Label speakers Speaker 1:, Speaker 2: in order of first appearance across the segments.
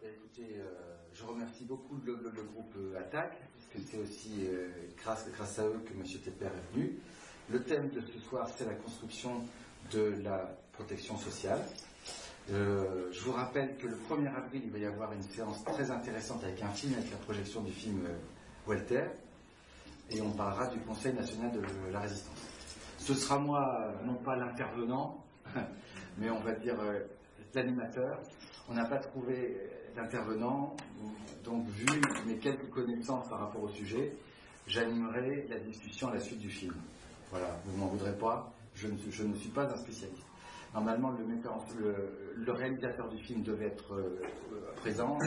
Speaker 1: Écoutez, je remercie beaucoup le groupe Attaque, puisque c'est aussi grâce à eux que M. Tepper est venu. Le thème de ce soir, c'est la construction de la protection sociale. Je vous rappelle que le 1er avril, il va y avoir une séance très intéressante avec un film, avec la projection du film Walter, et on parlera du Conseil national de la résistance. Ce sera moi, non pas l'intervenant, mais on va dire l'animateur. On n'a pas trouvé d'intervenant, donc vu mes quelques connaissances par rapport au sujet, j'animerai la discussion à la suite du film. Voilà, vous ne m'en voudrez pas, je ne suis pas un spécialiste. Normalement, le réalisateur du film devait être présent.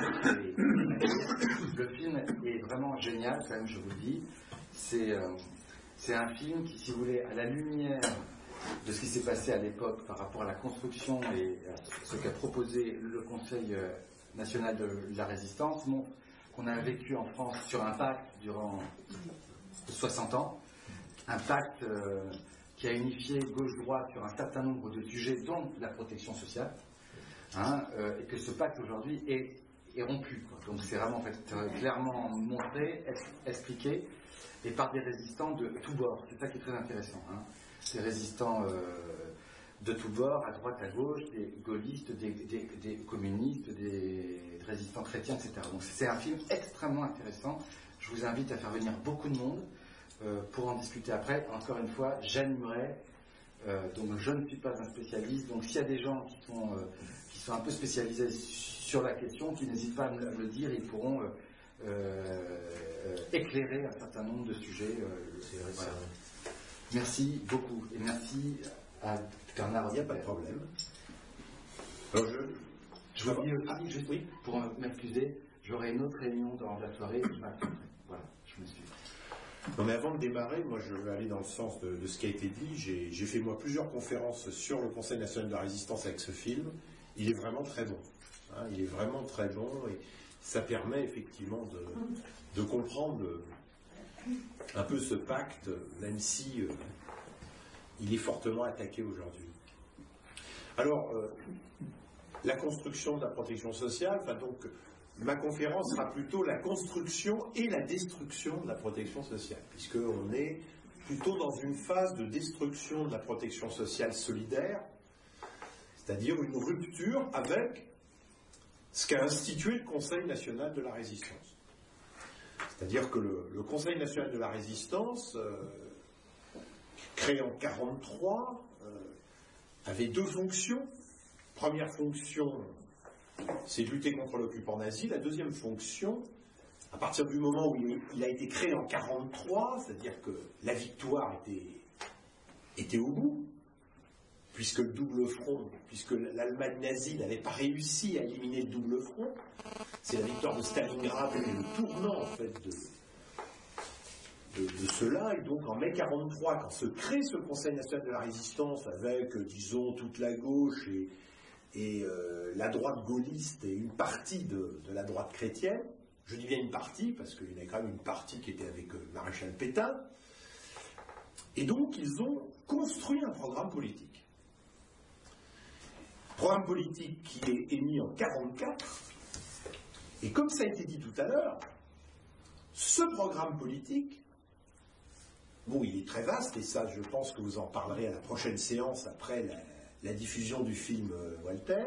Speaker 1: Le film est vraiment génial, quand même, je vous le dis. C'est un film qui, si vous voulez, à la lumière de ce qui s'est passé à l'époque par rapport à la construction et à ce qu'a proposé le Conseil national de la résistance, montre qu'on a vécu en France sur un pacte durant 60 ans, un pacte qui a unifié gauche-droite sur un certain nombre de sujets, dont la protection sociale, et que ce pacte aujourd'hui est rompu, quoi. Donc c'est vraiment en fait, clairement montré, expliqué, et par des résistants de tous bords. C'est ça qui est très intéressant. Des résistants de tous bords, à droite, à gauche, des gaullistes, des communistes, des résistants chrétiens, etc. Donc c'est un film extrêmement intéressant. Je vous invite à faire venir beaucoup de monde pour en discuter après. Encore une fois, j'animerai. Donc je ne suis pas un spécialiste. Donc s'il y a des gens qui sont un peu spécialisés sur la question, qui n'hésitent pas à me le dire, ils pourront éclairer un certain nombre de sujets. Voilà. Merci beaucoup. Et merci à Bernard.
Speaker 2: Il n'y a pas de problème.
Speaker 1: Alors je vous dis juste oui, pour m'excuser, j'aurai une autre réunion dans la soirée. Voilà, je me suis.
Speaker 2: Non, mais avant de démarrer, moi je vais aller dans le sens de ce qui a été dit. J'ai fait moi plusieurs conférences sur le Conseil national de la résistance avec ce film. Il est vraiment très bon. Il est vraiment très bon et ça permet effectivement de comprendre un peu ce pacte, même si il est fortement attaqué aujourd'hui. Alors, la construction de la protection sociale, donc ma conférence sera plutôt la construction et la destruction de la protection sociale, puisqu'on est plutôt dans une phase de destruction de la protection sociale solidaire, c'est-à-dire une rupture avec ce qu'a institué le Conseil national de la résistance. C'est-à-dire que le Conseil national de la résistance, créé en 1943, avait deux fonctions. Première fonction, c'est de lutter contre l'occupant nazi. La deuxième fonction, à partir du moment où il a été créé en 1943, c'est-à-dire que la victoire était au bout, puisque le double front, puisque l'Allemagne nazie n'avait pas réussi à éliminer le double front, c'est la victoire de Stalingrad qui est le tournant en fait de cela. Et donc en mai 1943, quand se crée ce Conseil national de la résistance avec, disons, toute la gauche et la droite gaulliste et une partie de la droite chrétienne, je dis bien une partie parce qu'il y en avait quand même une partie qui était avec le maréchal Pétain, et donc ils ont construit un programme politique. Programme politique qui est émis en 1944, et comme ça a été dit tout à l'heure, ce programme politique, bon, il est très vaste, et ça, je pense que vous en parlerez à la prochaine séance après la diffusion du film Walter.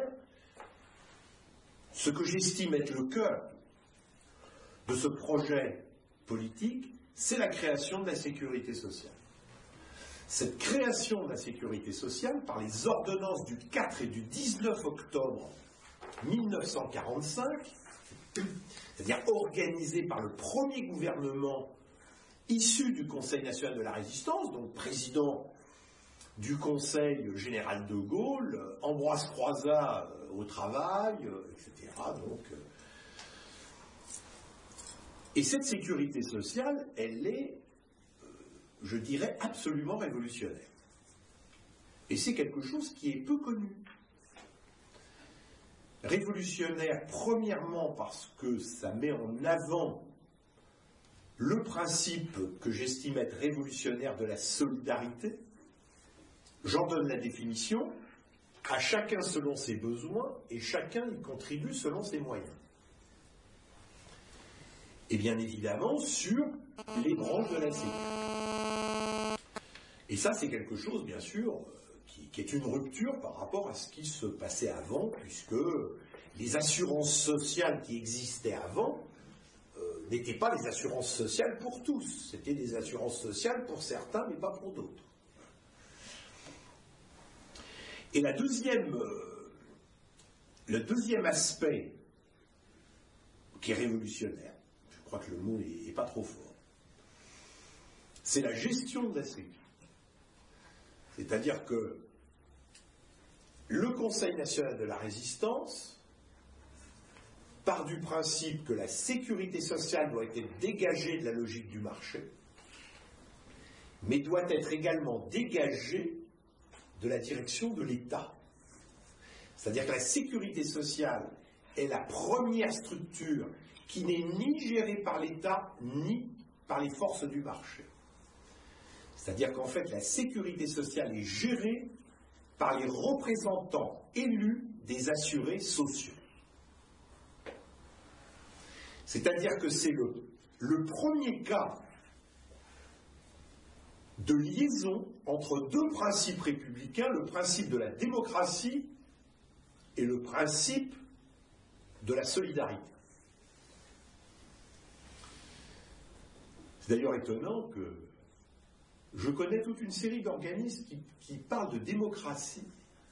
Speaker 2: Ce que j'estime être le cœur de ce projet politique, c'est la création de la sécurité sociale. Cette création de la sécurité sociale, par les ordonnances du 4 et du 19 octobre 1945, c'est-à-dire organisée par le premier gouvernement issu du Conseil national de la résistance, donc président du Conseil général de Gaulle, Ambroise Croizat au travail, etc. Et cette sécurité sociale, elle est, je dirais, absolument révolutionnaire. Et c'est quelque chose qui est peu connu. Révolutionnaire, premièrement, parce que ça met en avant le principe que j'estime être révolutionnaire de la solidarité. J'en donne la définition, à chacun selon ses besoins, et chacun y contribue selon ses moyens. et bien évidemment sur les branches de la Sécu. Et ça, c'est quelque chose, bien sûr, qui est une rupture par rapport à ce qui se passait avant, puisque les assurances sociales qui existaient avant n'étaient pas des assurances sociales pour tous. C'était des assurances sociales pour certains, mais pas pour d'autres. Et le deuxième aspect qui est révolutionnaire, je crois que le mot n'est pas trop fort, c'est la gestion de la Sécu. C'est-à-dire que le Conseil national de la résistance part du principe que la sécurité sociale doit être dégagée de la logique du marché, mais doit être également dégagée de la direction de l'État. C'est-à-dire que la sécurité sociale est la première structure qui n'est ni gérée par l'État, ni par les forces du marché. C'est-à-dire qu'en fait, la sécurité sociale est gérée par les représentants élus des assurés sociaux. C'est-à-dire que c'est le premier cas de liaison entre deux principes républicains, le principe de la démocratie et le principe de la solidarité. C'est d'ailleurs étonnant que je connais toute une série d'organismes qui parlent de démocratie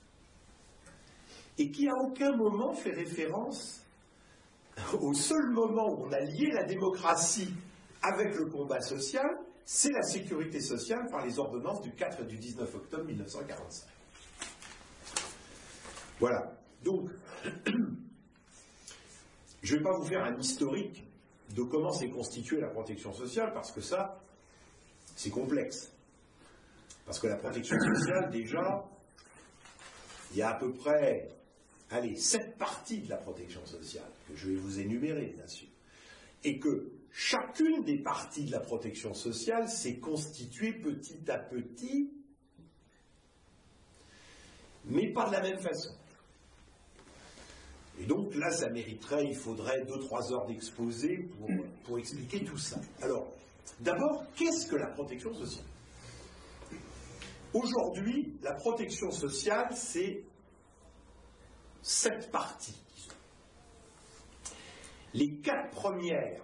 Speaker 2: et qui à aucun moment fait référence au seul moment où on a lié la démocratie avec le combat social, c'est la sécurité sociale par les ordonnances du 4 et du 19 octobre 1945. Voilà. Donc, je ne vais pas vous faire un historique de comment s'est constituée la protection sociale, parce que ça, c'est complexe. Parce que la protection sociale, déjà, il y a à peu près, 7 parties de la protection sociale, que je vais vous énumérer, bien sûr. Et que chacune des parties de la protection sociale s'est constituée petit à petit, mais pas de la même façon. Et donc là, ça mériterait, il faudrait 2-3 heures d'exposé pour expliquer tout ça. Alors, d'abord, qu'est-ce que la protection sociale ? Aujourd'hui, la protection sociale, c'est 7 parties. Les 4 premières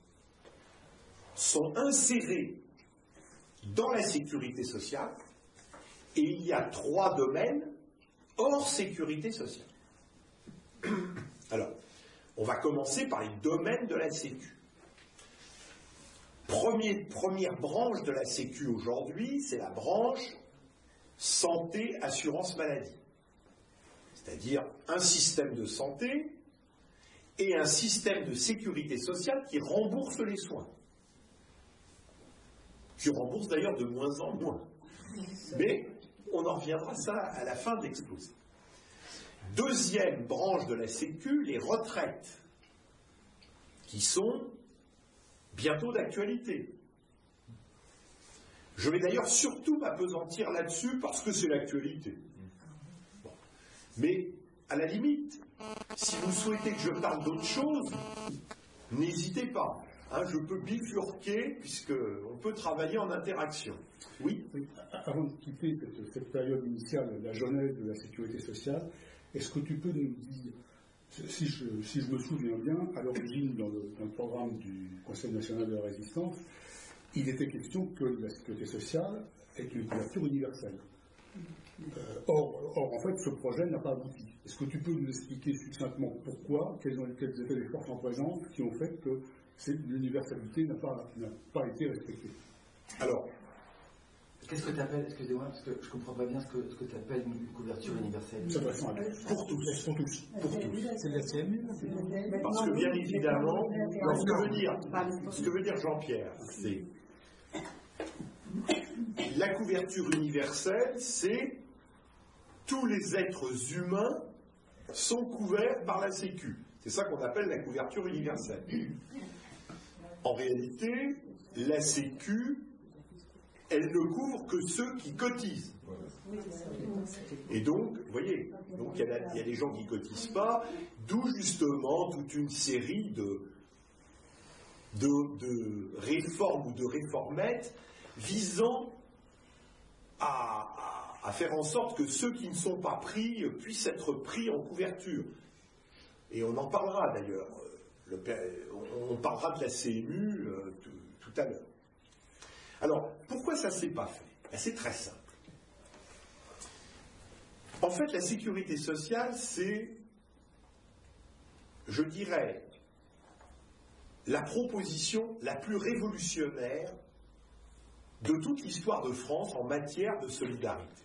Speaker 2: sont insérées dans la sécurité sociale, et il y a 3 domaines hors sécurité sociale. Alors, on va commencer par les domaines de la Sécu. Première branche de la Sécu aujourd'hui, c'est la branche santé, assurance maladie. C'est-à-dire un système de santé et un système de sécurité sociale qui rembourse les soins. Qui rembourse d'ailleurs de moins en moins. Mais on en reviendra à ça à la fin de l'exposé. Deuxième branche de la Sécu, les retraites, qui sont bientôt d'actualité. Je vais d'ailleurs surtout m'appesantir là-dessus parce que c'est l'actualité. Bon. Mais, à la limite, si vous souhaitez que je parle d'autre chose, n'hésitez pas. Je peux bifurquer, puisqu'on peut travailler en interaction. Oui.
Speaker 3: Avant de quitter cette période initiale, la genèse de la sécurité sociale, est-ce que tu peux nous dire, si je me souviens bien, à l'origine, dans le programme du Conseil national de la résistance, il était question que la sécurité sociale est une couverture universelle. Or, en fait, ce projet n'a pas abouti. Est-ce que tu peux nous expliquer succinctement pourquoi, quelles étaient les forces en présence qui ont fait que l'universalité n'a pas été respectée?
Speaker 2: Alors,
Speaker 1: qu'est-ce que tu appelles, excusez-moi, parce que je ne comprends pas bien ce que tu appelles une couverture universelle.
Speaker 2: Pour tous.
Speaker 3: C'est la CMU.
Speaker 2: Parce que bien évidemment, ce que veut dire Jean-Pierre, c'est la couverture universelle, c'est tous les êtres humains sont couverts par la Sécu. C'est ça qu'on appelle la couverture universelle. En réalité, la Sécu, elle ne couvre que ceux qui cotisent. Et donc, vous voyez, il y a des gens qui ne cotisent pas, d'où justement toute une série de réformes ou de réformettes visant à faire en sorte que ceux qui ne sont pas pris puissent être pris en couverture. Et on en parlera d'ailleurs. On parlera de la CMU tout à l'heure. Alors, pourquoi ça ne s'est pas fait? C'est très simple. En fait, la sécurité sociale, c'est, je dirais, la proposition la plus révolutionnaire de toute l'histoire de France en matière de solidarité.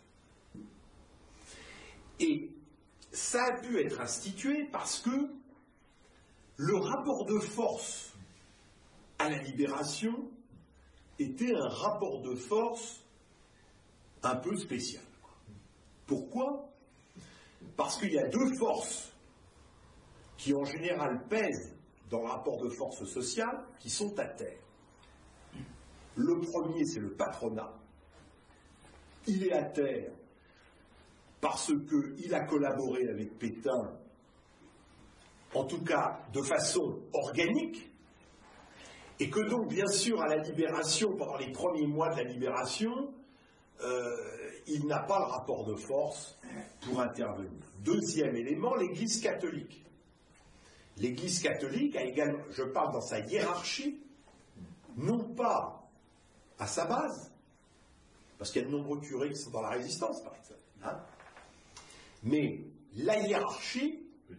Speaker 2: Et ça a pu être institué parce que le rapport de force à la libération était un rapport de force un peu spécial. Pourquoi? Parce qu'il y a deux forces qui en général pèsent dans le rapport de force sociale qui sont à terre. Le premier, c'est le patronat. Il est à terre parce qu'il a collaboré avec Pétain, en tout cas de façon organique, et que donc, bien sûr, à la libération, pendant les premiers mois de la libération, il n'a pas le rapport de force pour intervenir. Deuxième élément, l'Église catholique. L'Église catholique a également, je parle dans sa hiérarchie, non pas à sa base, parce qu'il y a de nombreux curés qui sont dans la résistance, par exemple, hein, mais la hiérarchie,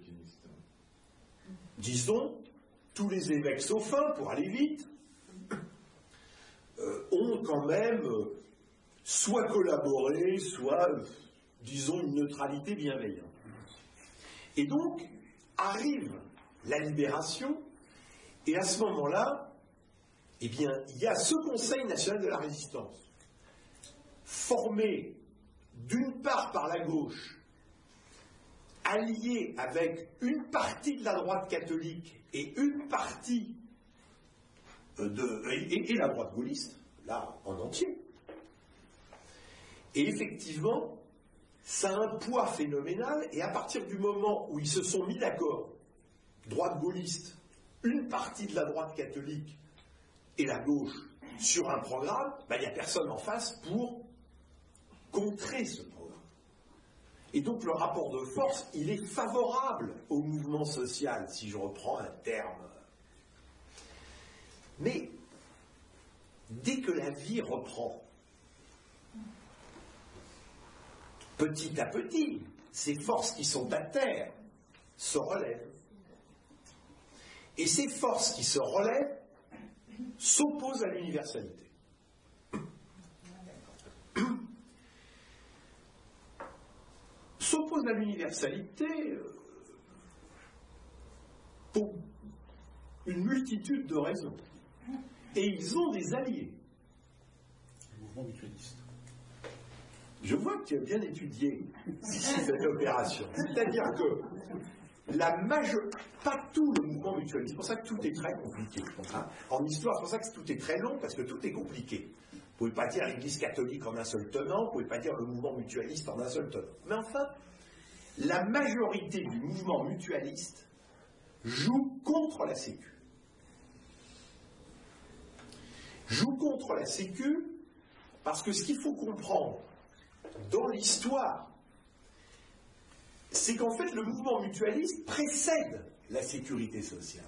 Speaker 2: disons, tous les évêques sauf un, pour aller vite, ont quand même soit collaboré, soit, disons, une neutralité bienveillante. Et donc, arrive la libération, et à ce moment-là, eh bien, il y a ce Conseil national de la résistance, formé d'une part par la gauche, allié avec une partie de la droite catholique et une partie et la droite gaulliste, là, en entier. Et effectivement, ça a un poids phénoménal, et à partir du moment où ils se sont mis d'accord, droite gaulliste, une partie de la droite catholique et la gauche, sur un programme, il n'y a personne en face pour contrer ce programme. Et donc le rapport de force, il est favorable au mouvement social, si je reprends un terme. Mais dès que la vie reprend, petit à petit, ces forces qui sont à terre se relèvent. Et ces forces qui se relèvent s'opposent à l'universalité. S'opposent à l'universalité pour une multitude de raisons. Et ils ont des alliés.
Speaker 3: Le mouvement mutualiste.
Speaker 2: Je vois que tu as bien étudié cette opération. C'est-à-dire que pas tout le mouvement mutualiste, c'est pour ça que tout est très compliqué. Hein. En histoire, c'est pour ça que tout est très long, parce que tout est compliqué. Vous ne pouvez pas dire l'Église catholique en un seul tenant, vous ne pouvez pas dire le mouvement mutualiste en un seul tenant. Mais enfin, la majorité du mouvement mutualiste joue contre la Sécu. Joue contre la Sécu parce que ce qu'il faut comprendre dans l'histoire, c'est qu'en fait le mouvement mutualiste précède la sécurité sociale.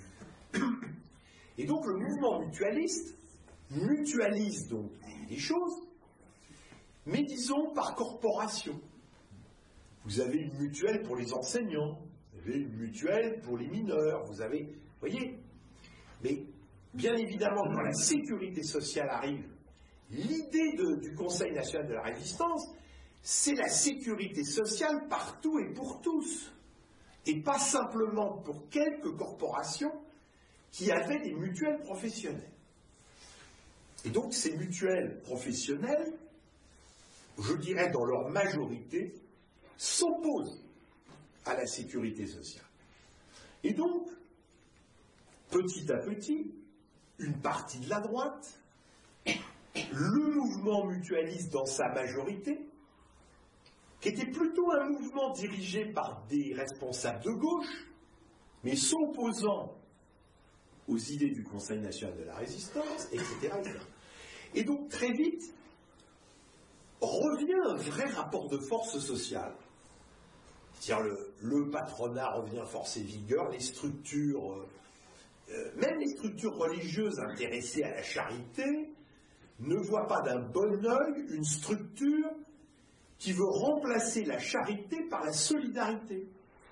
Speaker 2: Et donc le mouvement mutualiste mutualise donc des choses, mais disons par corporation. Vous avez une mutuelle pour les enseignants, vous avez une mutuelle pour les mineurs, vous avez... Vous voyez? Mais bien évidemment, quand la sécurité sociale arrive, l'idée du Conseil national de la résistance, c'est la sécurité sociale partout et pour tous, et pas simplement pour quelques corporations qui avaient des mutuelles professionnelles. Et donc ces mutuelles professionnelles, je dirais dans leur majorité, s'opposent à la sécurité sociale. Et donc, petit à petit, une partie de la droite, le mouvement mutualiste dans sa majorité, qui était plutôt un mouvement dirigé par des responsables de gauche, mais s'opposant aux idées du Conseil national de la résistance, etc., etc. Et donc, très vite, revient un vrai rapport de force sociale. C'est-à-dire le patronat revient force et vigueur, les structures, même les structures religieuses intéressées à la charité, ne voient pas d'un bon œil une structure qui veut remplacer la charité par la solidarité.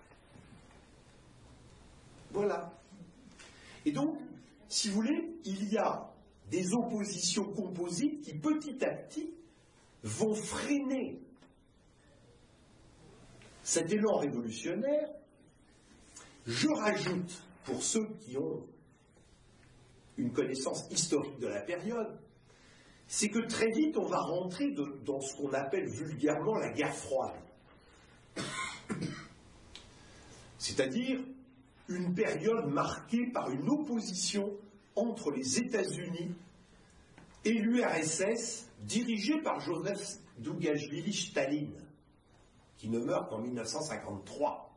Speaker 2: Voilà. Et donc, si vous voulez, il y a des oppositions composites qui, petit à petit, vont freiner cet élan révolutionnaire. Je rajoute, pour ceux qui ont une connaissance historique de la période, c'est que très vite on va rentrer dans ce qu'on appelle vulgairement la guerre froide. C'est-à-dire une période marquée par une opposition entre les États-Unis et l'URSS dirigée par Joseph Dougashvili Staline, qui ne meurt qu'en 1953.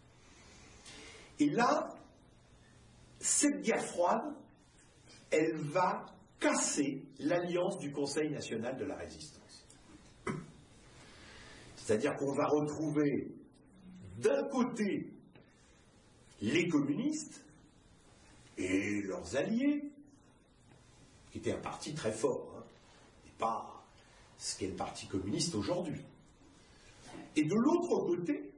Speaker 2: Et là, cette guerre froide, elle va casser l'alliance du Conseil national de la résistance. C'est-à-dire qu'on va retrouver d'un côté les communistes et leurs alliés, qui était un parti très fort, et pas ce qu'est le Parti communiste aujourd'hui. Et de l'autre côté,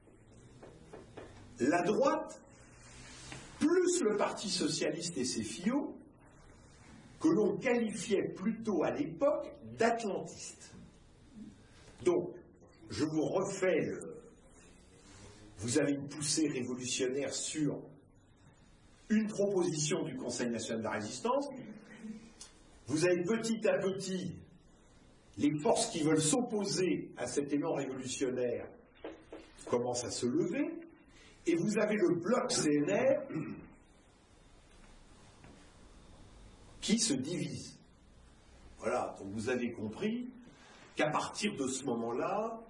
Speaker 2: la droite, plus le Parti socialiste et ses fillots, que l'on qualifiait plutôt à l'époque d'atlantistes. Donc, je vous refais vous avez une poussée révolutionnaire sur une proposition du Conseil national de la résistance. Vous avez petit à petit les forces qui veulent s'opposer à cet élan révolutionnaire commencent à se lever, et vous avez le bloc CNR qui se divise. Voilà, donc vous avez compris qu'à partir de ce moment-là,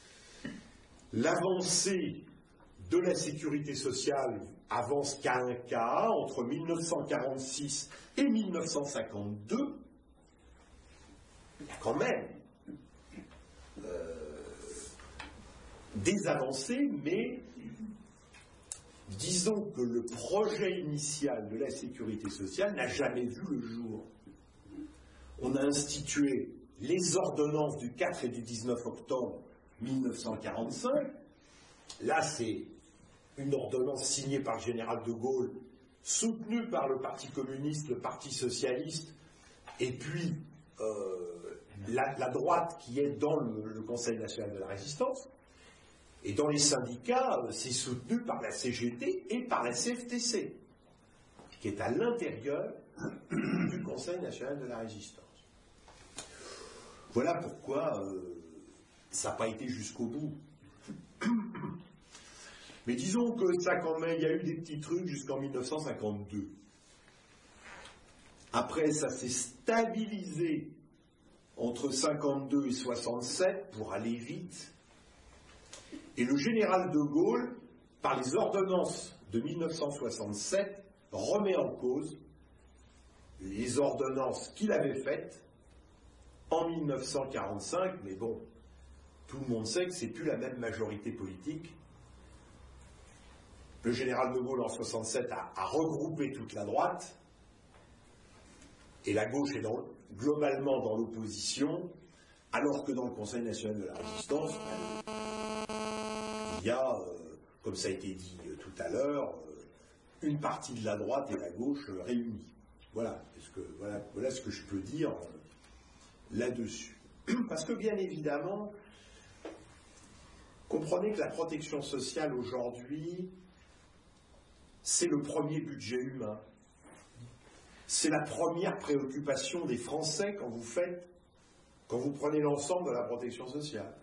Speaker 2: l'avancée de la sécurité sociale avance qu'à un cas entre 1946 et 1952. Il y a quand même des avancées, mais disons que le projet initial de la sécurité sociale n'a jamais vu le jour. On a institué les ordonnances du 4 et du 19 octobre 1945. Là, c'est une ordonnance signée par le général de Gaulle, soutenue par le Parti communiste, le Parti socialiste, et puis la droite qui est dans le Conseil national de la résistance. Et dans les syndicats, c'est soutenu par la CGT et par la CFTC, qui est à l'intérieur du Conseil national de la résistance. Voilà pourquoi ça n'a pas été jusqu'au bout. Mais disons que ça, quand même, il y a eu des petits trucs jusqu'en 1952. Après, ça s'est stabilisé entre 52 et 67 pour aller vite. Et le général de Gaulle, par les ordonnances de 1967, remet en cause les ordonnances qu'il avait faites en 1945, mais bon, tout le monde sait que c'est plus la même majorité politique. Le général de Gaulle en 67 a regroupé toute la droite, et la gauche est globalement dans l'opposition, alors que dans le Conseil national de la résistance, il y a, comme ça a été dit tout à l'heure, une partie de la droite et la gauche réunies. Voilà ce que je peux dire là-dessus. Parce que bien évidemment, comprenez que la protection sociale aujourd'hui, c'est le premier budget humain. C'est la première préoccupation des Français quand vous prenez l'ensemble de la protection sociale.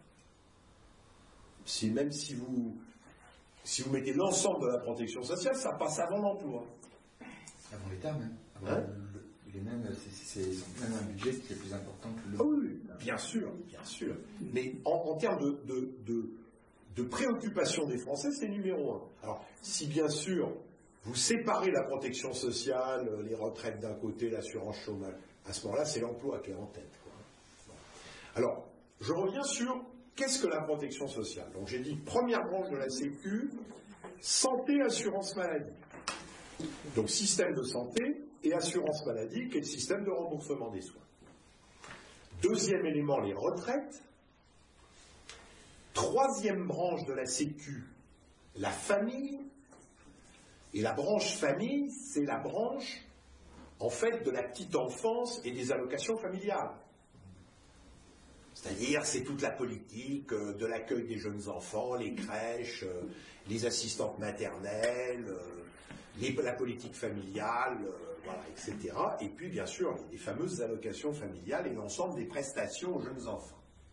Speaker 2: Même si vous mettez l'ensemble de la protection sociale, ça passe avant l'emploi.
Speaker 1: Avant l'État même. C'est même un budget qui est plus important que le...
Speaker 2: Oui, bien sûr. Mais en termes de préoccupation des Français, c'est numéro un. Alors, si bien sûr, vous séparez la protection sociale, les retraites d'un côté, l'assurance chômage. À ce moment-là, c'est l'emploi qui est en tête, quoi. Alors, je reviens sur qu'est-ce que la protection sociale. Donc j'ai dit, première branche de la Sécu, santé, assurance maladie. Donc système de santé et assurance maladie, qui est le système de remboursement des soins. Deuxième élément, les retraites. Troisième branche de la Sécu, la famille. Et la branche famille, c'est la branche, en fait, de la petite enfance et des allocations familiales. C'est-à-dire, c'est toute la politique de l'accueil des jeunes enfants, les crèches, les assistantes maternelles, la politique familiale, voilà, etc. Et puis, bien sûr, les fameuses allocations familiales et l'ensemble des prestations aux jeunes enfants.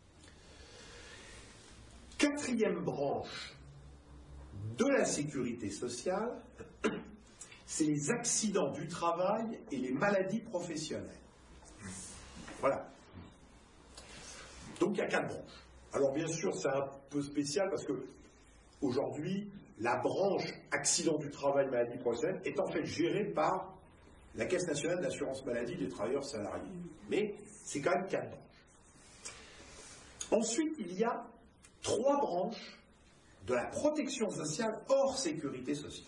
Speaker 2: Quatrième branche de la sécurité sociale, c'est les accidents du travail et les maladies professionnelles. Voilà. Donc il y a 4 branches. Alors bien sûr, c'est un peu spécial parce que aujourd'hui, la branche accident du travail, maladie professionnelle est en fait gérée par la Caisse nationale d'assurance maladie des travailleurs salariés. Mais c'est quand même 4 branches. Ensuite, il y a 3 branches de la protection sociale hors sécurité sociale.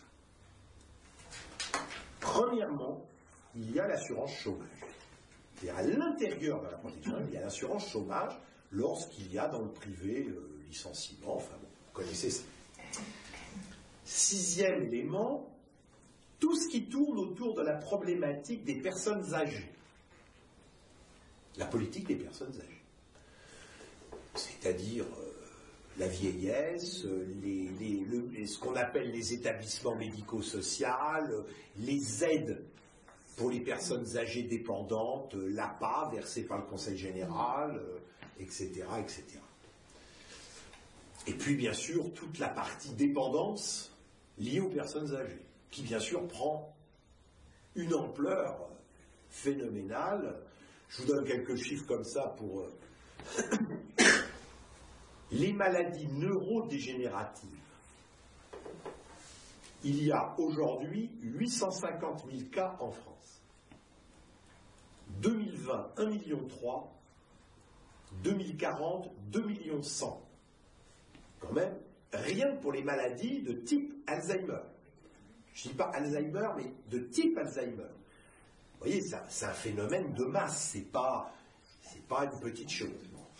Speaker 2: Premièrement, il y a l'assurance chômage. C'est-à-dire à l'intérieur de la protection, il y a l'assurance chômage lorsqu'il y a dans le privé licenciement. Enfin bon, vous connaissez ça. 6e élément, tout ce qui tourne autour de la problématique des personnes âgées. La politique des personnes âgées. C'est-à-dire la vieillesse, ce qu'on appelle les établissements médico-sociaux, les aides pour les personnes âgées dépendantes, l'APA versée par le Conseil général, etc., etc. Et puis, bien sûr, toute la partie dépendance liée aux personnes âgées, qui, bien sûr, prend une ampleur phénoménale. Je vous donne quelques chiffres comme ça pour... Les maladies neurodégénératives. Il y a aujourd'hui 850 000 cas en France. 2020, 1,3 million. 2040, 2,1 millions. Quand même, rien que pour les maladies de type Alzheimer. Je ne dis pas Alzheimer, mais de type Alzheimer. Vous voyez, c'est un phénomène de masse, c'est pas une petite chose.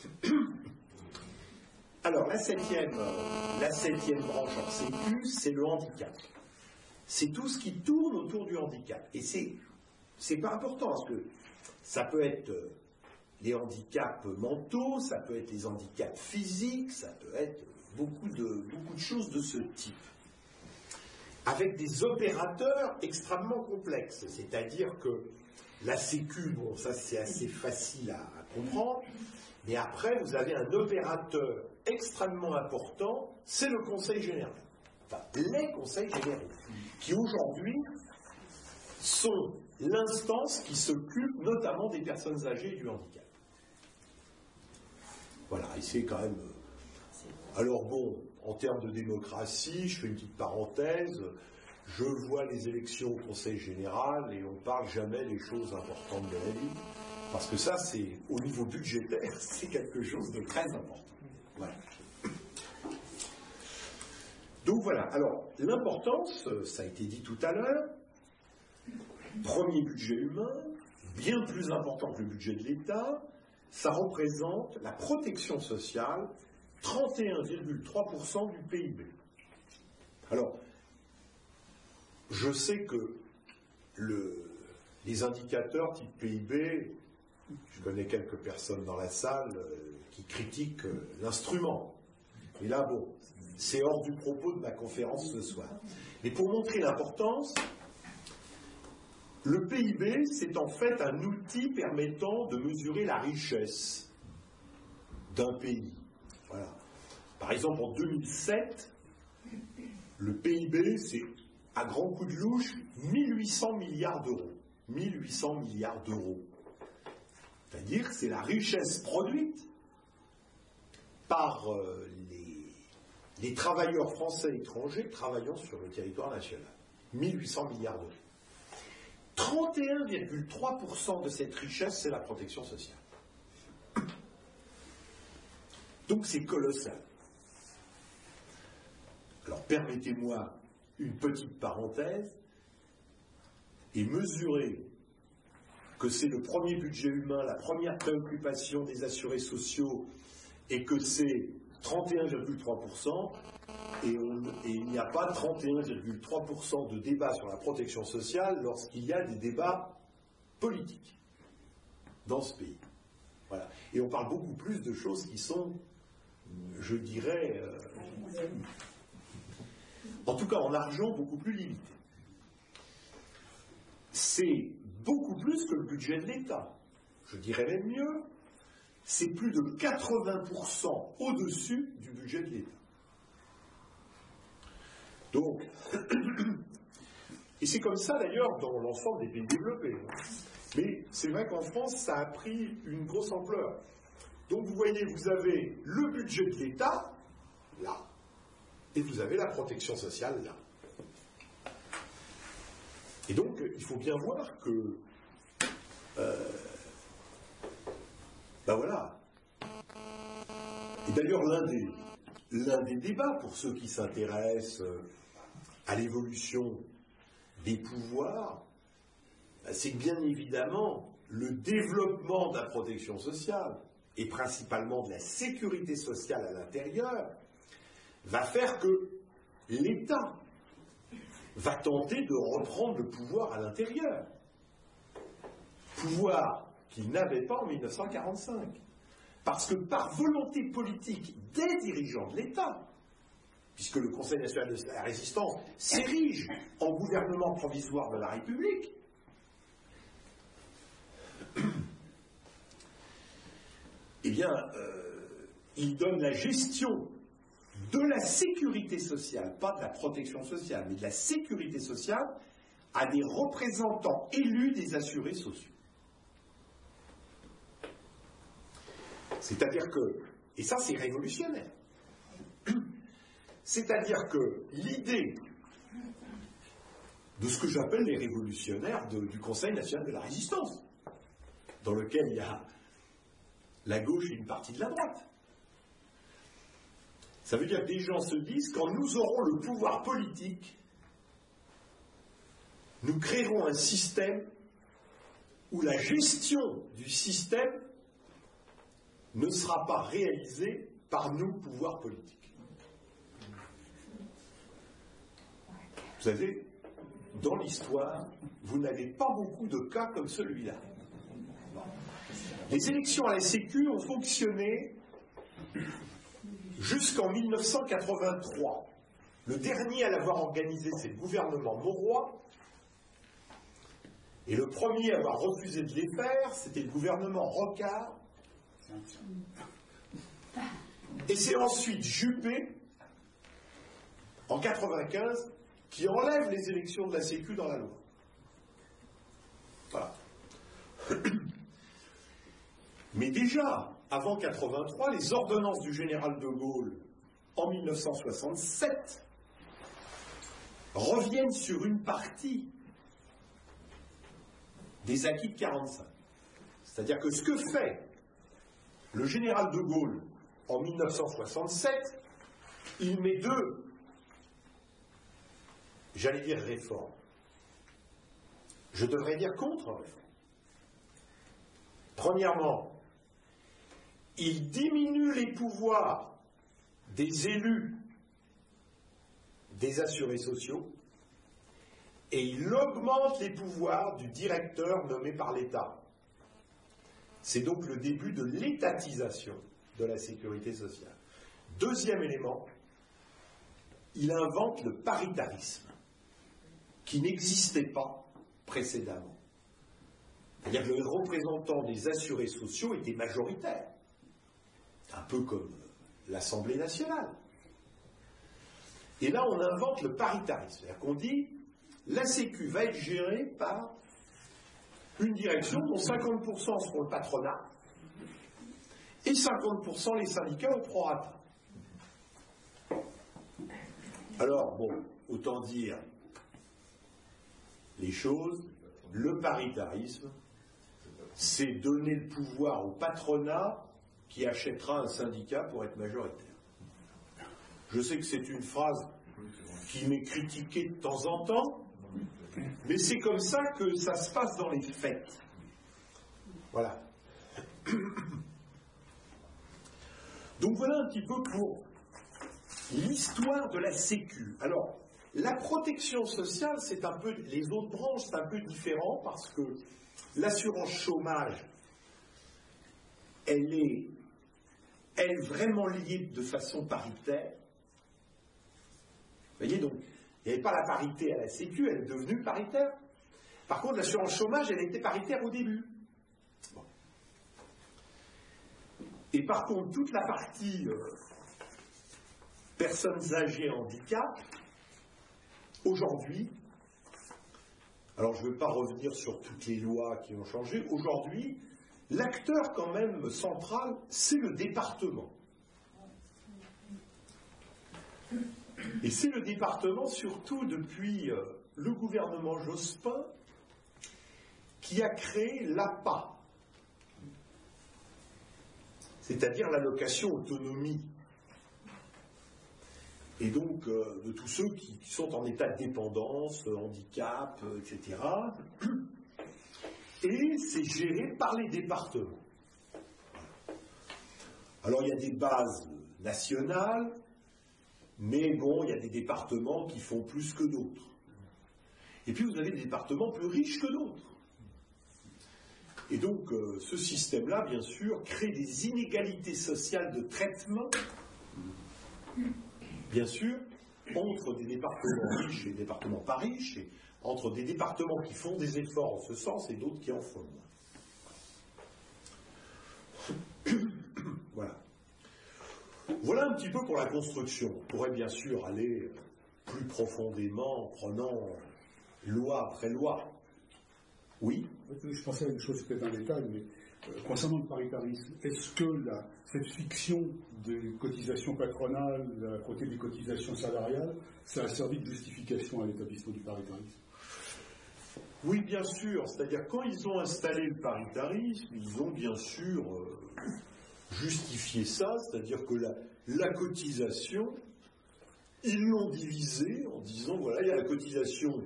Speaker 2: Alors, la septième branche en Sécu, c'est le handicap. C'est tout ce qui tourne autour du handicap. Et c'est pas important, parce que ça peut être les handicaps mentaux, ça peut être les handicaps physiques, ça peut être beaucoup de choses de ce type. Avec des opérateurs extrêmement complexes. C'est-à-dire que la Sécu, bon, ça c'est assez facile à comprendre, mais après, vous avez un opérateur extrêmement important, c'est le Conseil général. Enfin, les Conseils généraux, qui aujourd'hui sont l'instance qui s'occupe notamment des personnes âgées et du handicap. Voilà, et c'est quand même... Alors bon, en termes de démocratie, je fais une petite parenthèse, je vois les élections au Conseil général et on ne parle jamais des choses importantes de la vie. Parce que ça, c'est au niveau budgétaire, c'est quelque chose de très important. Voilà. Donc voilà. Alors, l'importance, ça a été dit tout à l'heure, premier budget humain, bien plus important que le budget de l'État, ça représente la protection sociale, 31,3% du PIB. Alors, je sais que les indicateurs type PIB, je connais quelques personnes dans la salle qui critiquent l'instrument. Et là, bon, c'est hors du propos de ma conférence ce soir. Mais pour montrer l'importance, le PIB, c'est en fait un outil permettant de mesurer la richesse d'un pays. Voilà. Par exemple, en 2007, le PIB, c'est, à grand coup de louche, 1800 milliards d'euros. 1800 milliards d'euros. C'est-à-dire que c'est la richesse produite par les travailleurs français et étrangers travaillant sur le territoire national. 1800 milliards d'euros. 31,3% de cette richesse, c'est la protection sociale. Donc c'est colossal. Alors permettez-moi une petite parenthèse et mesurer que c'est le premier budget humain, la première préoccupation des assurés sociaux et que c'est 31,3%, et il n'y a pas 31,3% de débat sur la protection sociale lorsqu'il y a des débats politiques dans ce pays. Voilà. Et on parle beaucoup plus de choses qui sont, je dirais, en tout cas en argent, beaucoup plus limitées. C'est beaucoup plus que le budget de l'État. Je dirais même mieux, c'est plus de 80% au-dessus du budget de l'État. Donc, et c'est comme ça d'ailleurs dans l'ensemble des pays développés. Mais c'est vrai qu'en France, ça a pris une grosse ampleur. Donc vous voyez, vous avez le budget de l'État, là, et vous avez la protection sociale, là. Et donc, il faut bien voir que, ben voilà. Et d'ailleurs, l'un des débats, pour ceux qui s'intéressent à l'évolution des pouvoirs, c'est que bien évidemment, le développement de la protection sociale, et principalement de la sécurité sociale à l'intérieur, va faire que l'État va tenter de reprendre le pouvoir à l'intérieur. Pouvoir qu'il n'avait pas en 1945. Parce que par volonté politique des dirigeants de l'État, puisque le Conseil national de la résistance s'érige en gouvernement provisoire de la République, eh bien, il donne la gestion de la sécurité sociale, pas de la protection sociale, mais de la sécurité sociale, à des représentants élus des assurés sociaux. C'est-à-dire que, et ça c'est révolutionnaire, c'est-à-dire que l'idée de ce que j'appelle les révolutionnaires du Conseil national de la résistance, dans lequel il y a la gauche et une partie de la droite. Ça veut dire que des gens se disent, quand nous aurons le pouvoir politique, nous créerons un système où la gestion du système ne sera pas réalisée par nous, pouvoir politique. Vous savez, dans l'histoire, vous n'avez pas beaucoup de cas comme celui-là. Les élections à la Sécu ont fonctionné jusqu'en 1983. Le dernier à l'avoir organisé, c'est le gouvernement Mauroy. Et le premier à avoir refusé de les faire, c'était le gouvernement Rocard. Et c'est ensuite Juppé, en 1995, qui enlève les élections de la Sécu dans la loi. Voilà. Mais déjà, avant 1983, les ordonnances du général de Gaulle, en 1967, reviennent sur une partie des acquis de 1945. C'est-à-dire que ce que fait le général de Gaulle en 1967, il met deux, j'allais dire réformes. Je devrais dire contre-réformes. Premièrement, il diminue les pouvoirs des élus des assurés sociaux et il augmente les pouvoirs du directeur nommé par l'État. C'est donc le début de l'étatisation de la sécurité sociale. Deuxième élément, il invente le paritarisme, qui n'existait pas précédemment. C'est-à-dire que le représentant des assurés sociaux était majoritaire, un peu comme l'Assemblée nationale. Et là, on invente le paritarisme, c'est-à-dire qu'on dit la Sécu va être gérée par une direction dont 50% seront le patronat et 50% les syndicats au prorata. Alors, bon, autant dire les choses, le paritarisme, c'est donner le pouvoir au patronat qui achètera un syndicat pour être majoritaire. Je sais que c'est une phrase qui m'est critiquée de temps en temps, mais c'est comme ça que ça se passe dans les faits. Voilà. Donc voilà un petit peu pour l'histoire de la Sécu. Alors, la protection sociale, c'est un peu, les autres branches, c'est un peu différent parce que l'assurance chômage, elle est vraiment liée de façon paritaire. Vous voyez, donc, il n'y avait pas la parité à la Sécu, elle est devenue paritaire. Par contre, l'assurance chômage, elle était paritaire au début. Bon. Et par contre, toute la partie personnes âgées handicap, aujourd'hui, alors je ne vais pas revenir sur toutes les lois qui ont changé, aujourd'hui, l'acteur quand même central, c'est le département. Et c'est le département, surtout depuis le gouvernement Jospin, qui a créé l'APA, c'est-à-dire l'allocation autonomie. Et donc, de tous ceux qui sont en état de dépendance, handicap, etc. Et c'est géré par les départements. Alors, il y a des bases nationales, mais bon, il y a des départements qui font plus que d'autres. Et puis, vous avez des départements plus riches que d'autres. Et donc, ce système-là, bien sûr, crée des inégalités sociales de traitement, bien sûr, entre des départements riches et des départements pas riches, et entre des départements qui font des efforts en ce sens et d'autres qui en font moins. Voilà. Voilà un petit peu pour la construction. On pourrait bien sûr aller plus profondément en prenant loi après loi. Oui.
Speaker 3: Je pensais à une chose peut-être un détail, mais concernant le paritarisme, est-ce que cette fiction des cotisations patronales à côté des cotisations salariales, ça a servi de justification à l'établissement du paritarisme?
Speaker 2: Oui, bien sûr. C'est-à-dire, quand ils ont installé le paritarisme, ils ont bien sûr justifié ça, c'est-à-dire que la cotisation, ils l'ont divisée en disant, voilà, il y a la cotisation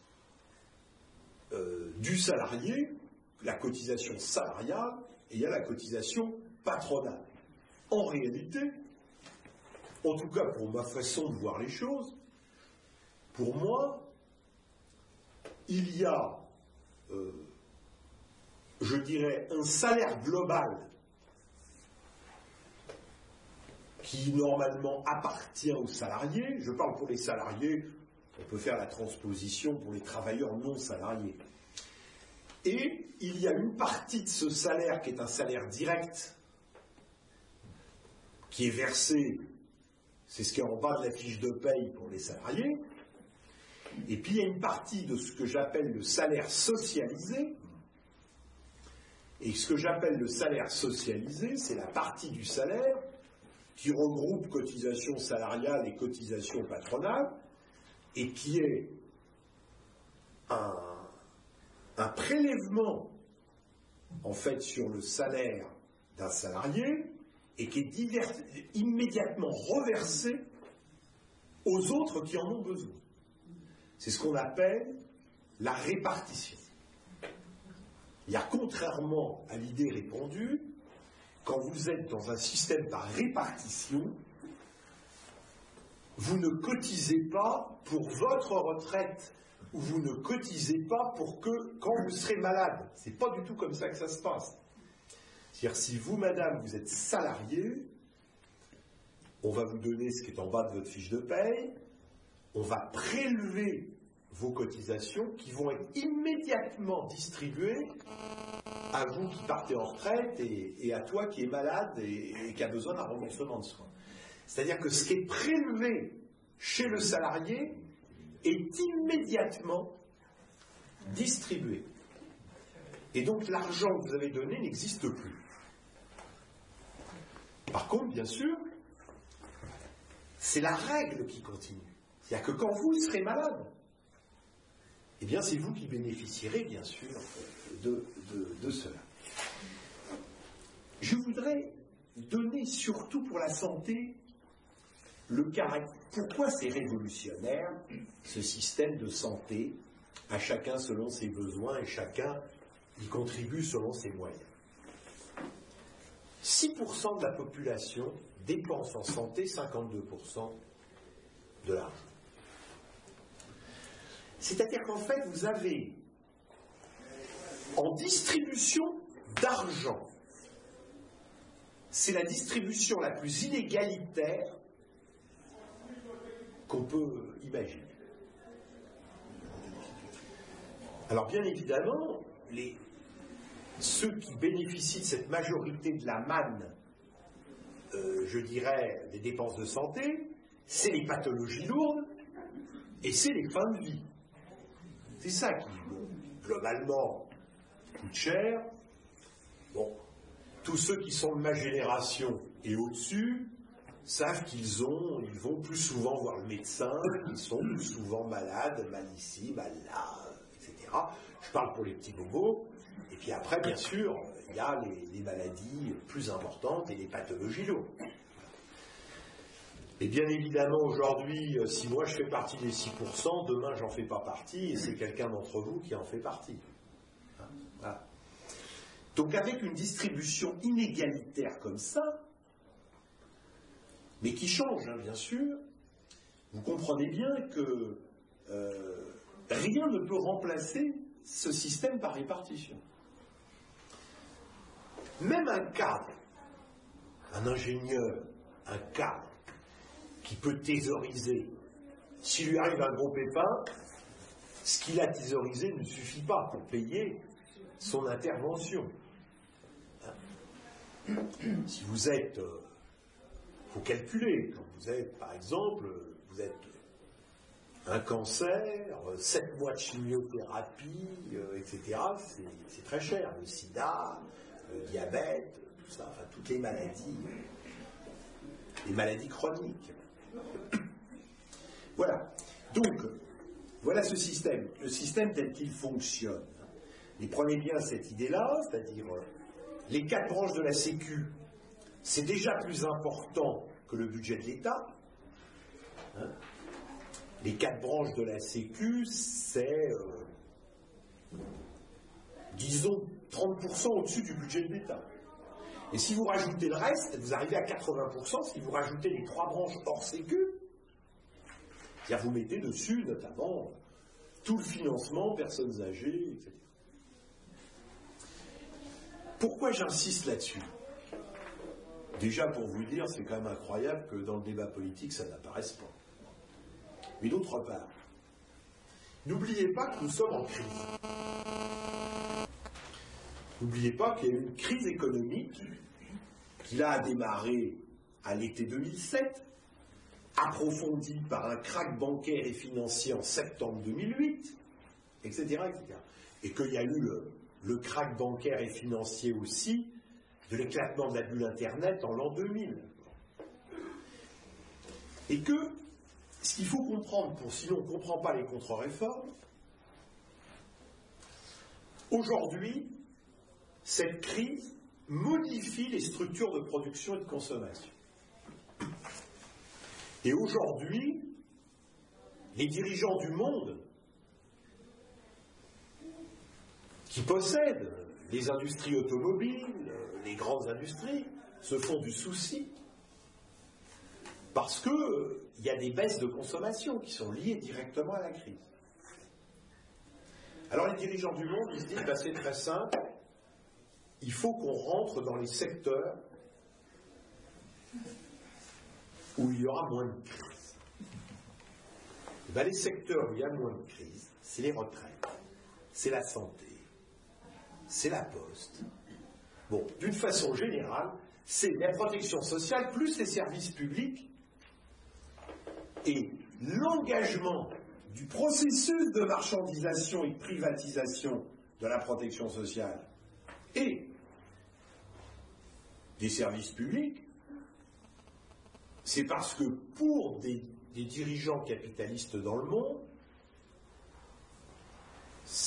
Speaker 2: du salarié, la cotisation salariale, et il y a la cotisation patronale. En réalité, en tout cas pour ma façon de voir les choses, pour moi, il y a, je dirais, un salaire global qui normalement appartient aux salariés. Je parle pour les salariés, on peut faire la transposition pour les travailleurs non salariés. Et il y a une partie de ce salaire qui est un salaire direct, qui est versé, c'est ce qui est en bas de la fiche de paye pour les salariés. Et puis il y a une partie de ce que j'appelle le salaire socialisé. Et ce que j'appelle le salaire socialisé, c'est la partie du salaire qui regroupe cotisations salariales et cotisations patronales, et qui est un prélèvement, en fait, sur le salaire d'un salarié, et qui est immédiatement reversé aux autres qui en ont besoin. C'est ce qu'on appelle la répartition. Il y a, contrairement à l'idée répandue, quand vous êtes dans un système par répartition, vous ne cotisez pas pour votre retraite, ou vous ne cotisez pas pour que, quand vous serez malade. C'est pas du tout comme ça que ça se passe. C'est-à-dire, si vous, madame, vous êtes salarié, on va vous donner ce qui est en bas de votre fiche de paye, on va prélever vos cotisations qui vont être immédiatement distribuées à vous qui partez en retraite et à toi qui es malade et qui a besoin d'un remboursement de soins. C'est-à-dire que ce qui est prélevé chez le salarié est immédiatement distribué. Et donc l'argent que vous avez donné n'existe plus. Par contre, bien sûr, c'est la règle qui continue. C'est-à-dire que quand vous serez malade, eh bien c'est vous qui bénéficierez bien sûr de cela. Je voudrais donner surtout pour la santé le caractère. Pourquoi c'est révolutionnaire ce système de santé, à chacun selon ses besoins et chacun y contribue selon ses moyens. 6% de la population dépense en santé 52% de l'argent. C'est-à-dire qu'en fait, vous avez en distribution d'argent, c'est la distribution la plus inégalitaire qu'on peut imaginer. Alors bien évidemment, ceux qui bénéficient de cette majorité de la manne, je dirais, des dépenses de santé, c'est les pathologies lourdes et c'est les fins de vie. C'est ça qui, globalement, coûte cher. Bon, tous ceux qui sont de ma génération et au-dessus savent qu'ils vont plus souvent voir le médecin, qu'ils sont plus souvent malades, mal ici, mal là, etc. Je parle pour les petits bobos. Et puis après, bien sûr, il y a les maladies plus importantes et les pathologies lourdes. Et bien évidemment, aujourd'hui, si moi je fais partie des 6%, demain j'en fais pas partie, et c'est quelqu'un d'entre vous qui en fait partie. Voilà. Donc avec une distribution inégalitaire comme ça, mais qui change, bien sûr, vous comprenez bien que rien ne peut remplacer ce système par répartition. Même un cadre, un ingénieur, un cadre, qui peut thésauriser, s'il lui arrive un gros pépin, ce qu'il a thésaurisé ne suffit pas pour payer son intervention. Si vous êtes, faut calculer, quand vous êtes, par exemple, vous êtes un cancer, 7 mois de chimiothérapie, etc., c'est très cher. Le sida, le diabète, tout ça, enfin toutes les maladies chroniques. Voilà. Donc, voilà ce système. Le système tel qu'il fonctionne. Et prenez bien cette idée-là, c'est-à-dire les 4 branches de la Sécu, c'est déjà plus important que le budget de l'État. Hein? Les 4 branches de la Sécu, c'est, disons, 30% au-dessus du budget de l'État. Et si vous rajoutez le reste, vous arrivez à 80% si vous rajoutez les 3 branches hors Sécu. C'est-à-dire vous mettez dessus, notamment, tout le financement, personnes âgées, etc. Pourquoi j'insiste là-dessus? Déjà, pour vous dire, c'est quand même incroyable que dans le débat politique, ça n'apparaisse pas. Mais d'autre part, n'oubliez pas que nous sommes en crise. N'oubliez pas qu'il y a eu une crise économique qui a démarré à l'été 2007, approfondie par un krach bancaire et financier en septembre 2008, etc. etc. Et qu'il y a eu le krach bancaire et financier aussi de l'éclatement de la bulle Internet en l'an 2000. Et que ce qu'il faut comprendre, sinon on ne comprend pas les contre-réformes, aujourd'hui, cette crise modifie les structures de production et de consommation. Et aujourd'hui, les dirigeants du monde qui possèdent les industries automobiles, les grandes industries, se font du souci parce qu'il y a des baisses de consommation qui sont liées directement à la crise. Alors les dirigeants du monde, ils se disent, c'est très simple, il faut qu'on rentre dans les secteurs où il y aura moins de crise. Les secteurs où il y a moins de crise, c'est les retraites, c'est la santé, c'est la poste. Bon, d'une façon générale, c'est la protection sociale plus les services publics et l'engagement du processus de marchandisation et de privatisation de la protection sociale et des services publics. C'est parce que pour des dirigeants capitalistes dans le monde,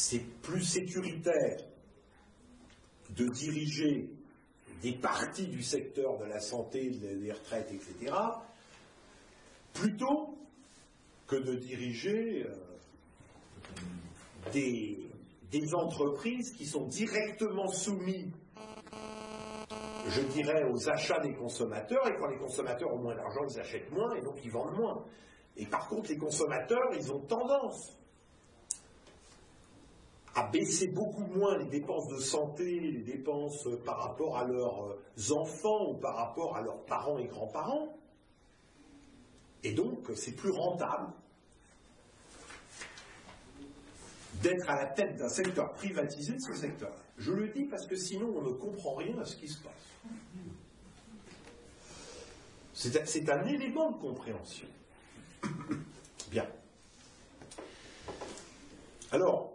Speaker 2: c'est plus sécuritaire de diriger des parties du secteur de la santé, des retraites, etc., plutôt que de diriger des entreprises qui sont directement soumises, je dirais, aux achats des consommateurs, et quand les consommateurs ont moins d'argent, ils achètent moins, et donc ils vendent moins. Et par contre, les consommateurs, ils ont tendance à baisser beaucoup moins les dépenses de santé, les dépenses par rapport à leurs enfants ou par rapport à leurs parents et grands-parents. Et donc, c'est plus rentable d'être à la tête d'un secteur privatisé de ce secteur. Je le dis parce que sinon, on ne comprend rien à ce qui se passe. C'est un élément de compréhension. Bien. Alors,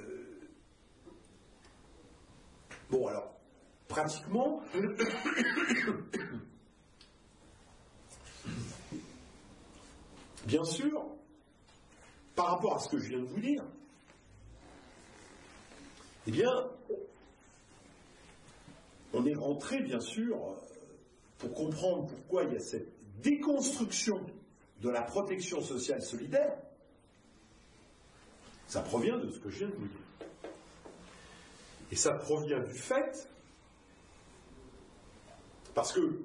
Speaker 2: pratiquement, bien sûr, par rapport à ce que je viens de vous dire, eh bien, on est rentré, bien sûr, pour comprendre pourquoi il y a cette déconstruction de la protection sociale solidaire. Ça provient de ce que je viens de vous dire. Et ça provient du fait, parce que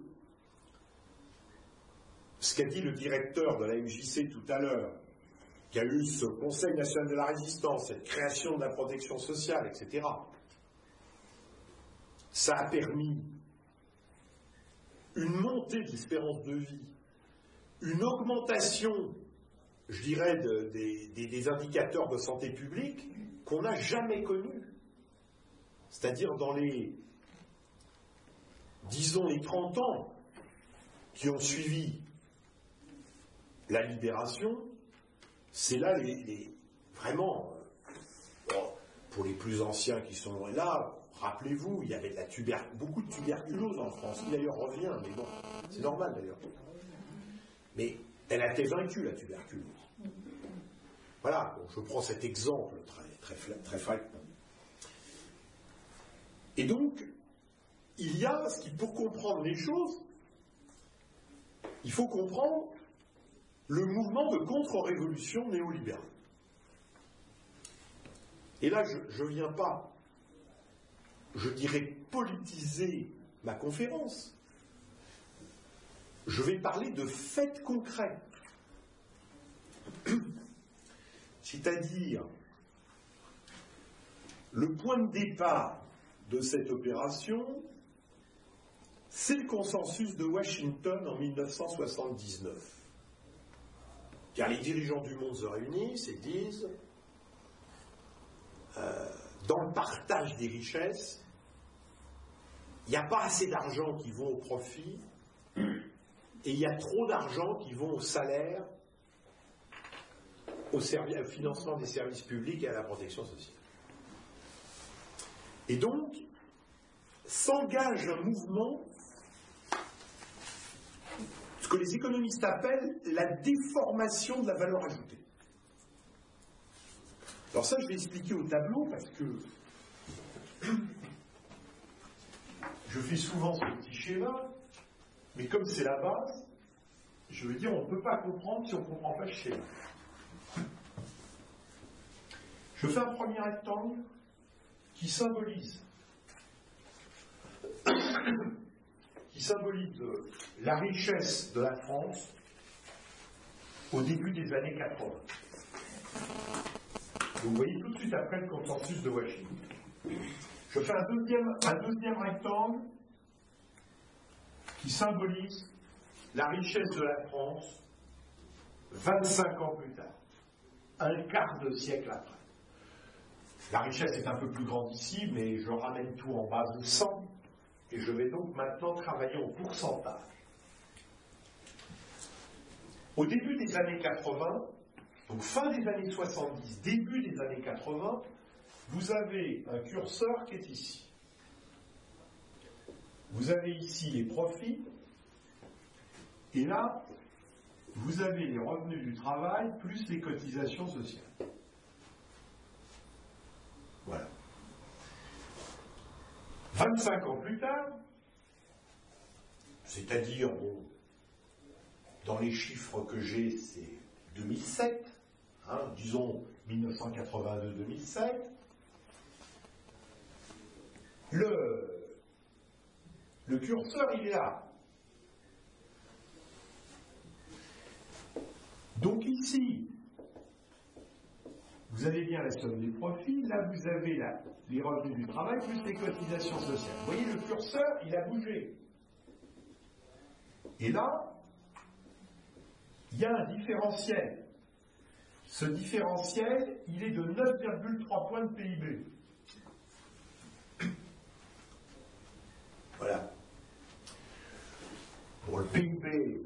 Speaker 2: ce qu'a dit le directeur de la MJC tout à l'heure, qui a eu ce Conseil national de la résistance, cette création de la protection sociale, etc., ça a permis une montée de l'espérance de vie, une augmentation, je dirais, des indicateurs de santé publique qu'on n'a jamais connus. C'est-à-dire dans les, disons, les 30 ans qui ont suivi la libération, c'est là vraiment, pour les plus anciens qui sont là, rappelez-vous, il y avait beaucoup de tuberculose en France, qui d'ailleurs revient, mais bon, c'est normal d'ailleurs. Mais elle a été vaincue, la tuberculose. Voilà, bon, je prends cet exemple très fréquent. Et donc, il y a pour comprendre les choses, il faut comprendre le mouvement de contre-révolution néolibérale. Et là, je ne viens pas, je dirais, politiser ma conférence. Je vais parler de faits concrets. C'est-à-dire, le point de départ de cette opération, c'est le consensus de Washington en 1979. Car les dirigeants du monde se réunissent et disent, dans le partage des richesses, il n'y a pas assez d'argent qui vont au profit, et il y a trop d'argent qui vont au salaire, au financement des services publics et à la protection sociale. Et donc, s'engage un mouvement, ce que les économistes appellent la déformation de la valeur ajoutée. Alors ça, je vais expliquer au tableau parce que je fais souvent ce petit schéma, mais comme c'est la base, je veux dire, on ne peut pas comprendre si on ne comprend pas le schéma. Je fais un premier rectangle qui symbolise la richesse de la France au début des années 80. Vous voyez tout de suite après le consensus de Washington. Je fais un deuxième rectangle qui symbolise la richesse de la France 25 ans plus tard, un quart de siècle après. La richesse est un peu plus grande ici, mais je ramène tout en base de 100, et je vais donc maintenant travailler en pourcentage. Au début des années 80, donc fin des années 70, début des années 80, vous avez un curseur qui est ici. Vous avez ici les profits, et là, vous avez les revenus du travail plus les cotisations sociales. 25 ans plus tard, c'est-à-dire, bon, dans les chiffres que j'ai, c'est 2007, disons 1982-2007, le curseur, il est là. Donc ici, vous avez bien la somme des profits, là vous avez les revenus du travail plus les cotisations sociales. Vous voyez, le curseur, il a bougé. Et là, il y a un différentiel. Ce différentiel, il est de 9,3 points de PIB. Voilà. Pour le PIB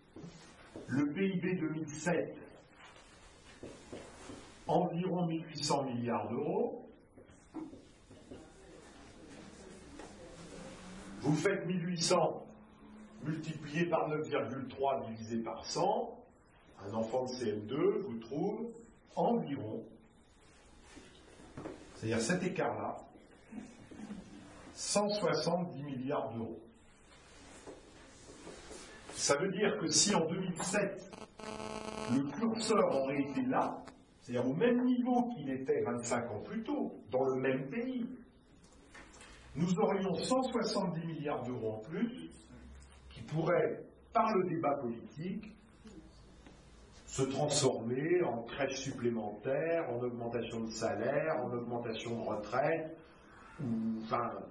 Speaker 2: 2007, environ 1800 milliards d'euros. Vous faites 1800 multiplié par 9,3 divisé par 100, un enfant de CM2 vous trouve environ, c'est-à-dire cet écart-là, 170 milliards d'euros. Ça veut dire que si en 2007, le curseur aurait été là, c'est-à-dire au même niveau qu'il était 25 ans plus tôt, dans le même pays, nous aurions 170 milliards d'euros en plus qui pourraient, par le débat politique, se transformer en crèche supplémentaire, en augmentation de salaire, en augmentation de retraite, ou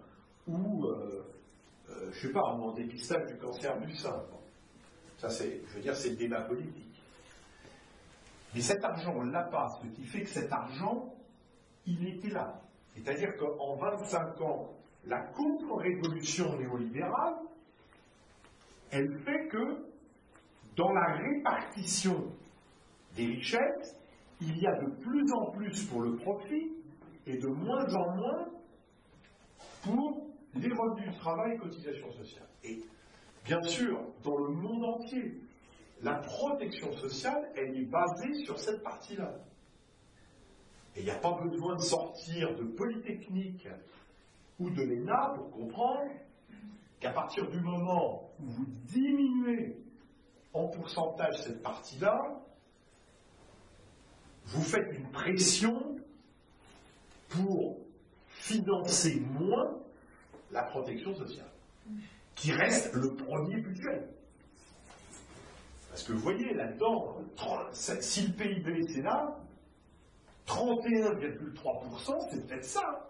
Speaker 2: je sais pas, en dépistage du cancer du sein. Ça, c'est le débat politique. Mais cet argent, on ne l'a pas, ce qui fait que cet argent, il était là. C'est-à-dire qu'en 25 ans, la contre-révolution néolibérale, elle fait que, dans la répartition des richesses, il y a de plus en plus pour le profit et de moins en moins pour les revenus du travail et cotisations sociales. Et bien sûr, dans le monde entier, la protection sociale, elle est basée sur cette partie-là. Et il n'y a pas besoin de sortir de Polytechnique ou de l'ENA pour comprendre qu'à partir du moment où vous diminuez en pourcentage cette partie-là, vous faites une pression pour financer moins la protection sociale, qui reste le premier budget. Parce que vous voyez, là-dedans, si le PIB c'est là, 31,3%, c'est peut-être ça.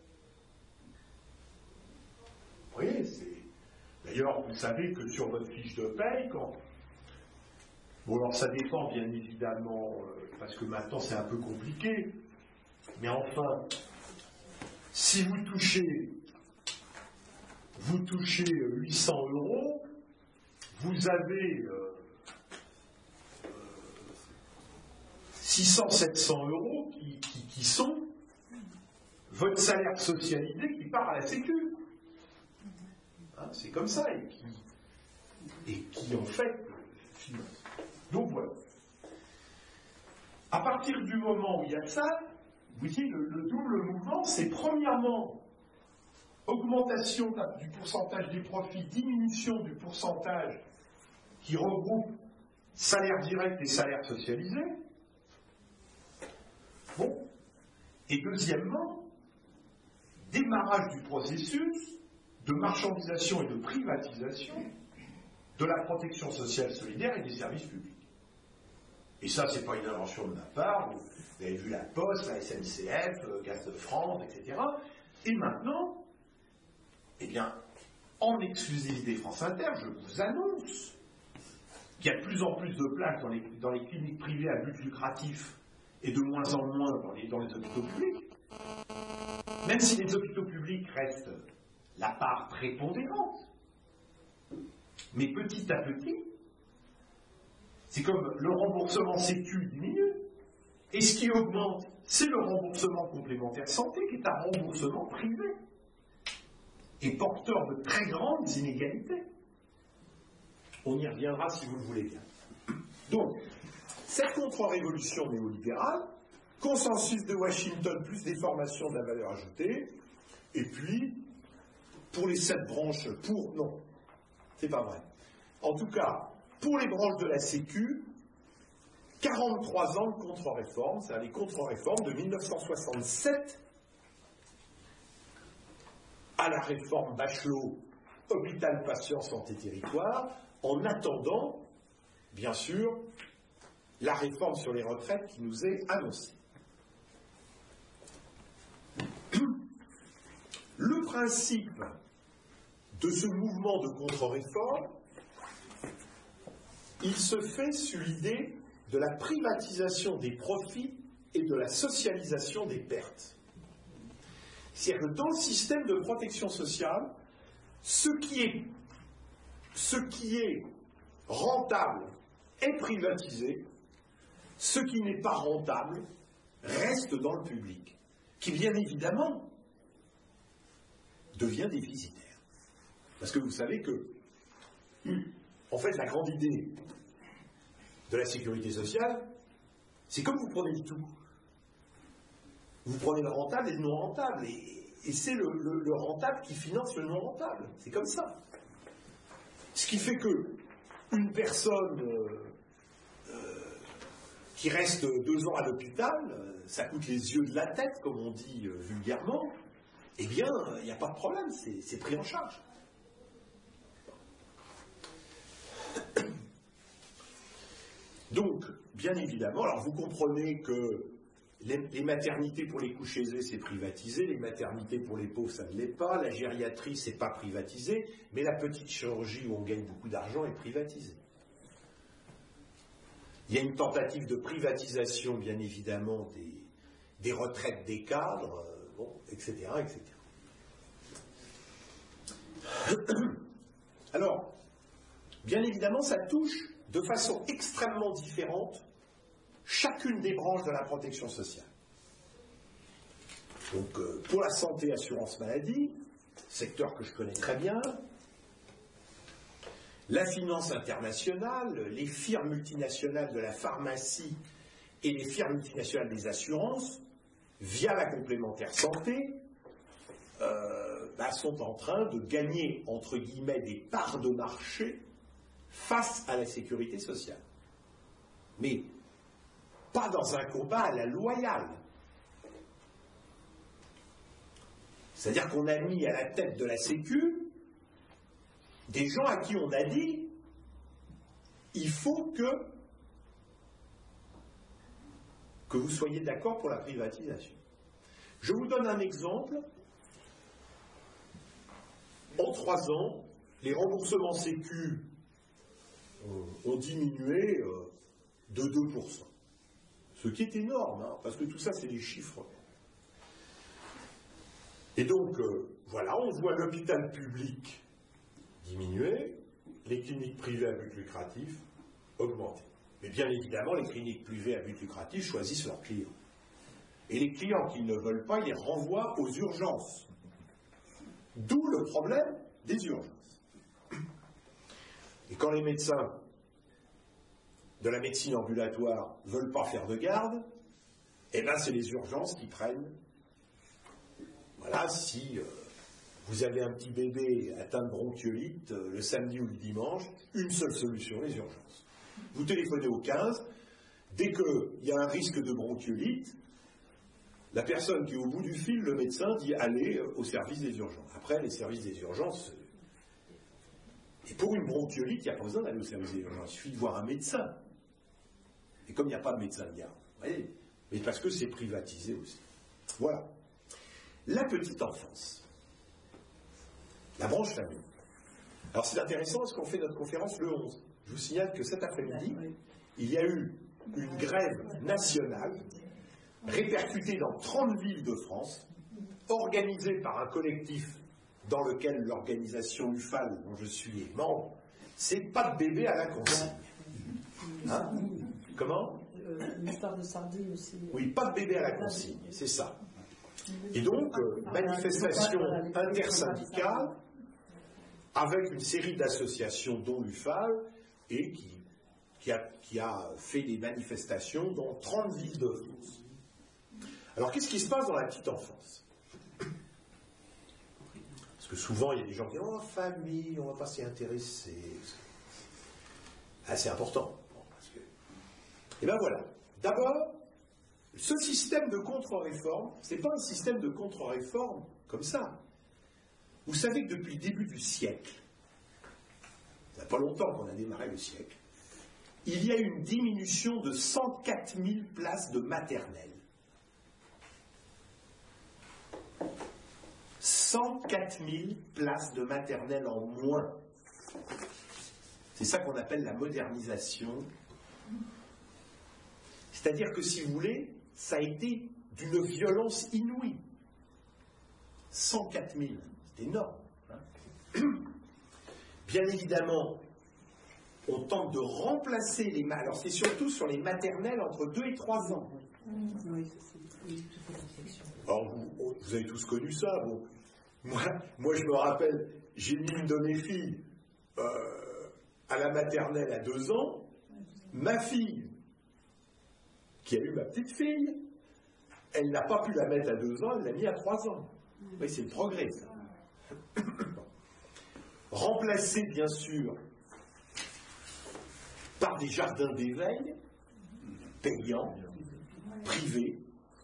Speaker 2: Vous voyez, c'est... D'ailleurs, vous savez que sur votre fiche de paye, quand... Bon, alors ça dépend bien évidemment, parce que maintenant c'est un peu compliqué, mais enfin, si vous touchez 800 €, vous avez 600-700 € qui sont votre salaire socialisé qui part à la Sécu. Hein, c'est comme ça, et qui en fait finance. Donc voilà. À partir du moment où il y a ça, vous voyez, le double mouvement, c'est premièrement augmentation du pourcentage des profits, diminution du pourcentage qui regroupe salaire direct et salaire socialisé. Bon. Et deuxièmement, démarrage du processus de marchandisation et de privatisation de la protection sociale solidaire et des services publics. Et ça, c'est pas une invention de ma part. Vous avez vu la Poste, la SNCF, Gaz de France, etc. Et maintenant, eh bien, en exclusivité France Inter, je vous annonce qu'il y a de plus en plus de places dans les cliniques privées à but lucratif et de moins en moins dans les hôpitaux publics. Même si les hôpitaux publics restent la part prépondérante. Mais petit à petit, c'est comme le remboursement Sécu diminue. Et ce qui augmente, c'est le remboursement complémentaire santé, qui est un remboursement privé. Et porteur de très grandes inégalités. On y reviendra si vous le voulez bien. Donc, cette contre-révolution néolibérale, consensus de Washington plus déformation de la valeur ajoutée, et puis pour les 7 branches, non, c'est pas vrai. En tout cas, pour les branches de la Sécu, 43 ans de contre-réforme, c'est-à-dire les contre-réformes de 1967 à la réforme Bachelot, hôpital, patient, santé, territoire, en attendant, bien sûr, la réforme sur les retraites qui nous est annoncée. Le principe de ce mouvement de contre-réforme, il se fait sur l'idée de la privatisation des profits et de la socialisation des pertes. C'est-à-dire que dans le système de protection sociale, ce qui est rentable est privatisé, ce qui n'est pas rentable reste dans le public, qui bien évidemment devient déficitaire. Parce que vous savez que, en fait, la grande idée de la sécurité sociale, c'est comme vous prenez du tout. Vous prenez le rentable et le non rentable, et c'est le rentable qui finance le non rentable. C'est comme ça. Ce qui fait que une personne qui reste 2 ans à l'hôpital, ça coûte les yeux de la tête, comme on dit vulgairement, eh bien, il n'y a pas de problème, c'est pris en charge. Donc, bien évidemment, alors vous comprenez que les maternités pour les couches aisées, c'est privatisé, les maternités pour les pauvres, ça ne l'est pas, la gériatrie, c'est pas privatisé, mais la petite chirurgie où on gagne beaucoup d'argent est privatisée. Il y a une tentative de privatisation, bien évidemment, des retraites des cadres, etc., etc. Alors, bien évidemment, ça touche de façon extrêmement différente chacune des branches de la protection sociale. Donc, pour la santé, assurance maladie, secteur que je connais très bien, la finance internationale, les firmes multinationales de la pharmacie et les firmes multinationales des assurances, via la complémentaire santé, sont en train de gagner, entre guillemets, des parts de marché face à la sécurité sociale. Mais pas dans un combat à la loyale. C'est-à-dire qu'on a mis à la tête de la Sécu des gens à qui on a dit il faut que vous soyez d'accord pour la privatisation. Je vous donne un exemple. En 3 ans, les remboursements Sécu ont diminué de 2%. Ce qui est énorme, parce que tout ça, c'est des chiffres. Et donc, voilà, on voit l'hôpital public diminuer, les cliniques privées à but lucratif augmenter. Mais bien évidemment, les cliniques privées à but lucratif choisissent leurs clients. Et les clients qui ne veulent pas, ils les renvoient aux urgences. D'où le problème des urgences. Et quand les médecins de la médecine ambulatoire ne veulent pas faire de garde, eh bien c'est les urgences qui prennent. Voilà, si vous avez un petit bébé atteint de bronchiolite le samedi ou le dimanche, une seule solution, les urgences. Vous téléphonez au 15, dès qu'il y a un risque de bronchiolite, la personne qui est au bout du fil, le médecin, dit allez au service des urgences. Après, les services des urgences... Et pour une bronchiolite, il n'y a pas besoin d'aller au service des urgences. Il suffit de voir un médecin. Et comme il n'y a pas de médecin de garde, vous voyez, mais parce que c'est privatisé aussi. Voilà. La petite enfance. La branche famille. Alors c'est intéressant parce qu'on fait notre conférence le 11. Je vous signale que cet après-midi, il y a eu une grève nationale répercutée dans 30 villes de France, organisée par un collectif dans lequel l'organisation UFAL, dont je suis membre, c'est pas de bébé à la consigne. Hein? Comment?
Speaker 4: L'histoire de sardines aussi.
Speaker 2: Oui, pas de bébé à la consigne, c'est ça. Et donc, manifestation intersyndicale avec une série d'associations, dont l'UFAL, et qui a fait des manifestations dans 30 villes de France. Alors, qu'est-ce qui se passe dans la petite enfance? Parce que souvent, il y a des gens qui disent « Oh, famille, on ne va pas s'y intéresser. » Ah, c'est important. Et bien voilà. D'abord, ce système de contre-réforme, ce n'est pas un système de contre-réforme comme ça. Vous savez que depuis le début du siècle, ça n'a pas longtemps qu'on a démarré le siècle, il y a eu une diminution de 104 000 places de maternelle. 104 000 places de maternelle en moins. C'est ça qu'on appelle la modernisation. C'est-à-dire que, si vous voulez, ça a été d'une violence inouïe. 104 000, c'est énorme. Hein. Bien évidemment, on tente de remplacer les... Alors c'est surtout sur les maternelles entre 2 et 3 ans. Alors vous avez tous connu ça. Bon. Moi je me rappelle, j'ai mis une de mes filles à la maternelle à 2 ans. Ma fille, qui a eu ma petite fille, elle n'a pas pu la mettre à 2 ans, elle l'a mis à 3 ans. Oui, c'est le progrès, ça. Remplacer, bien sûr, par des jardins d'éveil payants, privés.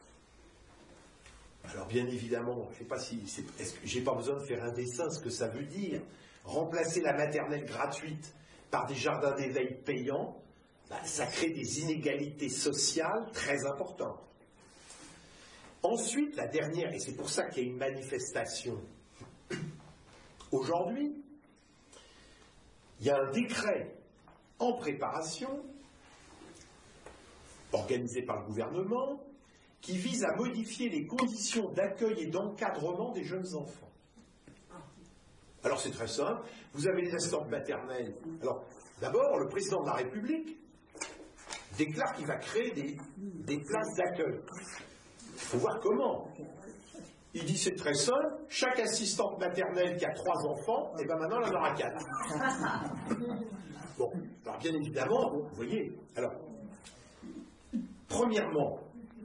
Speaker 2: Alors bien évidemment, je ne sais pas si j'ai pas besoin de faire un dessin, ce que ça veut dire. Remplacer la maternelle gratuite par des jardins d'éveil payants, ça crée des inégalités sociales très importantes. Ensuite, la dernière, et c'est pour ça qu'il y a une manifestation aujourd'hui, il y a un décret en préparation, organisé par le gouvernement, qui vise à modifier les conditions d'accueil et d'encadrement des jeunes enfants. Alors c'est très simple, vous avez les assistantes maternelles. Alors d'abord, le président de la République déclare qu'il va créer des places d'accueil. Il faut voir comment. Il dit c'est très simple, chaque assistante maternelle qui a 3 enfants, et bien maintenant elle en aura 4. Bon, alors bien évidemment, vous voyez, alors, premièrement,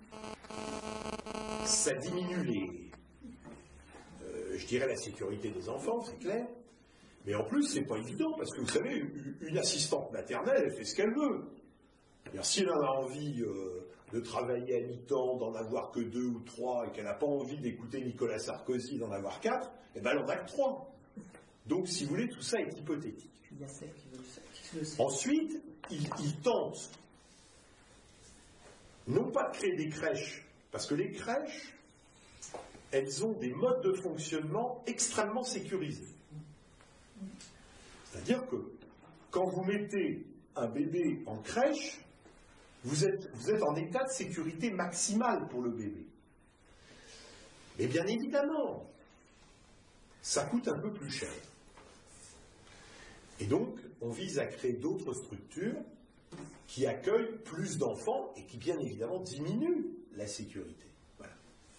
Speaker 2: ça diminue je dirais la sécurité des enfants, c'est clair, mais en plus c'est pas évident, parce que vous savez, une assistante maternelle, elle fait ce qu'elle veut. C'est-à-dire, si elle en a envie de travailler à mi-temps, d'en avoir que 2 ou 3, et qu'elle n'a pas envie d'écouter Nicolas Sarkozy, d'en avoir 4, eh ben elle en a que 3. Donc, si vous voulez, tout ça est hypothétique.
Speaker 4: Il y a celle qui le sait.
Speaker 2: Ensuite, il tente non pas de créer des crèches, parce que les crèches, elles ont des modes de fonctionnement extrêmement sécurisés. C'est-à-dire que quand vous mettez un bébé en crèche, vous êtes en état de sécurité maximale pour le bébé. Mais bien évidemment, ça coûte un peu plus cher. Et donc, on vise à créer d'autres structures qui accueillent plus d'enfants et qui, bien évidemment, diminuent la sécurité. Voilà.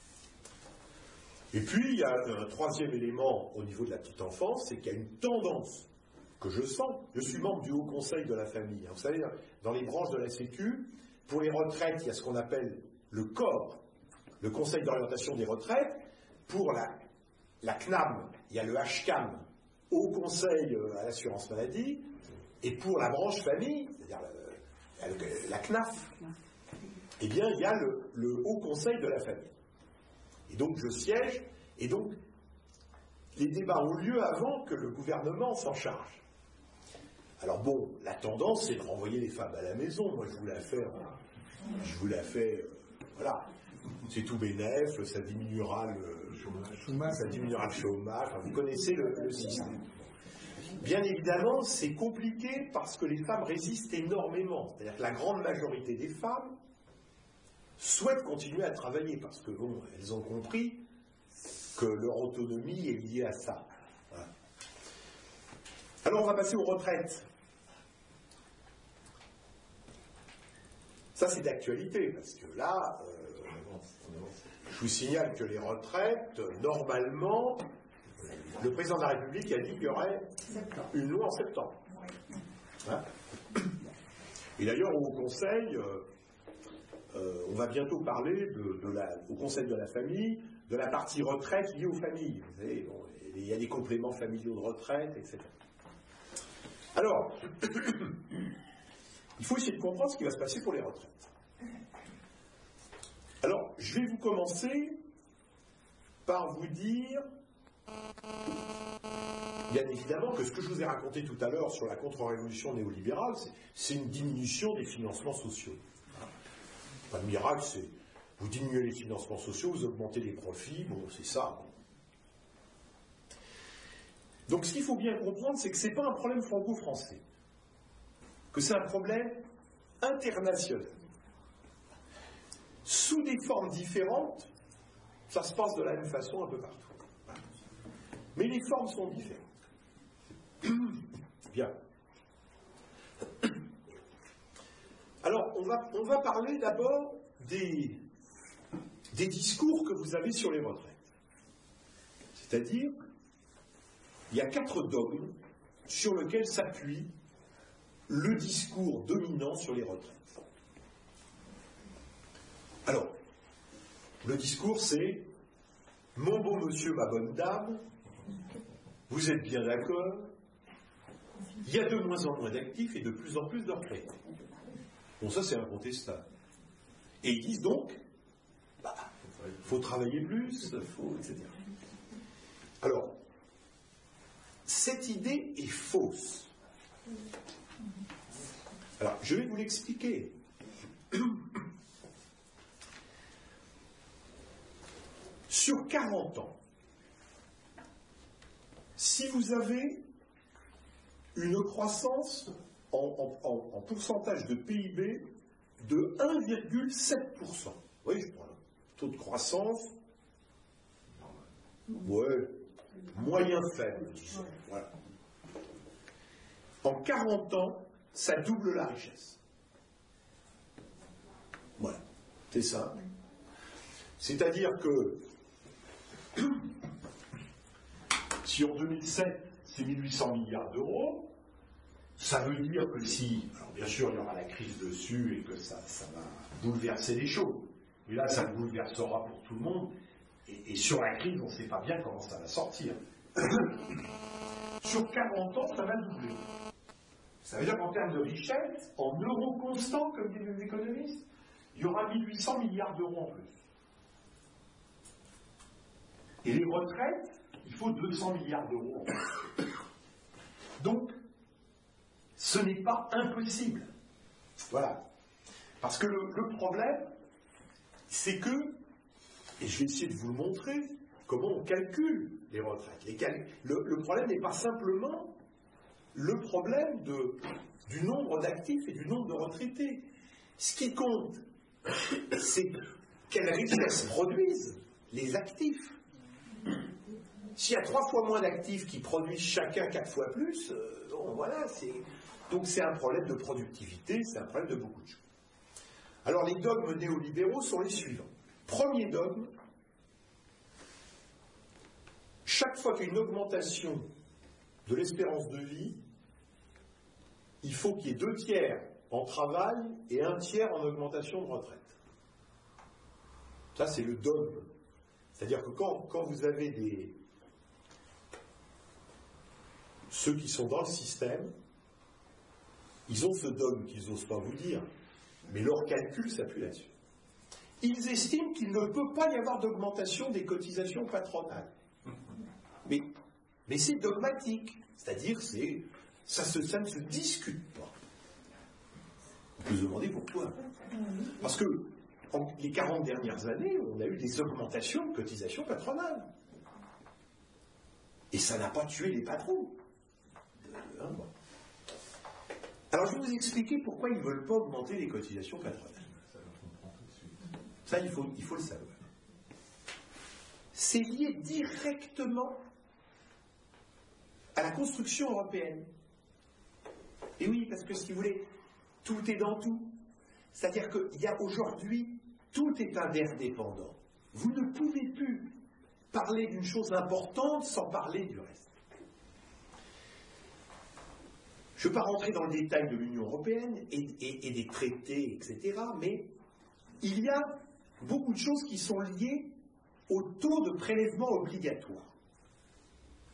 Speaker 2: Et puis, il y a un troisième élément au niveau de la petite enfance, c'est qu'il y a une tendance que je sens. Je suis membre du Haut Conseil de la famille. Vous savez, dans les branches de la Sécu, pour les retraites, il y a ce qu'on appelle le COR, le Conseil d'orientation des retraites. Pour la CNAM, il y a le HCAM, Haut Conseil à l'assurance maladie. Et pour la branche famille, c'est-à-dire la CNAF, eh bien, il y a le Haut Conseil de la famille. Et donc, je siège, et donc, les débats ont lieu avant que le gouvernement s'en charge. Alors bon, la tendance, c'est de renvoyer les femmes à la maison. Moi, je vous la fais, voilà. C'est tout bénef, ça diminuera le chômage. Enfin, vous connaissez le système. Bien évidemment, c'est compliqué parce que les femmes résistent énormément. C'est-à-dire que la grande majorité des femmes souhaitent continuer à travailler parce que, bon, elles ont compris que leur autonomie est liée à ça. Voilà. Alors, on va passer aux retraites. Ça, c'est d'actualité, parce que là, je vous signale que les retraites, normalement, le président de la République a dit qu'il y aurait une loi en septembre. Hein? Et d'ailleurs, au Conseil, on va bientôt parler au Conseil de la famille, de la partie retraite liée aux familles. Vous savez, bon, il y a des compléments familiaux de retraite, etc. Alors, il faut essayer de comprendre ce qui va se passer pour les retraites. Alors, je vais vous commencer par vous dire, bien évidemment, que ce que je vous ai raconté tout à l'heure sur la contre-révolution néolibérale, c'est une diminution des financements sociaux. Pas de miracle, c'est vous diminuez les financements sociaux, vous augmentez les profits, bon, c'est ça. Donc ce qu'il faut bien comprendre, c'est que ce n'est pas un problème franco-français, que c'est un problème international. Sous des formes différentes, ça se passe de la même façon un peu partout. Mais les formes sont différentes. Bien. Alors, on va parler d'abord des discours que vous avez sur les retraites. C'est-à-dire, il y a 4 dogmes sur lesquels s'appuie le discours dominant sur les retraites. Alors, le discours, c'est « Mon beau monsieur, ma bonne dame, vous êtes bien d'accord, il y a de moins en moins d'actifs et de plus en plus de retraités. » Bon, ça, c'est incontestable. Et ils disent donc, faut travailler plus, etc. Alors, cette idée est fausse. Alors, je vais vous l'expliquer. Sur 40 ans, si vous avez une croissance en pourcentage de PIB de 1,7%, oui, je prends un taux de croissance, ouais, moyen faible, disons. Voilà. En 40 ans, ça double la richesse. Voilà, c'est ça. C'est-à-dire que si en 2007, c'est 1800 milliards d'euros, ça veut dire que si, alors bien sûr, il y aura la crise dessus et que ça va bouleverser les choses. Et là, ça bouleversera pour tout le monde. Et sur la crise, on ne sait pas bien comment ça va sortir. Sur 40 ans, ça va doubler. Ça veut dire qu'en termes de richesse, en euros constants, comme disent les économistes, il y aura 1800 milliards d'euros en plus. Et les retraites, il faut 200 milliards d'euros. Donc, ce n'est pas impossible. Voilà. Parce que le problème, c'est que, et je vais essayer de vous le montrer, comment on calcule les retraites. Le problème n'est pas simplement le problème du nombre d'actifs et du nombre de retraités. Ce qui compte, c'est quelle richesse produisent les actifs. S'il y a 3 fois moins d'actifs qui produisent chacun 4 fois plus, bon, voilà, donc c'est un problème de productivité, c'est un problème de beaucoup de choses. Alors les dogmes néolibéraux sont les suivants. Premier dogme, chaque fois qu'il y a une augmentation de l'espérance de vie, il faut qu'il y ait 2 tiers en travail et 1 tiers en augmentation de retraite. Ça, c'est le dogme. C'est-à-dire que quand vous avez ceux qui sont dans le système, ils ont ce dogme qu'ils n'osent pas vous dire, mais leur calcul s'appuie là-dessus. Ils estiment qu'il ne peut pas y avoir d'augmentation des cotisations patronales. Mais c'est dogmatique, c'est-à-dire ça ne se discute pas. On peut se demander pourquoi. Parce que les 40 dernières années, on a eu des augmentations de cotisations patronales. Et ça n'a pas tué les patrons. Alors je vais vous expliquer pourquoi ils ne veulent pas augmenter les cotisations patronales. Ça, il faut le savoir. C'est lié directement à la construction européenne. Et oui, parce que si vous voulez, tout est dans tout. C'est-à-dire qu'il y a aujourd'hui, tout est interdépendant. Vous ne pouvez plus parler d'une chose importante sans parler du reste. Je ne vais pas rentrer dans le détail de l'Union européenne et des traités, etc., mais il y a beaucoup de choses qui sont liées au taux de prélèvement obligatoire.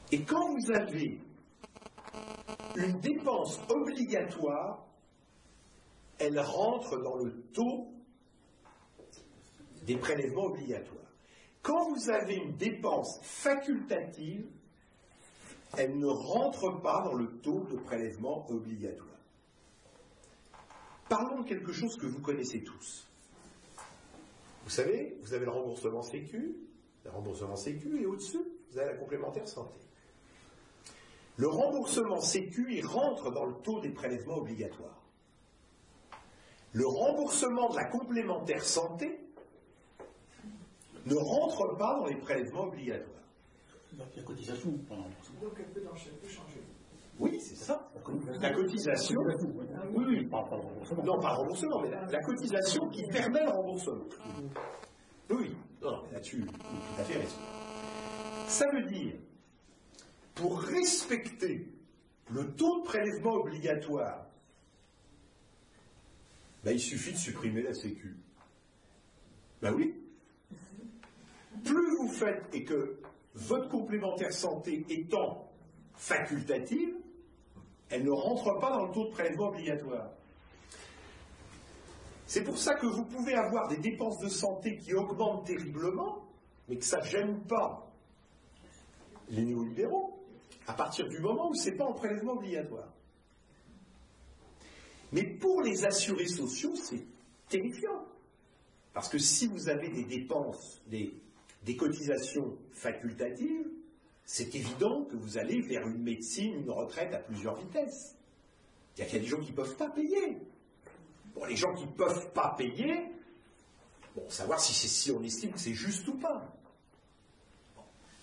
Speaker 2: Et quand vous avez une dépense obligatoire, elle rentre dans le taux des prélèvements obligatoires. Quand vous avez une dépense facultative, elle ne rentre pas dans le taux de prélèvement obligatoire. Parlons de quelque chose que vous connaissez tous. Vous savez, vous avez le remboursement Sécu, et au-dessus, vous avez la complémentaire santé. Le remboursement Sécu, il rentre dans le taux des prélèvements obligatoires. Le remboursement de la complémentaire santé ne rentre pas dans les prélèvements obligatoires.
Speaker 3: Donc il y a cotisation pendant le remboursement.
Speaker 4: Donc elle peut changer.
Speaker 2: Oui, c'est ça. La cotisation.
Speaker 3: Oui, pas le remboursement.
Speaker 2: Non, pas le remboursement, mais la cotisation qui permet le remboursement. Oui, non, là-dessus, tout à fait raison. Ça veut dire, pour respecter le taux de prélèvement obligatoire, ben, il suffit de supprimer la Sécu. Ben oui. Plus vous faites, et que votre complémentaire santé étant facultative, elle ne rentre pas dans le taux de prélèvement obligatoire. C'est pour ça que vous pouvez avoir des dépenses de santé qui augmentent terriblement, mais que ça ne gêne pas les néolibéraux, à partir du moment où ce n'est pas en prélèvement obligatoire. Mais pour les assurés sociaux, c'est terrifiant. Parce que si vous avez des dépenses, des cotisations facultatives, c'est évident que vous allez vers une médecine, une retraite à plusieurs vitesses. Il y a des gens qui ne peuvent pas payer. Bon, les gens qui ne peuvent pas payer, bon, savoir si on estime que c'est juste ou pas. Bon.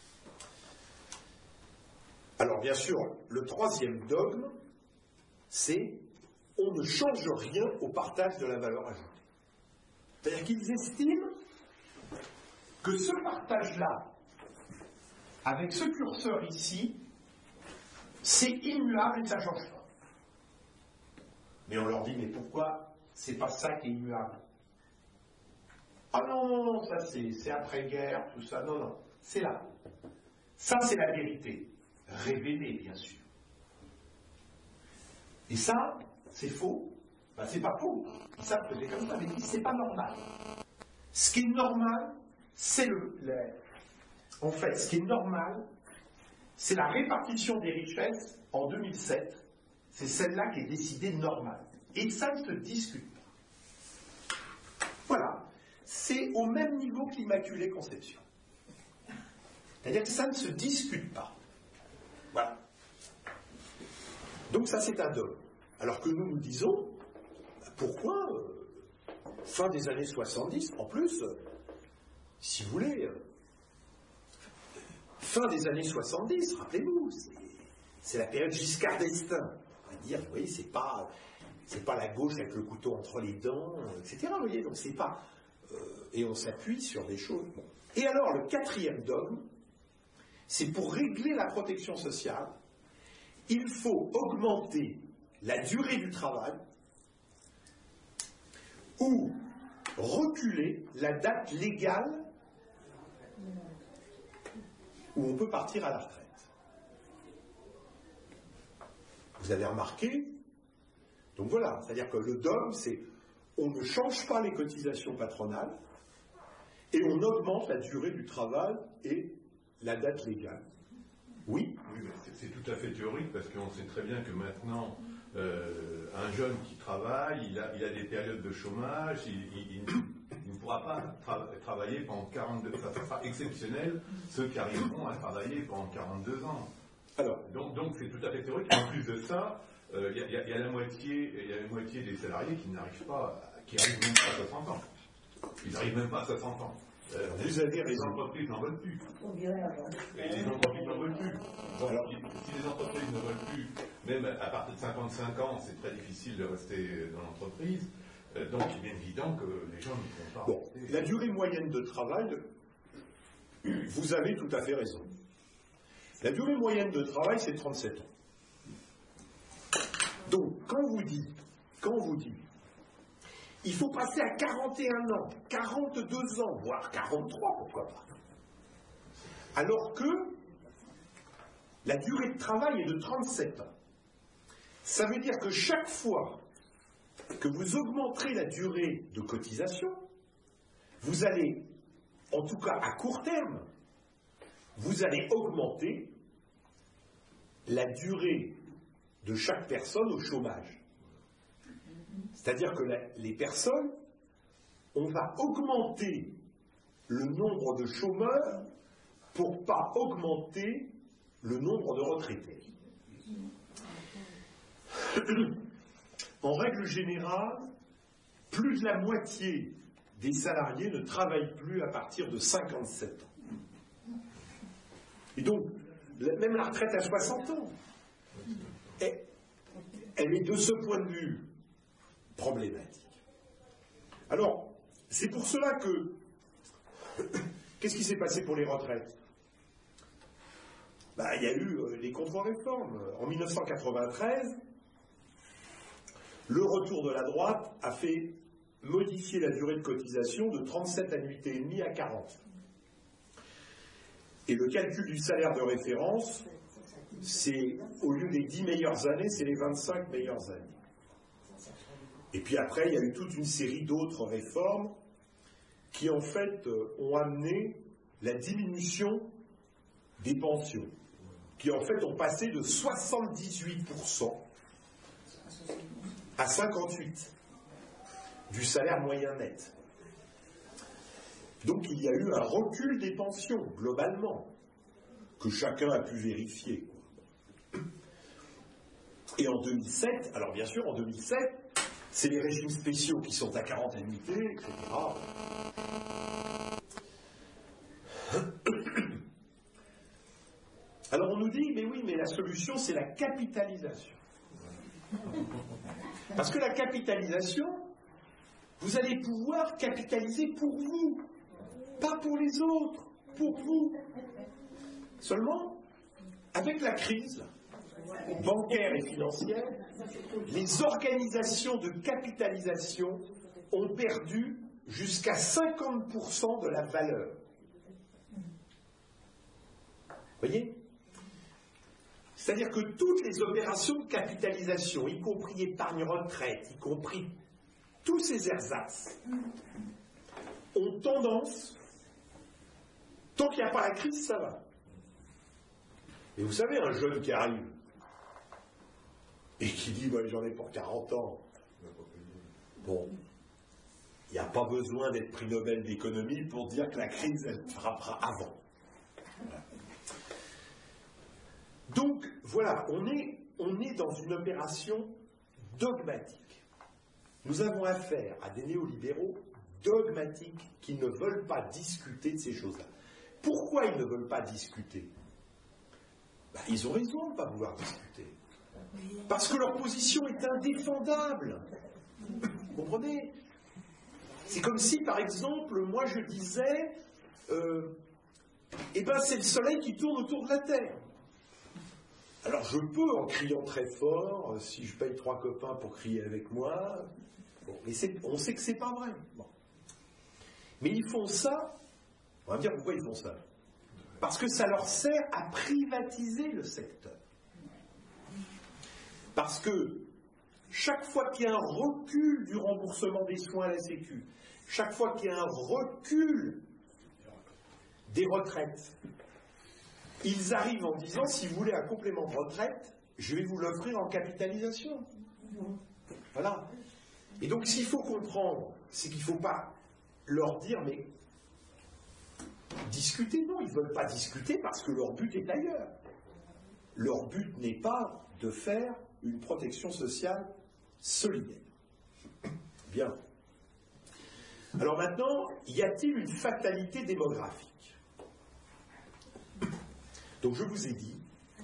Speaker 2: Alors, bien sûr, le troisième dogme, c'est on ne change rien au partage de la valeur ajoutée. C'est-à-dire qu'ils estiment que ce partage-là, avec ce curseur ici, c'est immuable et ça ne change pas. Mais on leur dit, mais pourquoi c'est pas ça qui est immuable? Ah non, ça c'est après-guerre, tout ça, non, c'est là. Ça c'est la vérité, révélée bien sûr. Et ça, c'est faux. Ben, c'est pas faux. Ça faisait comme ça, mais c'est pas normal. Ce qui est normal, c'est en fait, ce qui est normal, c'est la répartition des richesses en 2007. C'est celle-là qui est décidée normale. Et ça ne se discute pas. Voilà. C'est au même niveau que l'Immaculée Conception. C'est-à-dire que ça ne se discute pas. Voilà. Donc ça, c'est un dogme. Alors que nous disons, pourquoi fin des années 70, en plus, si vous voulez, fin des années 70, rappelez-vous, c'est la période Giscard d'Estaing. On va dire, vous voyez, c'est pas la gauche avec le couteau entre les dents, etc. Vous voyez, donc c'est pas... et on s'appuie sur des choses... Bon. Et alors, le quatrième dogme, c'est pour régler la protection sociale, il faut augmenter la durée du travail ou reculer la date légale où on peut partir à la retraite. Vous avez remarqué? Donc voilà, c'est-à-dire que le dogme, c'est on ne change pas les cotisations patronales et on augmente la durée du travail et la date légale. Oui?
Speaker 5: Oui, c'est tout à fait théorique parce qu'on sait très bien que maintenant, un jeune qui travaille, il a des périodes de chômage, il ne pourra pas travailler pendant 42 ans. Ça sera exceptionnel ceux qui arriveront à travailler pendant 42 ans.
Speaker 2: Alors,
Speaker 5: donc c'est tout à fait théorique. En plus de ça, il y a la moitié des salariés qui n'arrivent pas, qui n'arrivent même pas à 60 ans. Ils n'arrivent même pas à 60 ans.
Speaker 2: vous avez
Speaker 5: Les
Speaker 2: raison.
Speaker 5: entreprises n'en veulent plus.
Speaker 4: On dirait avant.
Speaker 5: Et les entreprises n'en veulent plus. Alors, si les entreprises ne veulent plus, même à partir de 55 ans, c'est très difficile de rester dans l'entreprise. Donc, il est évident que les gens ne vont pas.
Speaker 2: Bon, la durée moyenne de travail, vous avez tout à fait raison. La durée moyenne de travail, c'est 37 ans. Donc, quand vous dites, il faut passer à 41 ans, 42 ans, voire 43, pourquoi pas. Alors que la durée de travail est de 37 ans. Ça veut dire que chaque fois que vous augmenterez la durée de cotisation, vous allez, en tout cas à court terme, vous allez augmenter la durée de chaque personne au chômage. C'est-à-dire que les personnes, on va augmenter le nombre de chômeurs pour ne pas augmenter le nombre de retraités. En règle générale, plus de la moitié des salariés ne travaillent plus à partir de 57 ans. Et donc, même la retraite à 60 ans, elle est de ce point de vue problématique. Alors, c'est pour cela que... Qu'est-ce qui s'est passé pour les retraites? Il y a eu les contre-réformes. En 1993, le retour de la droite a fait modifier la durée de cotisation de 37 annuités et demie à 40. Et le calcul du salaire de référence, c'est, au lieu des 10 meilleures années, c'est les 25 meilleures années. Et puis après, il y a eu toute une série d'autres réformes qui, en fait, ont amené la diminution des pensions, qui, en fait, ont passé de 78% à 58% du salaire moyen net. Donc, il y a eu un recul des pensions, globalement, que chacun a pu vérifier. Et en 2007, alors bien sûr, en 2007, c'est les régimes spéciaux qui sont à 40 annuités, etc. Alors on nous dit, mais oui, mais la solution, c'est la capitalisation. Parce que la capitalisation, vous allez pouvoir capitaliser pour vous, pas pour les autres, pour vous. Seulement, avec la crise bancaire et financière, les organisations de capitalisation ont perdu jusqu'à 50% de la valeur. Vous voyez ? C'est-à-dire que toutes les opérations de capitalisation, y compris épargne retraite, y compris tous ces ersatz, ont tendance, tant qu'il n'y a pas la crise, ça va. Et vous savez, un jeune qui arrive et qui dit j'en ai pour 40 ans, bon, il n'y a pas besoin d'être prix Nobel d'économie pour dire que la crise, elle frappera avant. Voilà. Donc, voilà, on est dans une opération dogmatique. Nous avons affaire à des néolibéraux dogmatiques qui ne veulent pas discuter de ces choses-là. Pourquoi ils ne veulent pas discuter ? Ils ont raison de ne pas vouloir discuter. Parce que leur position est indéfendable. Vous comprenez ? C'est comme si, par exemple, moi je disais c'est le soleil qui tourne autour de la Terre. Alors je peux, en criant très fort, si je paye 3 copains pour crier avec moi, mais on sait que c'est pas vrai. Bon. Mais ils font ça, on va me dire pourquoi ils font ça. Parce que ça leur sert à privatiser le secteur. Parce que chaque fois qu'il y a un recul du remboursement des soins à la Sécu, chaque fois qu'il y a un recul des retraites, ils arrivent en disant, si vous voulez un complément de retraite, je vais vous l'offrir en capitalisation. Voilà. Et donc, s'il faut comprendre, c'est qu'il ne faut pas leur dire, mais discuter, non, ils ne veulent pas discuter parce que leur but est ailleurs. Leur but n'est pas de faire une protection sociale solidaire. Bien. Alors maintenant, y a-t-il une fatalité démographique ? Donc je vous ai dit,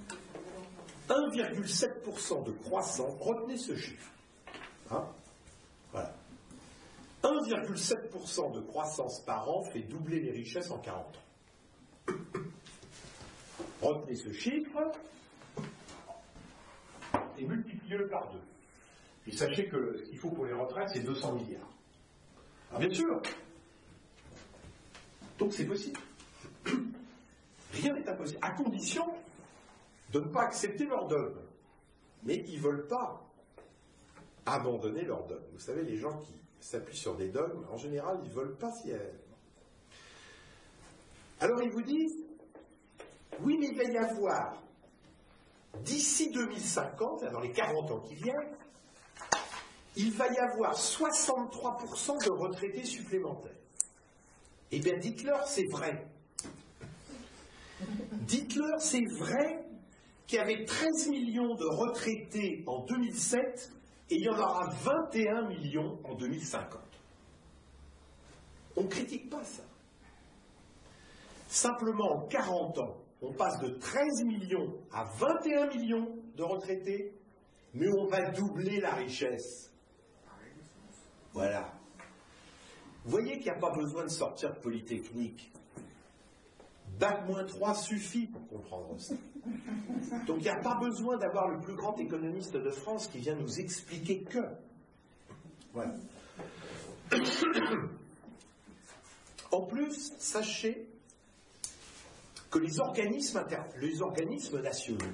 Speaker 2: 1,7% de croissance, retenez ce chiffre. Hein ? Voilà. 1,7% de croissance par an fait doubler les richesses en 40 ans. Retenez ce chiffre et multipliez-le par 2. Et sachez que ce qu'il faut pour les retraites, c'est 200 milliards. Alors bien sûr. Donc c'est possible. Rien n'est impossible, à condition de ne pas accepter leur dogme. Mais ils ne veulent pas abandonner leur dogme. Vous savez, les gens qui s'appuient sur des dogmes, en général, ils ne veulent pas s'y aller. Alors ils vous disent, oui, mais il va y avoir, d'ici 2050, dans les 40 ans qui viennent, il va y avoir 63% de retraités supplémentaires. Eh bien, dites-leur, c'est vrai. Dites-leur, c'est vrai qu'il y avait 13 millions de retraités en 2007 et il y en aura 21 millions en 2050. On ne critique pas ça. Simplement, en 40 ans, on passe de 13 millions à 21 millions de retraités, mais on va doubler la richesse. Voilà. Vous voyez qu'il n'y a pas besoin de sortir de Polytechnique. Bac-3 suffit pour comprendre ça. Donc il n'y a pas besoin d'avoir le plus grand économiste de France qui vient nous expliquer que. Voilà. En plus, sachez que les organismes nationaux,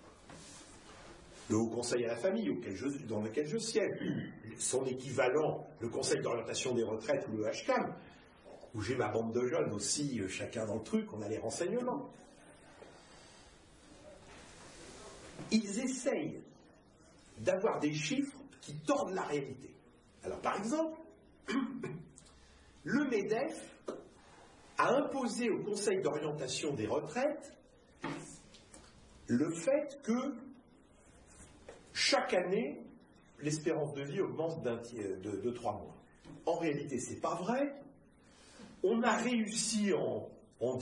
Speaker 2: le Haut Conseil à la famille, dans lequel je siège, son équivalent, le Conseil d'orientation des retraites ou le HCAM, où j'ai ma bande de jeunes aussi, chacun dans le truc, on a les renseignements. Ils essayent d'avoir des chiffres qui tordent la réalité. Alors par exemple, le MEDEF a imposé au Conseil d'orientation des retraites le fait que chaque année, l'espérance de vie augmente de 3 mois. En réalité, ce n'est pas vrai. On a réussi en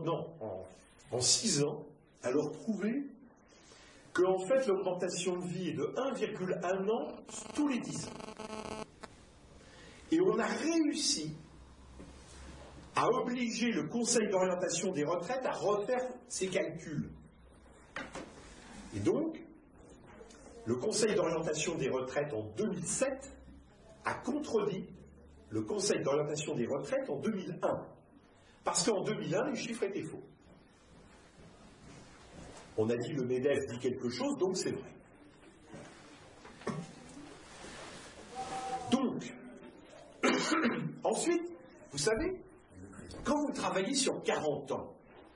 Speaker 2: 6 ans, à leur prouver qu'en fait, l'augmentation de vie est de 1,1 an tous les 10 ans. Et on a réussi à obliger le Conseil d'orientation des retraites à refaire ses calculs. Et donc, le Conseil d'orientation des retraites en 2007 a contredit le Conseil d'orientation des retraites en 2001. Parce qu'en 2001, les chiffres étaient faux. On a dit le MEDEF dit quelque chose, donc c'est vrai. Donc, ensuite, vous savez, quand vous travaillez sur 40 ans,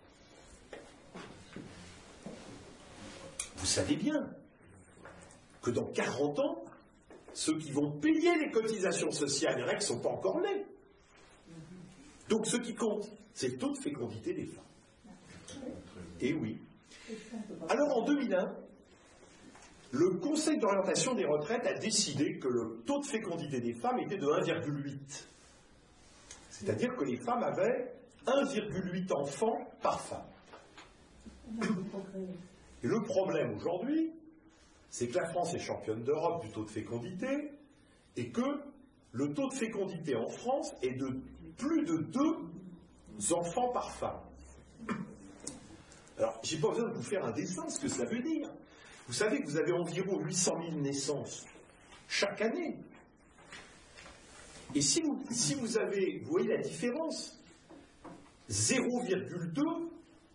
Speaker 2: vous savez bien que dans 40 ans, ceux qui vont payer les cotisations sociales, il y en a qui ne sont pas encore nés. Donc ce qui compte, c'est le taux de fécondité des femmes. Et oui. Alors en 2001, le Conseil d'orientation des retraites a décidé que le taux de fécondité des femmes était de 1,8. C'est-à-dire que les femmes avaient 1,8 enfants par femme. Et le problème aujourd'hui, c'est que la France est championne d'Europe du taux de fécondité et que le taux de fécondité en France est de plus de 2 enfants par femme. Alors, je n'ai pas besoin de vous faire un dessin, ce que ça veut dire. Vous savez que vous avez environ 800 000 naissances chaque année. Et si vous avez, vous voyez la différence, 0,2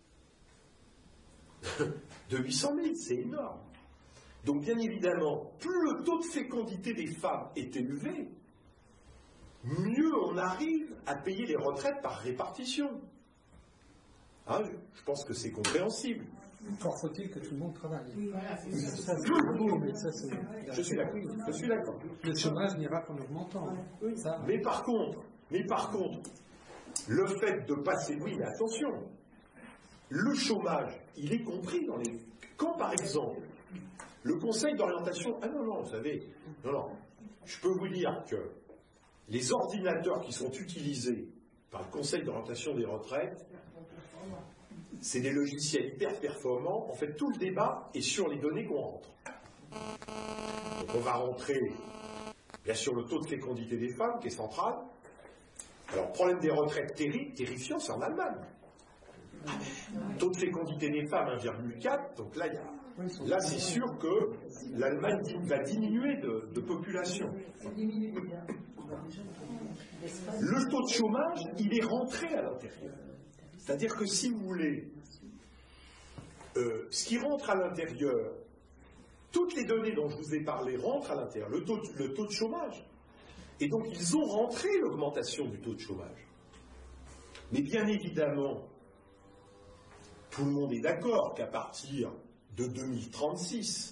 Speaker 2: de 800 000, c'est énorme. Donc bien évidemment, plus le taux de fécondité des femmes est élevé, mieux on arrive à payer les retraites par répartition. Hein, je pense que c'est compréhensible.
Speaker 6: Encore faut-il que tout le monde travaille.
Speaker 4: Oui, voilà, c'est
Speaker 2: Je suis d'accord.
Speaker 6: Le chômage n'ira qu'en augmentant.
Speaker 2: Oui.
Speaker 6: Ça.
Speaker 2: Mais par contre, le fait de passer... Oui, mais attention, le chômage, il est compris dans les... Quand, par exemple, le Conseil d'orientation... Ah non, vous savez... Non, je peux vous dire que les ordinateurs qui sont utilisés par le Conseil d'orientation des retraites, c'est des logiciels hyper performants. En fait, tout le débat est sur les données qu'on rentre. Donc on va rentrer, bien sûr, le taux de fécondité des femmes, qui est central. Alors, problème des retraites terrifiant, c'est en Allemagne. Taux de fécondité des femmes, 1,4. Donc là, c'est sûr que l'Allemagne va diminuer de population. Le taux de chômage, il est rentré à l'intérieur. C'est-à-dire que si vous voulez, ce qui rentre à l'intérieur, toutes les données dont je vous ai parlé rentrent à l'intérieur, le taux de chômage. Et donc ils ont rentré l'augmentation du taux de chômage. Mais bien évidemment, tout le monde est d'accord qu'à partir de 2036,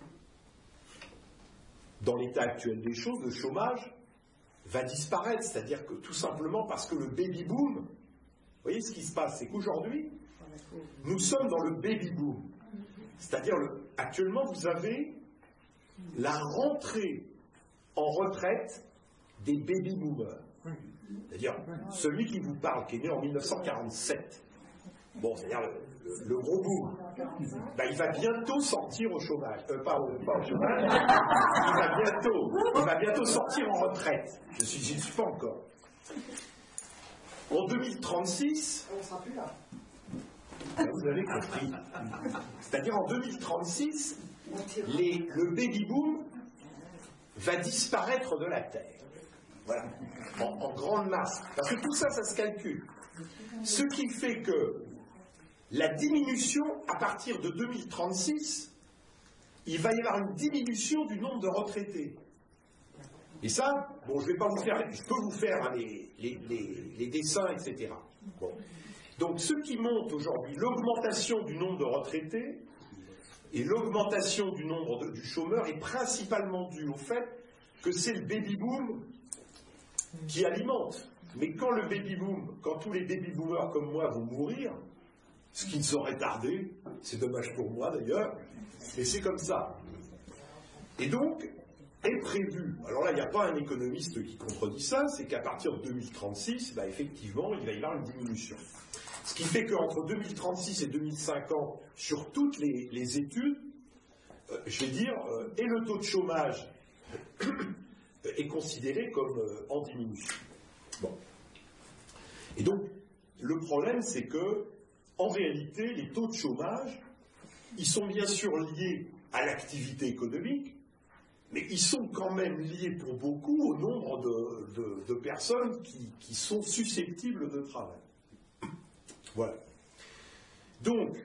Speaker 2: dans l'état actuel des choses, le chômage va disparaître. C'est-à-dire que tout simplement parce que le baby-boom, vous voyez ce qui se passe, c'est qu'aujourd'hui, nous sommes dans le baby-boom. C'est-à-dire, actuellement, vous avez la rentrée en retraite des baby-boomers. C'est-à-dire, celui qui vous parle, qui est né en 1947, bon, c'est-à-dire le gros boom, ben, il va bientôt sortir au chômage. Pas au chômage, il va bientôt sortir en retraite. J'y suis pas encore. En 2036,
Speaker 4: On ne sera plus là.
Speaker 2: vous avez compris. C'est-à-dire en 2036, le baby-boom va disparaître de la Terre. Voilà. En grande masse. Parce que tout ça, ça se calcule. Ce qui fait que la diminution, à partir de 2036, il va y avoir une diminution du nombre de retraités. Et ça, bon, je peux vous faire les dessins, etc. Bon. Donc, ce qui monte aujourd'hui, l'augmentation du nombre de retraités et l'augmentation du nombre du chômeur est principalement due au fait que c'est le baby-boom qui alimente. Mais quand tous les baby-boomers comme moi vont mourir, ce qui ne saurait tarder, c'est dommage pour moi d'ailleurs, mais c'est comme ça. Et donc, est prévu, alors là il n'y a pas un économiste qui contredit ça, c'est qu'à partir de 2036, bah, effectivement, il va y avoir une diminution. Ce qui fait qu'entre 2036 et 2050, sur toutes les études, je vais dire, et le taux de chômage est considéré comme en diminution. Bon. Et donc, le problème, c'est que, en réalité, les taux de chômage, ils sont bien sûr liés à l'activité économique, mais ils sont quand même liés pour beaucoup au nombre de personnes qui sont susceptibles de travail. Voilà. Donc,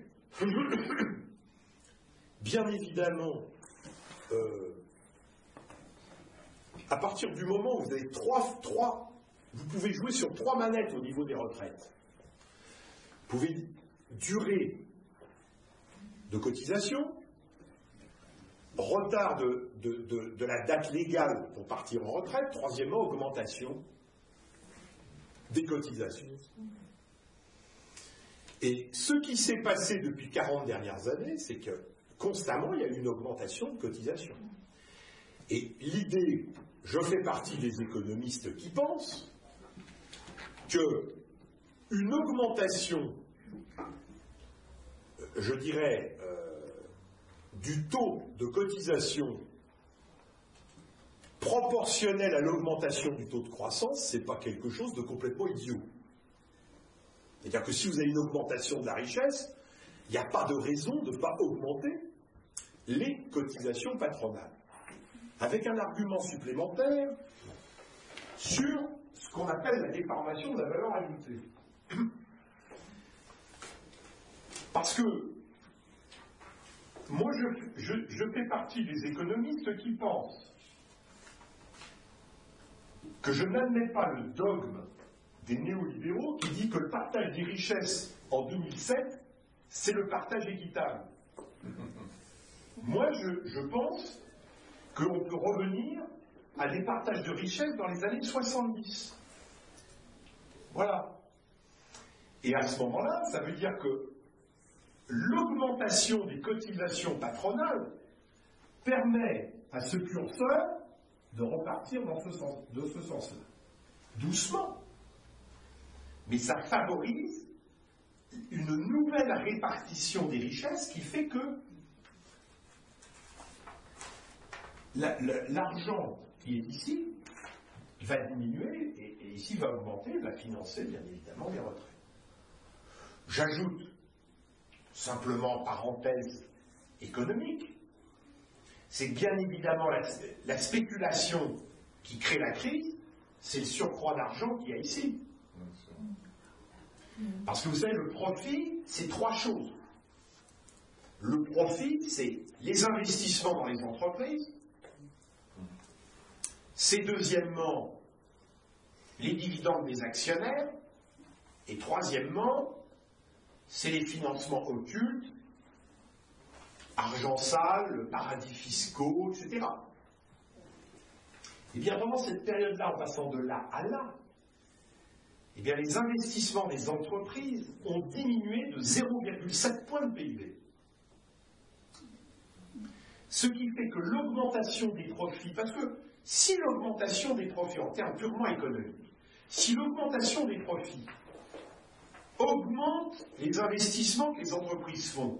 Speaker 2: bien évidemment, à partir du moment où vous avez vous pouvez jouer sur 3 manettes au niveau des retraites. Vous pouvez durée de cotisation, retard de la date légale pour partir en retraite, troisièmement, augmentation des cotisations. Et ce qui s'est passé depuis 40 dernières années, c'est que constamment, il y a eu une augmentation de cotisation. Et l'idée, je fais partie des économistes qui pensent qu'une augmentation, je dirais, du taux de cotisation proportionnel à l'augmentation du taux de croissance, ce n'est pas quelque chose de complètement idiot. C'est-à-dire que si vous avez une augmentation de la richesse, il n'y a pas de raison de ne pas augmenter les cotisations patronales. Avec un argument supplémentaire sur ce qu'on appelle la déformation de la valeur ajoutée. Parce que moi, je fais partie des économistes qui pensent que je n'admets pas le dogme des néolibéraux qui dit que le partage des richesses en 2007, c'est le partage équitable. Moi, je pense qu'on peut revenir à des partages de richesses dans les années 70. Voilà. Et à ce moment-là, ça veut dire que l'augmentation des cotisations patronales permet à ce curseur de repartir de ce sens-là. Doucement. Mais ça favorise une nouvelle répartition des richesses qui fait que l'argent qui est ici va diminuer et ici va augmenter, va financer bien évidemment les retraites. J'ajoute simplement parenthèse économique, c'est que bien évidemment la spéculation qui crée la crise, c'est le surcroît d'argent qu'il y a ici. Parce que vous savez, le profit, c'est 3 choses. Le profit, c'est les investissements dans les entreprises. C'est deuxièmement les dividendes des actionnaires. Et troisièmement, c'est les financements occultes, argent sale, paradis fiscaux, etc. Et bien pendant cette période-là, en passant de là à là, eh bien les investissements des entreprises ont diminué de 0,7 points de PIB. Ce qui fait que l'augmentation des profits, parce que si l'augmentation des profits en termes purement économiques, si l'augmentation des profits augmente les investissements que les entreprises font,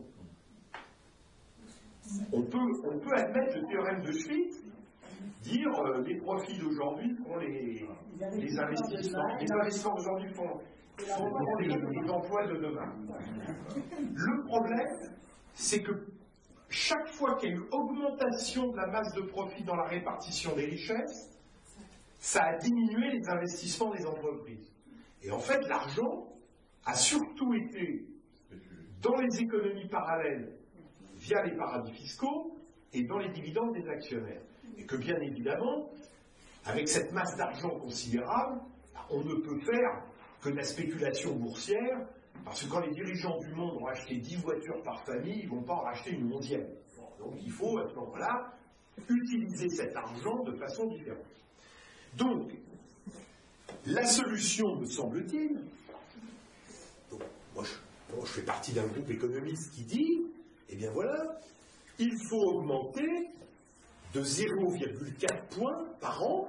Speaker 2: on peut admettre le théorème de Schmitt, dire les profits d'aujourd'hui font les investissements. Les investissements d'aujourd'hui font les emplois de demain. Le problème, c'est que chaque fois qu'il y a une augmentation de la masse de profit dans la répartition des richesses, ça a diminué les investissements des entreprises. Et en fait, l'argent a surtout été dans les économies parallèles via les paradis fiscaux et dans les dividendes des actionnaires. Et que bien évidemment, avec cette masse d'argent considérable, on ne peut faire que de la spéculation boursière, parce que quand les dirigeants du monde ont acheté 10 voitures par famille, ils ne vont pas en racheter une 11e. Donc il faut à ce moment-là utiliser cet argent de façon différente. Donc, la solution, me semble-t-il, moi je fais partie d'un groupe économiste qui dit, eh bien voilà, il faut augmenter de 0,4 points par an,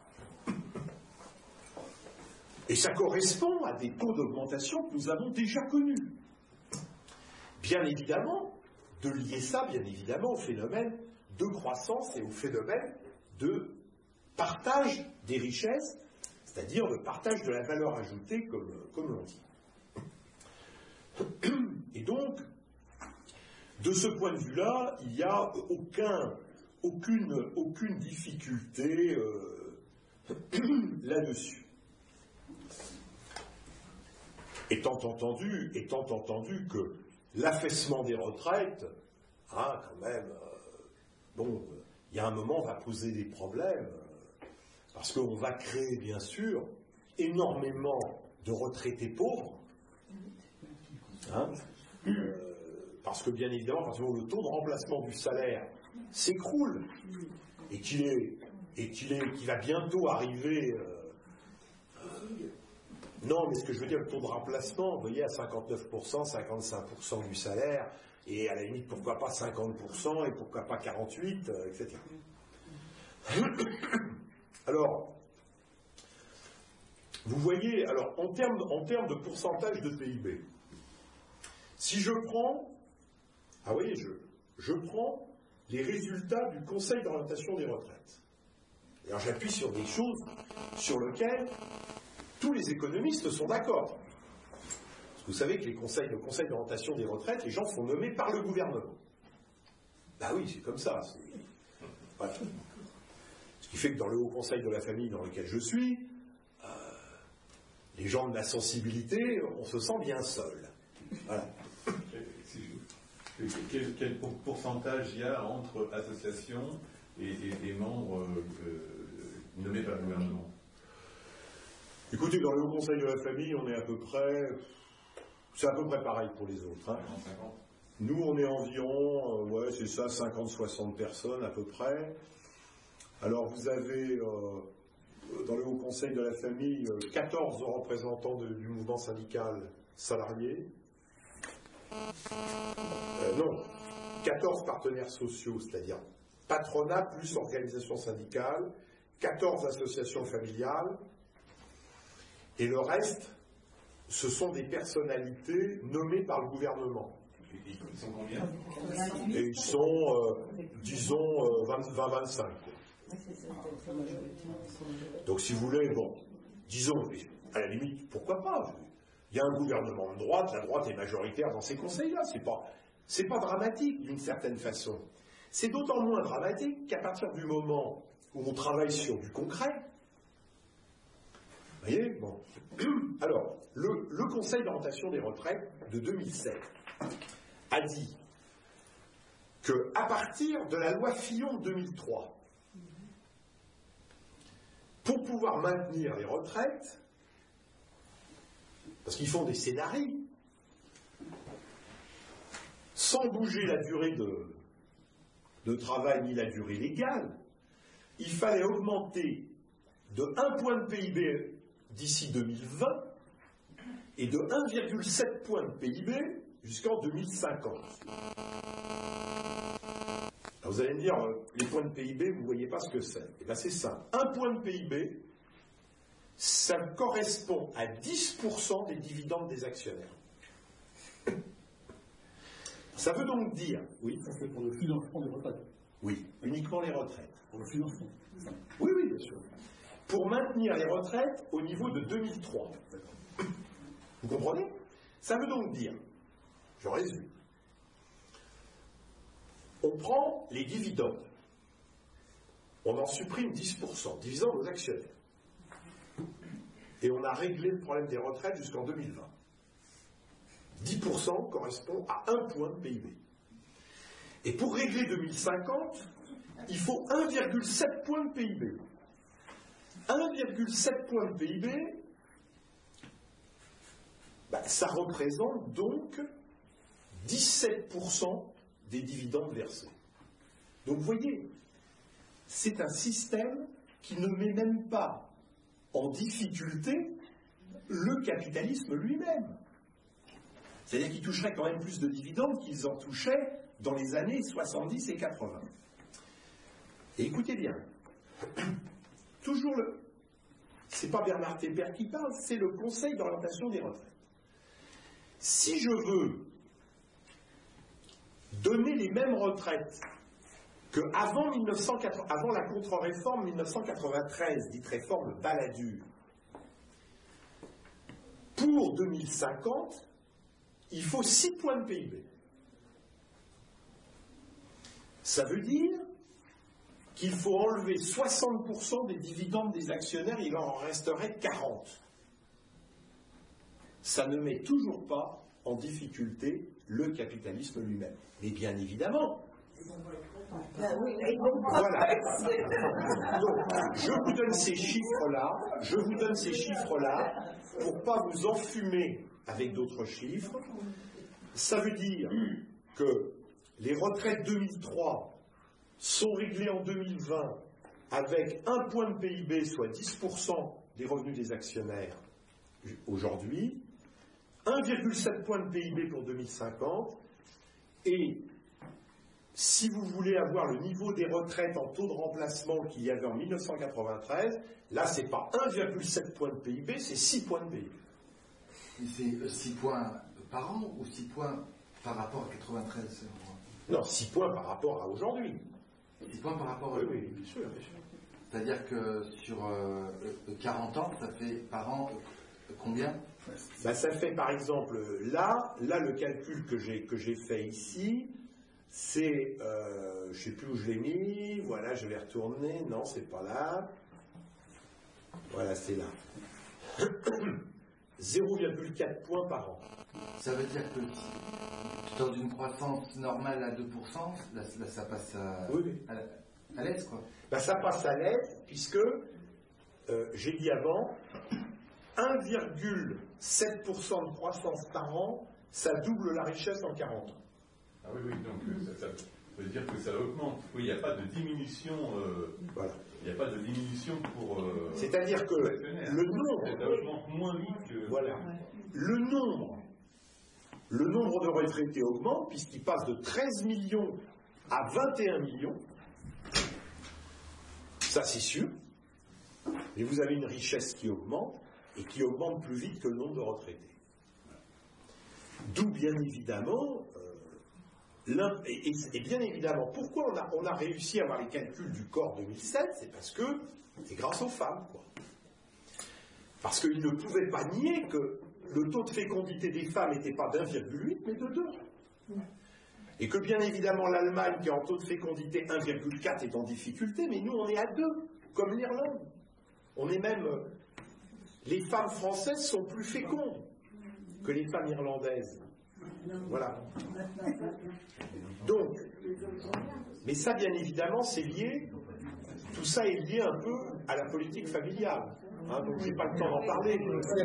Speaker 2: et ça correspond à des taux d'augmentation que nous avons déjà connus. Bien évidemment, de lier ça, bien évidemment, au phénomène de croissance et au phénomène de partage des richesses, c'est-à-dire le partage de la valeur ajoutée, comme l'on dit. Et donc, de ce point de vue-là, il n'y a aucune difficulté là-dessus. Étant entendu que l'affaissement des retraites, quand même, il y a un moment, va poser des problèmes, parce qu'on va créer, bien sûr, énormément de retraités pauvres, parce que, bien évidemment, parce que le taux de remplacement du salaire s'écroule, et qu'il va bientôt arriver... Non, mais ce que je veux dire, le taux de remplacement, vous voyez, à 59%, 55% du salaire, et à la limite, pourquoi pas 50%, et pourquoi pas 48%, etc. Alors, vous voyez, alors, en termes de pourcentage de PIB, si je prends, je prends les résultats du Conseil d'orientation des retraites. Alors, j'appuie sur des choses sur lesquelles tous les économistes sont d'accord. Parce que vous savez que le Conseil d'orientation des retraites, les gens sont nommés par le gouvernement. Ben oui, c'est comme ça. Voilà. Ce qui fait que dans le Haut Conseil de la famille dans lequel je suis, les gens de la sensibilité, on se sent bien seul. Voilà.
Speaker 5: Quel pourcentage il y a entre associations et membres nommés par le gouvernement?
Speaker 2: Écoutez, dans le Haut Conseil de la famille, on est à peu près... C'est à peu près pareil pour les autres. Hein. Nous, on est environ, c'est ça, 50-60 personnes à peu près. Alors, vous avez, dans le Haut Conseil de la famille, 14 représentants du mouvement syndical salarié. Non, 14 partenaires sociaux, c'est-à-dire patronat plus organisation syndicale, 14 associations familiales, et le reste, ce sont des personnalités nommées par le gouvernement.
Speaker 5: Ils sont combien?
Speaker 2: Et ils sont, disons, 20-25. Donc si vous voulez, disons, à la limite, pourquoi pas? Il y a un gouvernement de droite, la droite est majoritaire dans ces conseils-là. C'est pas dramatique d'une certaine façon. C'est d'autant moins dramatique qu'à partir du moment où on travaille sur du concret, vous voyez, alors, le Conseil d'orientation des retraites de 2007 a dit qu'à partir de la loi Fillon 2003, pour pouvoir maintenir les retraites, parce qu'ils font des scénarios, sans bouger la durée de travail ni la durée légale, il fallait augmenter de 1 point de PIB d'ici 2020 et de 1,7 point de PIB jusqu'en 2050. Alors vous allez me dire, les points de PIB, vous ne voyez pas ce que c'est. Et bien c'est simple. 1 point de PIB, ça correspond à 10% des dividendes des actionnaire. Ça veut donc dire... Oui.
Speaker 3: Ça c'est pour le financement des retraites.
Speaker 2: Oui, uniquement les retraites.
Speaker 3: Pour le financement.
Speaker 2: Oui, oui, bien sûr. Pour maintenir les retraites au niveau de 2003. Vous comprenez? Ça veut donc dire, je résume, on prend les dividendes, on en supprime 10%, divisant nos actionnaires. Et on a réglé le problème des retraites jusqu'en 2020. 10% correspond à 1 point de PIB. Et pour régler 2050, il faut 1,7 point de PIB. 1,7 point de PIB, ça représente donc 17% des dividendes versés. Donc vous voyez, c'est un système qui ne met même pas en difficulté le capitalisme lui-même. C'est-à-dire qu'ils toucheraient quand même plus de dividendes qu'ils en touchaient dans les années 70 et 80. Et écoutez bien, toujours c'est pas Bernard Tépère qui parle, c'est le Conseil d'orientation des retraites. Si je veux donner les mêmes retraites qu'avant avant la contre-réforme 1993, dite réforme Balladur, pour 2050, il faut 6 points de PIB. Ça veut dire qu'il faut enlever 60% des dividendes des actionnaires, il en resterait 40. Ça ne met toujours pas en difficulté le capitalisme lui-même. Mais bien évidemment. Voilà. Donc, je vous donne ces chiffres-là, pour ne pas vous enfumer avec d'autres chiffres. Ça veut dire que les retraites 2003 sont réglées en 2020 avec 1 point de PIB, soit 10% des revenus des actionnaires aujourd'hui, 1,7 point de PIB pour 2050, et si vous voulez avoir le niveau des retraites en taux de remplacement qu'il y avait en 1993, là c'est pas 1,7 point de PIB, c'est 6 points de PIB.
Speaker 1: C'est 6 points par an ou 6 points par rapport à 93?
Speaker 2: Non, 6 points par rapport à aujourd'hui.
Speaker 1: 6 points par rapport à
Speaker 2: aujourd'hui. Oui, bien sûr, bien sûr.
Speaker 1: C'est-à-dire que sur 40 ans, ça fait par an combien?
Speaker 2: Ça fait par exemple, là le calcul que j'ai fait ici, c'est, je ne sais plus où je l'ai mis, voilà, je vais retourner, non, c'est pas là. Voilà, c'est là. 0,4 points par an.
Speaker 1: Ça veut dire que dans une croissance normale à 2%, là ça passe à,
Speaker 2: oui.
Speaker 1: à l'aise, quoi.
Speaker 2: Ça passe à l'aise, puisque, j'ai dit avant, 1,7% de croissance par an, ça double la richesse en 40 ans.
Speaker 5: Ah oui, donc ça veut dire que ça augmente. Oui, il n'y a pas de diminution.
Speaker 2: Voilà.
Speaker 5: Il n'y a pas de diminution pour.
Speaker 2: C'est-à-dire que le nombre.
Speaker 5: Ça augmente moins vite que.
Speaker 2: Voilà. Le nombre de retraités augmente, puisqu'il passe de 13 millions à 21 millions. Ça, c'est sûr. Mais vous avez une richesse qui augmente, et qui augmente plus vite que le nombre de retraités. D'où, bien évidemment. Et bien évidemment, pourquoi on a réussi à avoir les calculs du corps 2007, c'est parce que c'est grâce aux femmes, quoi. Parce qu'ils ne pouvaient pas nier que le taux de fécondité des femmes n'était pas d'1,8, mais de 2. Et que bien évidemment l'Allemagne, qui est en taux de fécondité 1,4, est en difficulté, mais nous on est à 2, comme l'Irlande. On est même... les femmes françaises sont plus fécondes que les femmes irlandaises. Voilà. Donc, mais ça, bien évidemment, c'est lié, tout ça est lié un peu à la politique familiale. Hein, donc, je n'ai pas le temps d'en parler.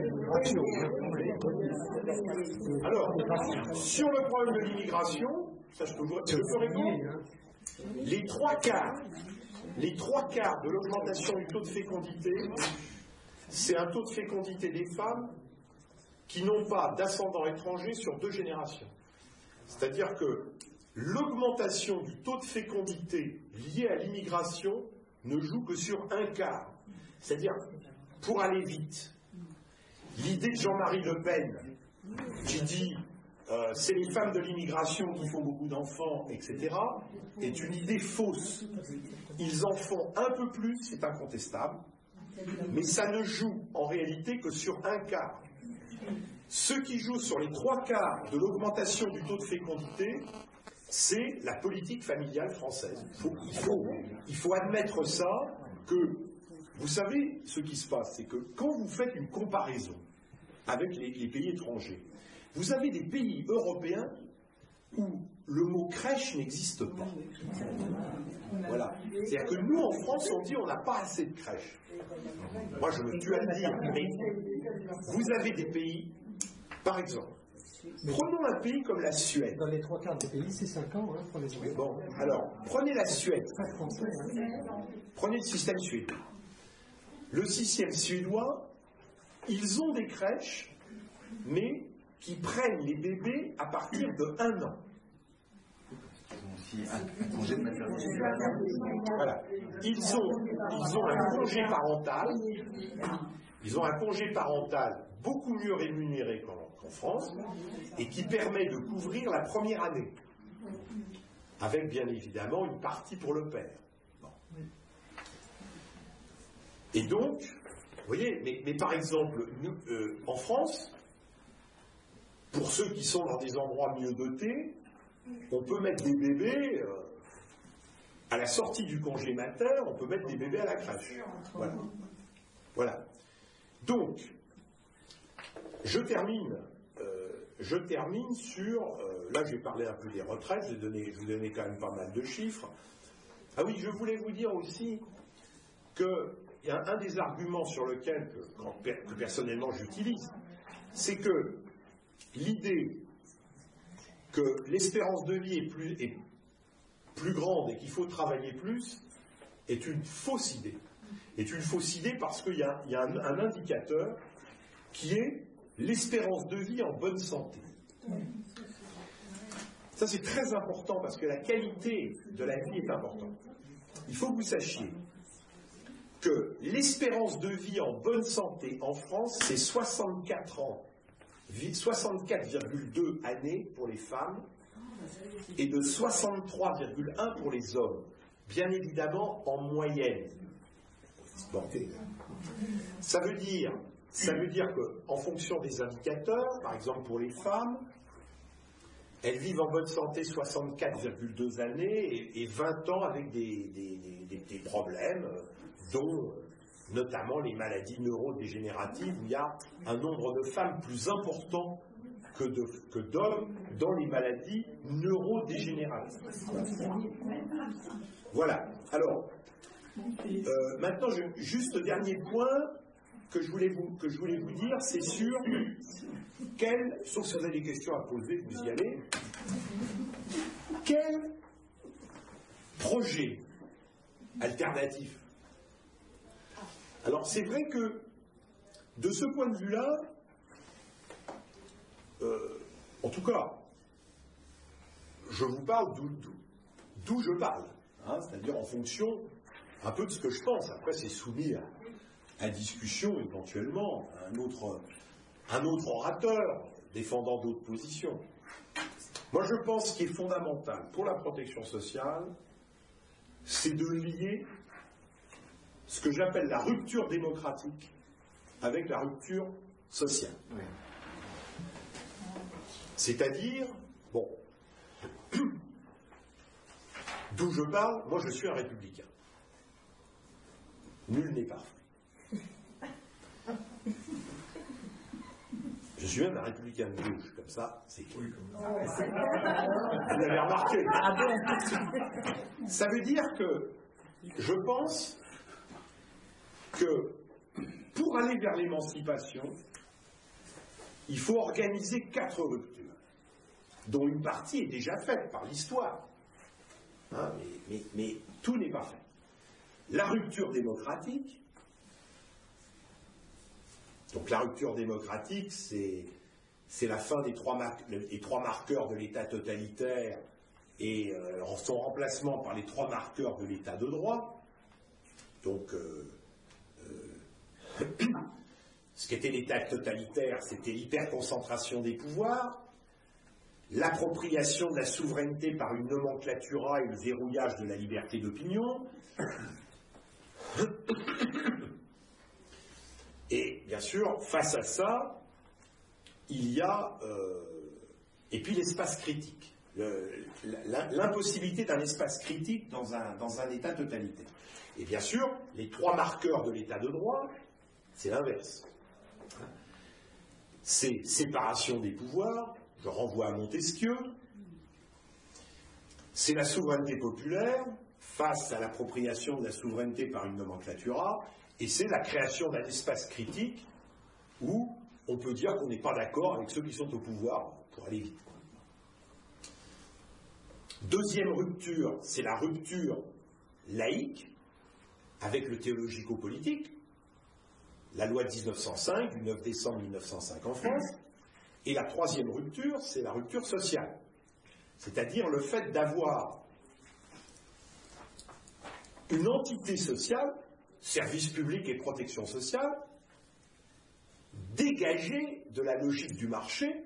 Speaker 2: Alors, sur le problème de l'immigration, ça je peux répondre. Les trois quarts de l'augmentation du taux de fécondité, c'est un taux de fécondité des femmes qui n'ont pas d'ascendants étrangers sur 2 générations. C'est-à-dire que l'augmentation du taux de fécondité lié à l'immigration ne joue que sur 1/4. C'est-à-dire, pour aller vite, l'idée de Jean-Marie Le Pen, qui dit c'est les femmes de l'immigration qui font beaucoup d'enfants, etc., est une idée fausse. Ils en font un peu plus, c'est incontestable, mais ça ne joue en réalité que sur 1/4. Ce qui joue sur les 3/4 de l'augmentation du taux de fécondité, c'est la politique familiale française. Il faut admettre ça, que, vous savez, ce qui se passe, c'est que quand vous faites une comparaison avec les pays étrangers, vous avez des pays européens où le mot crèche n'existe pas. Voilà. C'est-à-dire que nous, en France, on dit on n'a pas assez de crèches. Moi, je me tue à le dire, mais vous avez des pays, par exemple, prenons un pays comme la Suède.
Speaker 6: Dans les 3/4 des pays, c'est 5 ans pour les enfants.
Speaker 2: Bon, alors, prenez la Suède.
Speaker 6: Pas français, hein.
Speaker 2: Prenez le système suédois. Le système suédois, ils ont des crèches, mais qui prennent les bébés à partir de 1 an.
Speaker 1: Ils ont aussi un congé de maternité.
Speaker 2: Voilà. Ils ont un congé parental. Ils ont un congé parental beaucoup mieux rémunéré qu'en France et qui permet de couvrir la première année. Avec bien évidemment une partie pour le père. Bon. Et donc, vous voyez, mais par exemple, nous, en France, pour ceux qui sont dans des endroits mieux dotés, on peut mettre des bébés à la sortie du congé mater, on peut mettre des bébés à la crèche. Voilà. Voilà. Donc, je termine sur... là, j'ai parlé un peu des retraites, je vous ai donné quand même pas mal de chiffres. Ah oui, je voulais vous dire aussi qu'il y a un des arguments sur lequel, que personnellement j'utilise, c'est que l'idée que l'espérance de vie est plus grande et qu'il faut travailler plus est une fausse idée. Est une fausse idée parce qu'il y a un indicateur qui est l'espérance de vie en bonne santé. Ça, c'est très important parce que la qualité de la vie est importante. Il faut que vous sachiez que l'espérance de vie en bonne santé en France, c'est 64 ans. 64,2 années pour les femmes et de 63,1 pour les hommes. Bien évidemment, en moyenne. Bon. Ça veut dire qu'en fonction des indicateurs, par exemple pour les femmes, elles vivent en bonne santé 64,2 années et 20 ans avec des problèmes, dont notamment les maladies neurodégénératives, où il y a un nombre de femmes plus important que d'hommes dans les maladies neurodégénératives. Voilà. Alors, maintenant, juste le dernier point que je voulais vous dire, c'est sur sauf si vous avez des questions à poser, vous y allez, quel projet alternatif? Alors, c'est vrai que, de ce point de vue-là, en tout cas, je vous parle d'où je parle, hein, c'est-à-dire en fonction un peu de ce que je pense. Après, c'est soumis à discussion, éventuellement, à un autre orateur défendant d'autres positions. Moi, je pense qu'il est fondamental pour la protection sociale, c'est de lier ce que j'appelle la rupture démocratique avec la rupture sociale. Oui. C'est-à-dire, bon, d'où je parle, moi je suis un républicain. Nul n'est parfait. Je suis même un républicain de gauche, comme ça, c'est clair.
Speaker 5: Oui, comme ça.
Speaker 2: Vous l'avez remarqué. Ça veut dire que je pense que pour aller vers l'émancipation, il faut organiser 4 ruptures, dont une partie est déjà faite par l'histoire. Hein, mais tout n'est pas fait. La rupture démocratique. Donc la rupture démocratique, c'est la fin des 3 marqueurs de l'État totalitaire et son remplacement par les 3 marqueurs de l'État de droit. Donc, ce qu'était l'État totalitaire, c'était l'hyperconcentration des pouvoirs, l'appropriation de la souveraineté par une nomenclatura et le verrouillage de la liberté d'opinion. Et bien sûr, face à ça, il y a, et puis l'espace critique, l'impossibilité d'un espace critique dans un État totalitaire. Et bien sûr, les 3 marqueurs de l'État de droit, c'est l'inverse. C'est séparation des pouvoirs, je renvoie à Montesquieu, c'est la souveraineté populaire face à l'appropriation de la souveraineté par une nomenclatura, et c'est la création d'un espace critique où on peut dire qu'on n'est pas d'accord avec ceux qui sont au pouvoir, pour aller vite. Deuxième rupture, c'est la rupture laïque, avec le théologico-politique, la loi de 1905, du 9 décembre 1905 en France, et la troisième rupture, c'est la rupture sociale, c'est-à-dire le fait d'avoir une entité sociale, service public et protection sociale, dégagée de la logique du marché,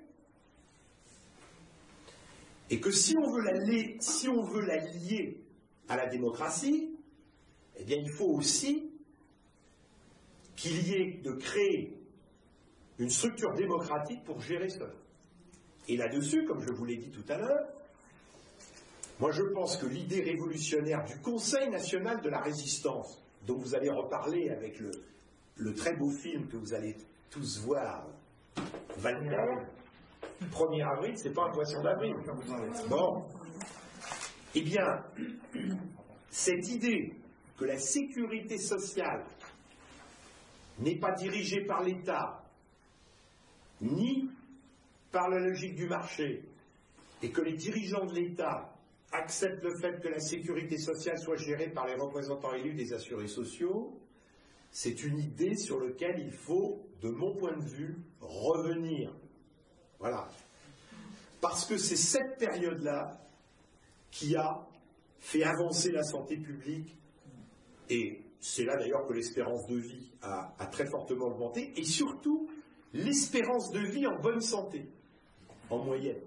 Speaker 2: et que si on veut la lier à la démocratie, eh bien il faut aussi qu'il y ait de créer une structure démocratique pour gérer cela. Et là-dessus, comme je vous l'ai dit tout à l'heure, moi je pense que l'idée révolutionnaire du Conseil national de la résistance, dont vous allez reparler avec le très beau film que vous allez tous voir, Walter, 1er avril, c'est pas un poisson d'avril. Bon. Eh bien, cette idée que la sécurité sociale n'est pas dirigée par l'État, ni par la logique du marché, et que les dirigeants de l'État acceptent le fait que la sécurité sociale soit gérée par les représentants élus des assurés sociaux, c'est une idée sur laquelle il faut, de mon point de vue, revenir. Voilà. Parce que c'est cette période-là qui a fait avancer la santé publique, et c'est là d'ailleurs que l'espérance de vie a très fortement augmenté, et surtout l'espérance de vie en bonne santé, en moyenne.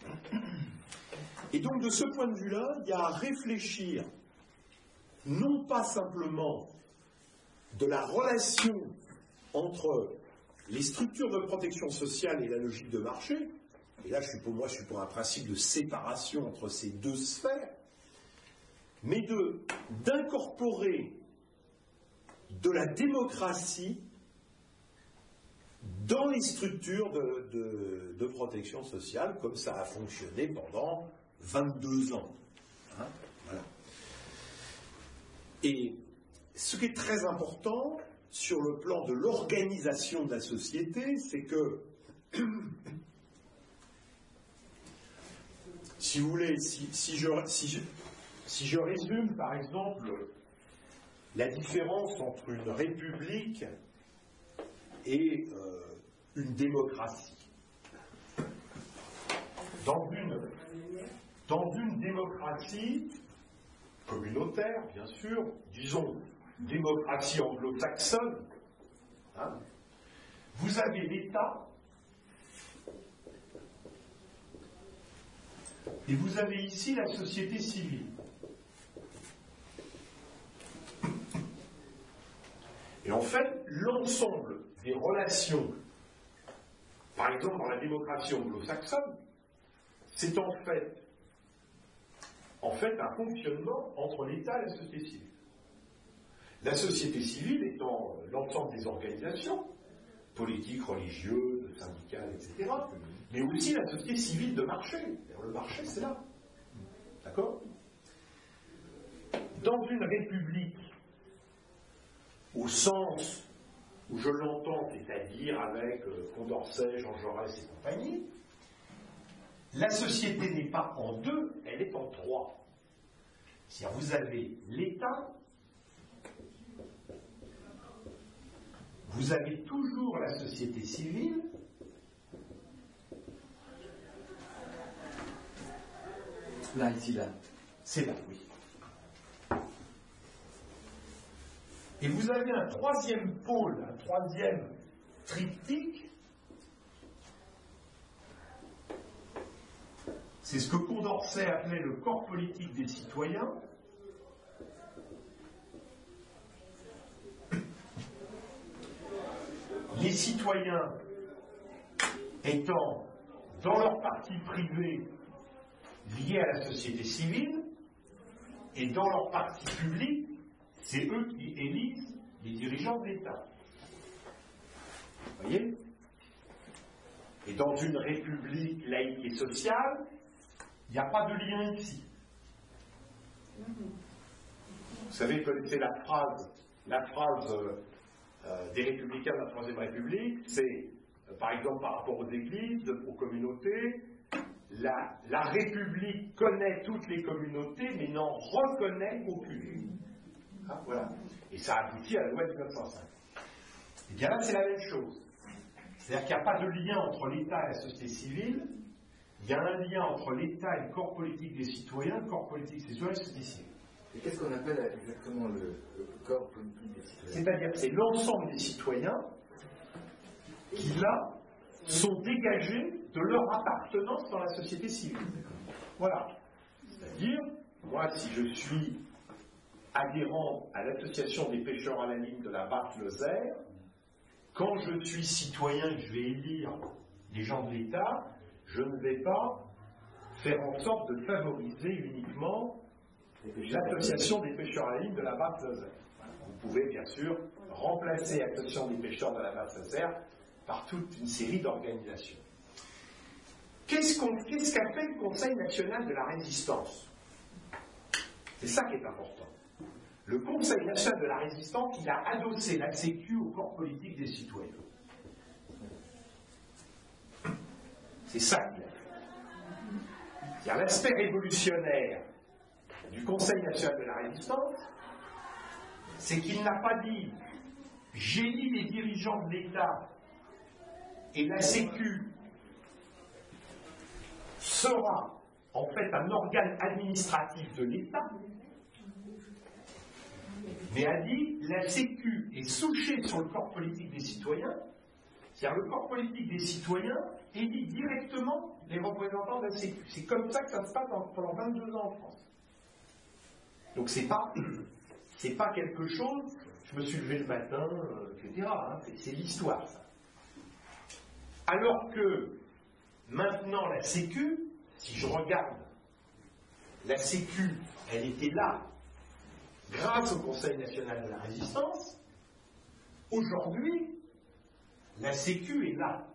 Speaker 2: Et donc de ce point de vue-là, il y a à réfléchir, non pas simplement de la relation entre les structures de protection sociale et la logique de marché, et là je suis pour un principe de séparation entre ces deux sphères, mais d'incorporer de la démocratie dans les structures de protection sociale, comme ça a fonctionné pendant 22 ans. Hein, voilà. Et ce qui est très important sur le plan de l'organisation de la société, c'est que, si vous voulez, si je résume par exemple la différence entre une république et une démocratie. Dans une démocratie communautaire, bien sûr, disons démocratie anglo-saxonne, hein, vous avez l'État et vous avez ici la société civile. Et en fait, l'ensemble des relations, par exemple dans la démocratie anglo-saxonne, c'est en fait un fonctionnement entre l'État et la société civile. La société civile étant l'ensemble des organisations, politiques, religieuses, syndicale, etc., mais aussi la société civile de marché. Le marché, c'est là. D'accord? Dans une république, au sens où je l'entends, c'est-à-dire avec Condorcet, Jean Jaurès et compagnie, la société n'est pas en deux, elle est en trois. C'est-à-dire vous avez l'État, vous avez toujours la société civile,
Speaker 1: là, ici, là.
Speaker 2: c'est là, oui. Et vous avez un troisième pôle, un troisième triptyque, c'est ce que Condorcet appelait le corps politique des citoyens. Les citoyens étant dans leur partie privée liés à la société civile et dans leur partie publique, c'est eux qui élisent les dirigeants de l'État. Vous voyez? Et dans une république laïque et sociale, il n'y a pas de lien ici. Vous savez, c'est la phrase des républicains de la Troisième République, c'est, par exemple, par rapport aux églises, aux communautés, la République connaît toutes les communautés, mais n'en reconnaît aucune. Ah, voilà. Et ça aboutit à la loi de 1905. Et bien là, c'est la même chose. C'est-à-dire qu'il n'y a pas de lien entre l'État et la société civile, il y a un lien entre l'État et le corps politique des citoyens, le corps politique des citoyens et la société civile.
Speaker 1: Et qu'est-ce qu'on appelle exactement le corps politique des citoyens?
Speaker 2: C'est-à-dire que c'est l'ensemble des citoyens qui, là, sont dégagés de leur appartenance dans la société civile. Voilà. C'est-à-dire, moi, si je suis adhérent à l'association des pêcheurs à la ligne de la Barthe-Lozère, quand je suis citoyen et que je vais élire les gens de l'État, je ne vais pas faire en sorte de favoriser uniquement l'association des pêcheurs à la ligne de la Barthe-Lozère. Vous pouvez bien sûr remplacer l'association des pêcheurs de la Barthe-Lozère par toute une série d'organisations. Qu'est-ce qu'a fait le Conseil national de la résistance? C'est ça qui est important. Le Conseil national de la résistance, il a adossé la Sécu au corps politique des citoyens. C'est ça qu'il a fait. C'est-à-dire l'aspect révolutionnaire du Conseil national de la résistance, c'est qu'il n'a pas dit « j'élis les dirigeants de l'État et la Sécu sera en fait un organe administratif de l'État », mais a dit la Sécu est souchée sur le corps politique des citoyens, c'est-à-dire le corps politique des citoyens élit directement les représentants de la Sécu. C'est comme ça que ça se passe pendant 22 ans en France. Donc c'est pas quelque chose, je me suis levé le matin, etc. Hein, c'est l'histoire, ça. Alors que maintenant la Sécu, si je regarde, la Sécu, elle était là grâce au Conseil national de la résistance. Aujourd'hui, la Sécu est là.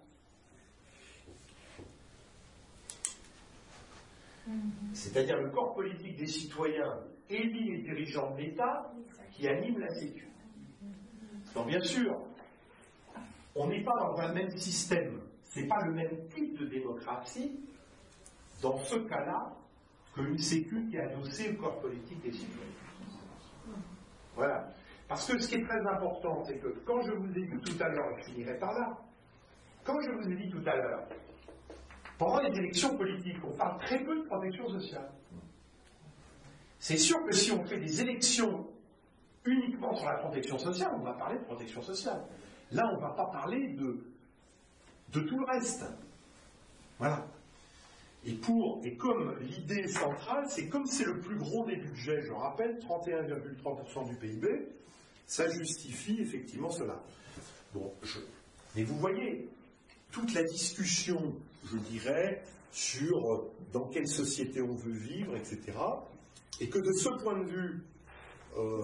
Speaker 2: C'est-à-dire le corps politique des citoyens élit les dirigeants de l'État qui animent la Sécu. Donc bien sûr, on n'est pas dans un même système, c'est pas le même type de démocratie dans ce cas-là qu'une Sécu qui est adossée au corps politique des citoyens. Voilà. Parce que ce qui est très important, c'est que quand je vous ai dit tout à l'heure, et je finirai par là, quand je vous ai dit tout à l'heure, pendant les élections politiques, on parle très peu de protection sociale. C'est sûr que si on fait des élections uniquement sur la protection sociale, on va parler de protection sociale. Là, on ne va pas parler de tout le reste. Voilà. Et comme l'idée centrale, c'est comme c'est le plus gros des budgets, je rappelle, 31,3% du PIB, ça justifie effectivement cela. Bon, mais vous voyez, toute la discussion, je dirais, sur dans quelle société on veut vivre, etc., et que de ce point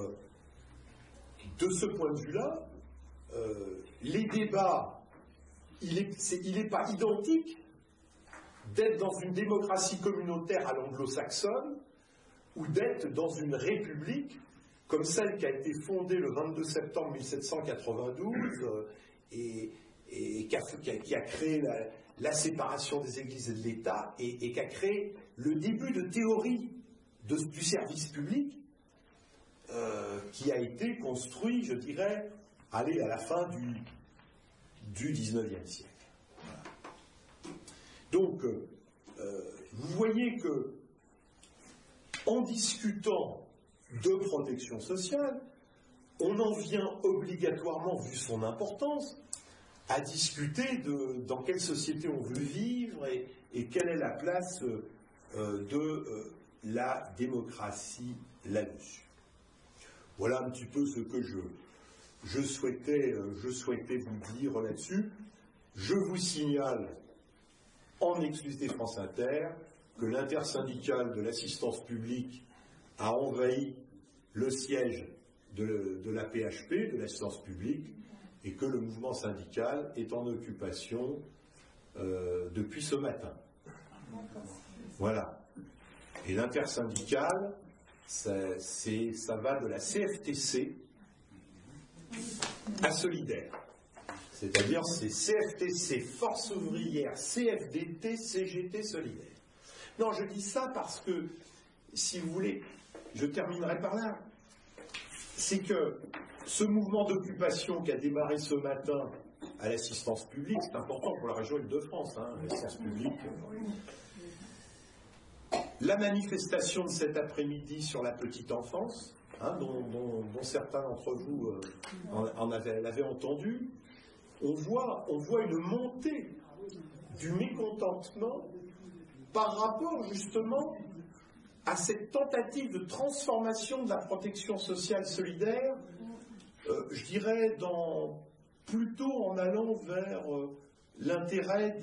Speaker 2: de vue-là, les débats il n'est pas identique d'être dans une démocratie communautaire à l'anglo-saxonne ou d'être dans une république comme celle qui a été fondée le 22 septembre 1792 et qui a créé la séparation des églises et de l'État et qui a créé le début de théorie du service public qui a été construit, je dirais, à la fin du 19e siècle. Voilà. Donc, vous voyez que en discutant de protection sociale, on en vient obligatoirement, vu son importance, à discuter dans quelle société on veut vivre et quelle est la place de la démocratie là-dessus. Voilà un petit peu ce que je souhaitais vous dire là-dessus. Je vous signale, en exclusivité France Inter, que l'intersyndicale de l'assistance publique a envahi le siège de la PHP, de l'assistance publique, et que le mouvement syndical est en occupation depuis ce matin. Voilà. Et l'intersyndicale, ça va de la CFTC à Solidaire. C'est-à-dire c'est CFTC, Force ouvrière, CFDT, CGT, Solidaire. Non, je dis ça parce que, si vous voulez, je terminerai par là. C'est que ce mouvement d'occupation qui a démarré ce matin à l'assistance publique, c'est important pour la région Île-de-France, l'assistance publique. La manifestation de cet après-midi sur la petite enfance, dont certains d'entre vous l'avaient entendu, on voit une montée du mécontentement par rapport justement à cette tentative de transformation de la protection sociale solidaire, je dirais plutôt en allant vers l'intérêt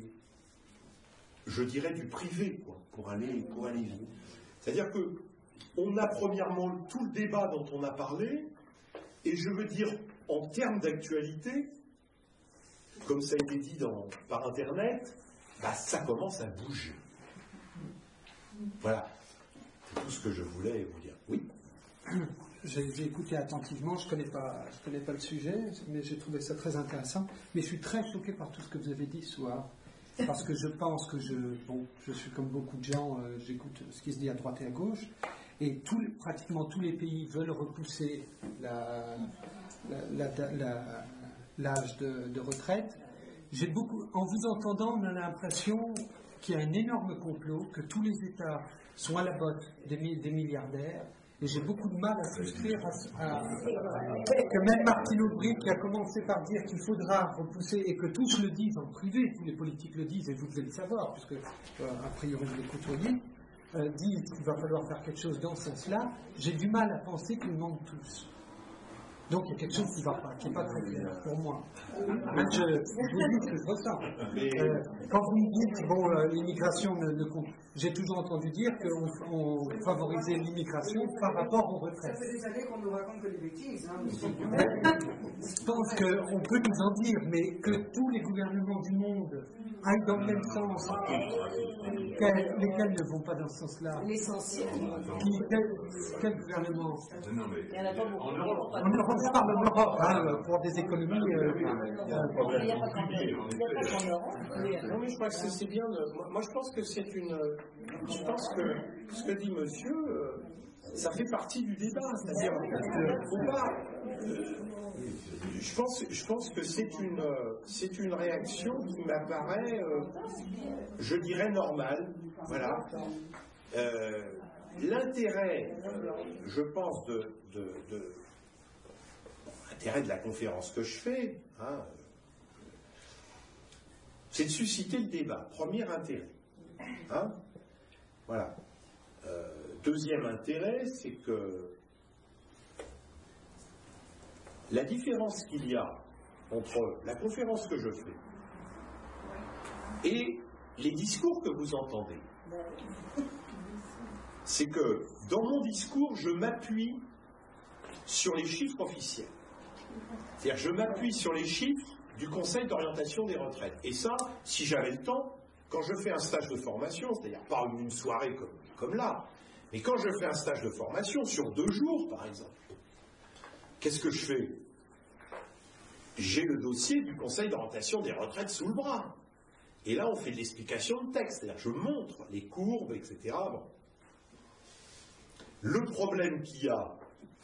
Speaker 2: du privé, quoi, pour aller vite. C'est-à-dire que on a premièrement tout le débat dont on a parlé, et je veux dire en termes d'actualité, comme ça a été dit par Internet, ça commence à bouger. Voilà, c'est tout ce que je voulais vous dire. Oui.
Speaker 6: J'ai écouté attentivement, je connais pas le sujet, mais j'ai trouvé ça très intéressant. Mais je suis très choqué par tout ce que vous avez dit ce soir, parce que je pense que je suis comme beaucoup de gens, j'écoute ce qui se dit à droite et à gauche, et pratiquement tous les pays veulent repousser l'âge de retraite. En vous entendant, on a l'impression qu'il y a un énorme complot, que tous les États sont à la botte des milliardaires, et j'ai beaucoup de mal à souscrire que même Martine Aubry, qui a commencé par dire qu'il faudra repousser, et que tous le disent en privé, tous les politiques le disent, et vous devez le savoir, puisque a priori vous les côtoyez, disent qu'il va falloir faire quelque chose dans ce sens-là, j'ai du mal à penser qu'ils mentent tous. Donc il y a quelque chose qui ne va pas, qui n'est pas très clair pour moi. Je vous dis ce que je ressens. Quand vous me dites, l'immigration ne compte. J'ai toujours entendu dire qu'on favorisait l'immigration par rapport aux retraites.
Speaker 4: Ça fait des années qu'on nous raconte que des bêtises.
Speaker 6: Je pense qu'on peut nous en dire, mais que tous les gouvernements du monde aillent dans le même sens, lesquels ne vont pas dans ce sens-là.
Speaker 7: L'essentiel.
Speaker 6: Quel gouvernement?
Speaker 7: Il n'y en a pas beaucoup.
Speaker 5: En Europe.
Speaker 6: En Europe, je parle en Europe, pour des économies.
Speaker 5: Il y a un problème.
Speaker 7: Il n'y a pas qu'en Europe.
Speaker 8: Non, mais je crois que c'est bien. Moi, je pense que c'est je pense que ce que dit monsieur, ça fait partie du débat. C'est-à-dire, faut pas. Je pense que c'est une réaction qui m'apparaît, je dirais, normale. Voilà. L'intérêt, je pense, l'intérêt de la conférence que je fais, c'est de susciter le débat. Premier intérêt. Voilà. Deuxième intérêt, c'est que la différence qu'il y a entre la conférence que je fais et les discours que vous entendez, c'est que dans mon discours, je m'appuie sur les chiffres officiels. C'est-à-dire, je m'appuie sur les chiffres
Speaker 2: du Conseil d'orientation des retraites. Et ça, si j'avais le temps, quand je fais un stage de formation, c'est-à-dire pas une soirée comme là, mais quand je fais un stage de formation sur 2 jours, par exemple, qu'est-ce que je fais? J'ai le dossier du Conseil d'orientation des retraites sous le bras. Et là, on fait de l'explication de texte, c'est-à-dire je montre les courbes, etc. Bon. Le problème qu'il y a,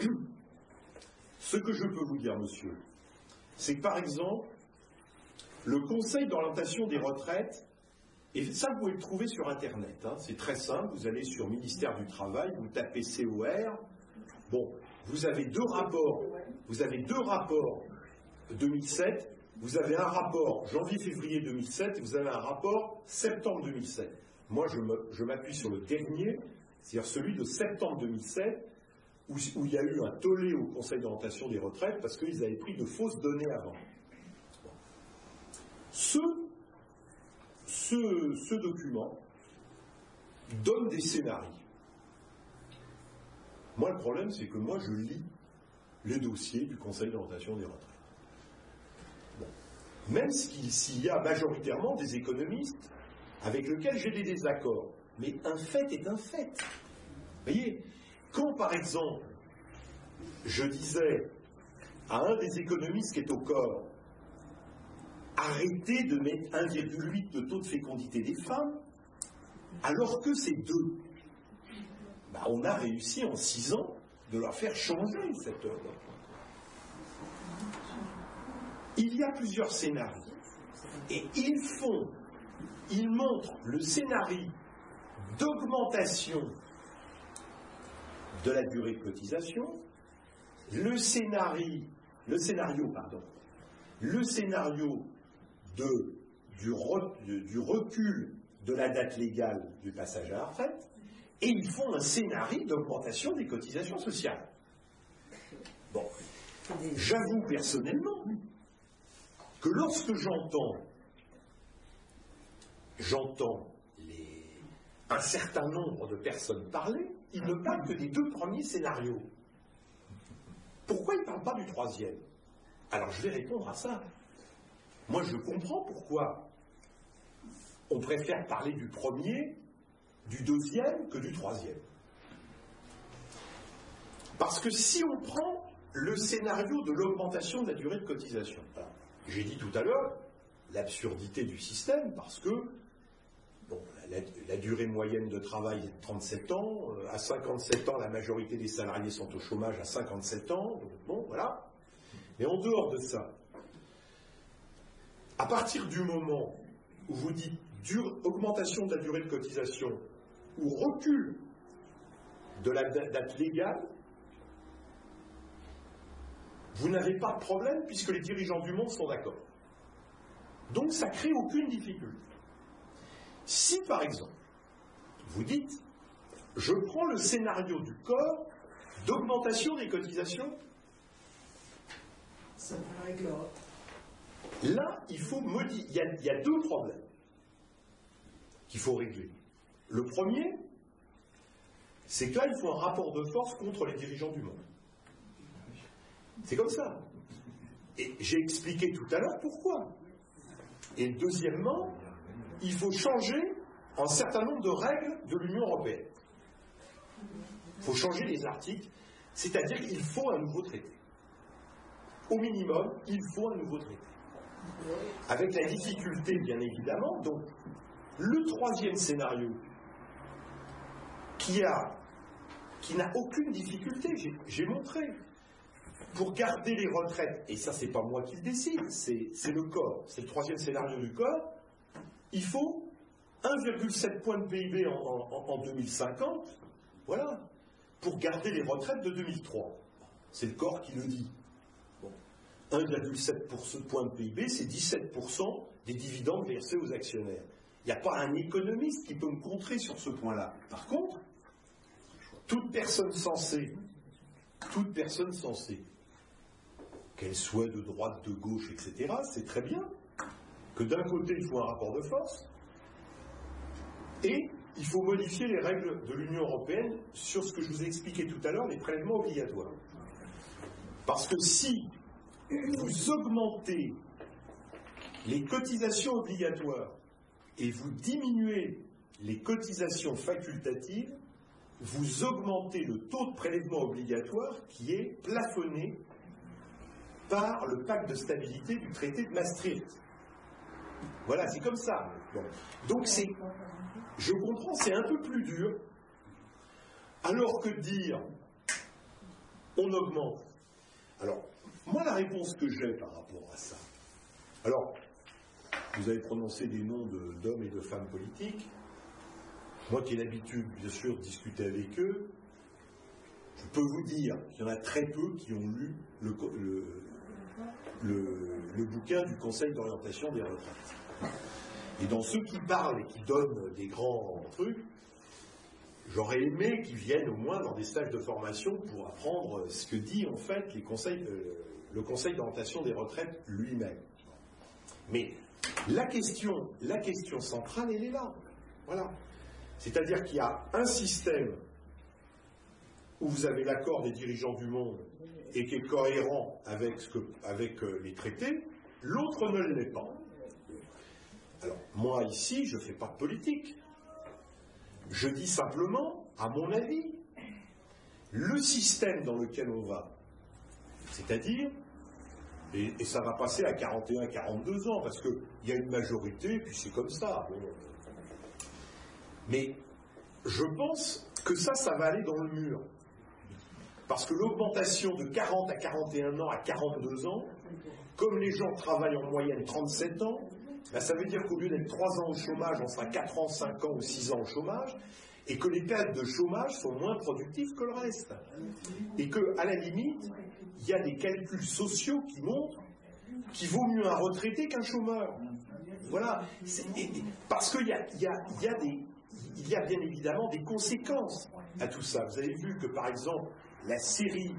Speaker 2: ce que je peux vous dire, monsieur, c'est que par exemple, le Conseil d'orientation des retraites, et ça vous pouvez le trouver sur Internet, hein, c'est très simple, vous allez sur Ministère du Travail, vous tapez COR, bon, vous avez 2 rapports 2007, vous avez un rapport janvier-février 2007 et vous avez un rapport septembre 2007. Moi, je m'appuie sur le dernier, c'est-à-dire celui de septembre 2007, où il y a eu un tollé au Conseil d'orientation des retraites parce qu'ils avaient pris de fausses données avant. Ce document donne des scénarios. Moi, le problème, c'est que moi, je lis les dossiers du Conseil d'orientation des retraites. Bon. Même s'il y a majoritairement des économistes avec lesquels j'ai des désaccords. Mais un fait est un fait. Vous voyez, quand, par exemple, je disais à un des économistes qui est au corps, arrêtez de mettre 1,8 de taux de fécondité des femmes, alors que c'est 2. Ben, on a réussi en 6 ans de leur faire changer cette œuvre. Il y a plusieurs scénarios. Et ils montrent le scénario d'augmentation de la durée de cotisation, le scénario du recul de la date légale du passage à la retraite, et ils font un scénario d'augmentation des cotisations sociales. Bon, j'avoue personnellement que lorsque j'entends un certain nombre de personnes parler, ils ne parlent que des 2 premiers scénarios. Pourquoi ils ne parlent pas du 3e? Alors je vais répondre à ça. Moi je comprends pourquoi on préfère parler du 1er, du 2e que du 3e. Parce que si on prend le scénario de l'augmentation de la durée de cotisation, alors, j'ai dit tout à l'heure l'absurdité du système, parce que bon, la durée moyenne de travail est de 37 ans, à 57 ans la majorité des salariés sont au chômage à 57 ans, donc bon, voilà. Mais en dehors de ça, à partir du moment où vous dites augmentation de la durée de cotisation ou recul de la date légale, vous n'avez pas de problème puisque les dirigeants du monde sont d'accord. Donc ça ne crée aucune difficulté. Si par exemple, vous dites, je prends le scénario du corps d'augmentation des cotisations,
Speaker 4: ça me réglera.
Speaker 2: Là, il y a 2 problèmes qu'il faut régler. Le premier, c'est que là, il faut un rapport de force contre les dirigeants du monde. C'est comme ça. Et j'ai expliqué tout à l'heure pourquoi. Et deuxièmement, il faut changer un certain nombre de règles de l'Union européenne. Il faut changer les articles, c'est-à-dire qu'il faut un nouveau traité. Au minimum, il faut un nouveau traité. Avec la difficulté, bien évidemment, donc, le 3e scénario, qui n'a aucune difficulté, j'ai montré, pour garder les retraites, et ça c'est pas moi qui le décide, c'est le corps, c'est le 3e scénario du corps, il faut 1,7 point de PIB en 2050, voilà, pour garder les retraites de 2003. C'est le corps qui le dit. Bon. 1,7 point de PIB, c'est 17% des dividendes versés aux actionnaires. Il n'y a pas un économiste qui peut me contrer sur ce point-là. Par contre, toute personne sensée, qu'elle soit de droite, de gauche, etc., c'est très bien que d'un côté, il faut un rapport de force, et il faut modifier les règles de l'Union européenne sur ce que je vous ai expliqué tout à l'heure, les prélèvements obligatoires. Parce que si vous augmentez les cotisations obligatoires et vous diminuez les cotisations facultatives, vous augmentez le taux de prélèvement obligatoire qui est plafonné par le pacte de stabilité du traité de Maastricht. Voilà, c'est comme ça. Bon. Donc je comprends, c'est un peu plus dur, alors que de dire on augmente. Alors, moi la réponse que j'ai par rapport à ça, alors, vous avez prononcé des noms d'hommes et de femmes politiques. Moi qui ai l'habitude, bien sûr, de discuter avec eux, je peux vous dire qu'il y en a très peu qui ont lu le bouquin du Conseil d'orientation des retraites. Et dans ceux qui parlent et qui donnent des grands trucs, j'aurais aimé qu'ils viennent au moins dans des stages de formation pour apprendre ce que dit en fait le Conseil d'orientation des retraites lui-même. Mais la question centrale, elle est là. Voilà. C'est-à-dire qu'il y a un système où vous avez l'accord des dirigeants du monde et qui est cohérent avec les traités, l'autre ne l'est pas. Alors, moi ici, je ne fais pas de politique. Je dis simplement, à mon avis, le système dans lequel on va, c'est-à-dire, et ça va passer à 41, 42 ans, parce qu'il y a une majorité, et puis c'est comme ça. Mais je pense que ça va aller dans le mur. Parce que l'augmentation de 40 à 41 ans à 42 ans, comme les gens travaillent en moyenne 37 ans, ben ça veut dire qu'au lieu d'être 3 ans au chômage, on sera 4 ans, 5 ans ou 6 ans au chômage, et que les périodes de chômage sont moins productives que le reste. Et qu'à la limite, il y a des calculs sociaux qui montrent qu'il vaut mieux un retraité qu'un chômeur. Voilà. Parce qu'il y a bien évidemment des conséquences à tout ça. Vous avez vu que, par exemple, la série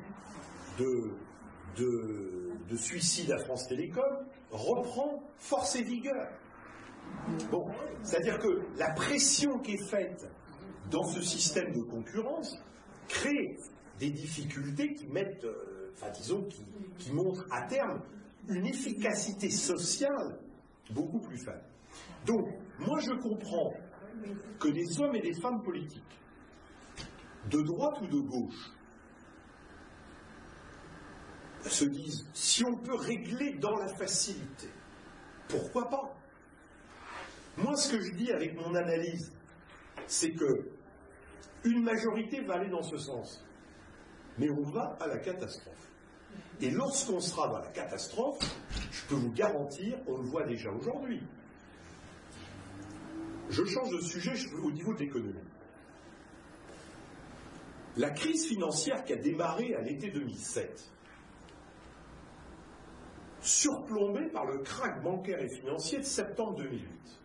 Speaker 2: de suicides à France Télécom reprend force et vigueur. Bon, c'est-à-dire que la pression qui est faite dans ce système de concurrence crée des difficultés qui mettent, qui montrent à terme une efficacité sociale beaucoup plus faible. Donc, moi je comprends que des hommes et des femmes politiques, de droite ou de gauche, se disent, si on peut régler dans la facilité, pourquoi pas? Moi, ce que je dis avec mon analyse, c'est que une majorité va aller dans ce sens, mais on va à la catastrophe. Et lorsqu'on sera dans la catastrophe, je peux vous garantir, on le voit déjà aujourd'hui. Je change de sujet au niveau de l'économie. La crise financière qui a démarré à l'été 2007, surplombée par le krach bancaire et financier de septembre 2008,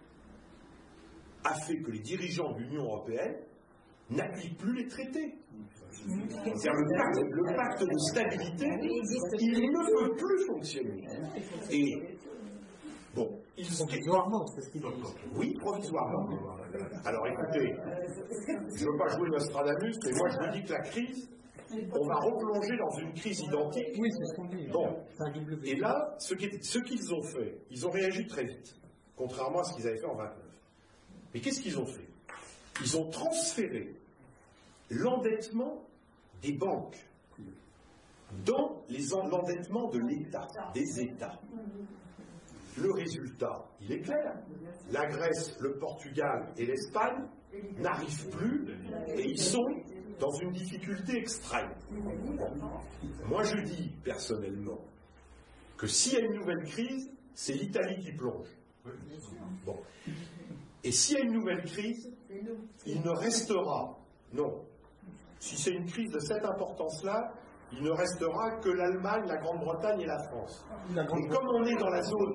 Speaker 2: a fait que les dirigeants de l'Union européenne n'appliquent plus les traités. C'est-à-dire le pacte de stabilité, il ne peut plus fonctionner. Et bon,
Speaker 6: provisoirement, c'est ce qu'il dit.
Speaker 2: Oui, provisoirement. Alors écoutez, je ne veux pas jouer Nostradamus, mais moi je vous dis que la crise, on va replonger dans une crise identique.
Speaker 6: Oui, c'est ce qu'on dit.
Speaker 2: Bon. Et là, ce qu'ils ont fait, ils ont réagi très vite, contrairement à ce qu'ils avaient fait en 29. Mais qu'est-ce qu'ils ont fait? Ils ont transféré l'endettement des banques dans l'endettement de l'État, des États. Le résultat, il est clair. La Grèce, le Portugal et l'Espagne n'arrivent plus et ils sont dans une difficulté extrême. Moi, je dis personnellement que s'il y a une nouvelle crise, c'est l'Italie qui plonge. Bon. Et s'il y a une nouvelle crise, il ne restera, non, si c'est une crise de cette importance-là, il ne restera que l'Allemagne, la Grande-Bretagne et la France. Et comme on est dans la zone...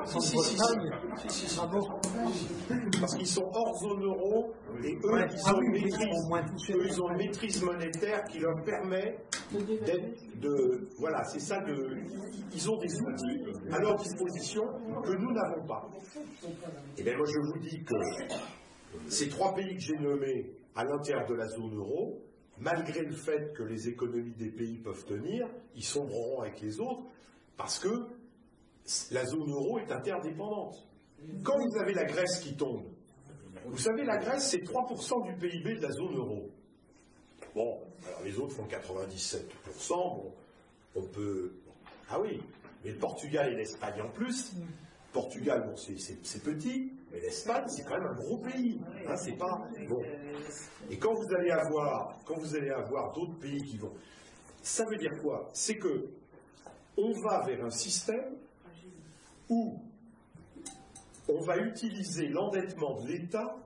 Speaker 2: Parce qu'ils sont hors zone euro, et eux, ils ont une maîtrise monétaire qui leur permet d'être de... Voilà, c'est ça, ils ont des outils à leur disposition que nous n'avons pas. Et bien moi je vous dis que ces 3 pays que j'ai nommés à l'intérieur de la zone euro, malgré le fait que les économies des pays peuvent tenir, ils sombreront avec les autres, parce que la zone euro est interdépendante. Quand vous avez la Grèce qui tombe, vous savez, la Grèce, c'est 3% du PIB de la zone euro. Bon, alors les autres font 97%, bon, on peut... Ah oui, mais le Portugal et l'Espagne en plus. Portugal, bon, c'est petit, mais l'Espagne, c'est quand même un gros pays. Hein, c'est pas... Bon. Et quand vous allez avoir d'autres pays qui vont... Ça veut dire quoi? C'est que on va vers un système où on va utiliser l'endettement de l'État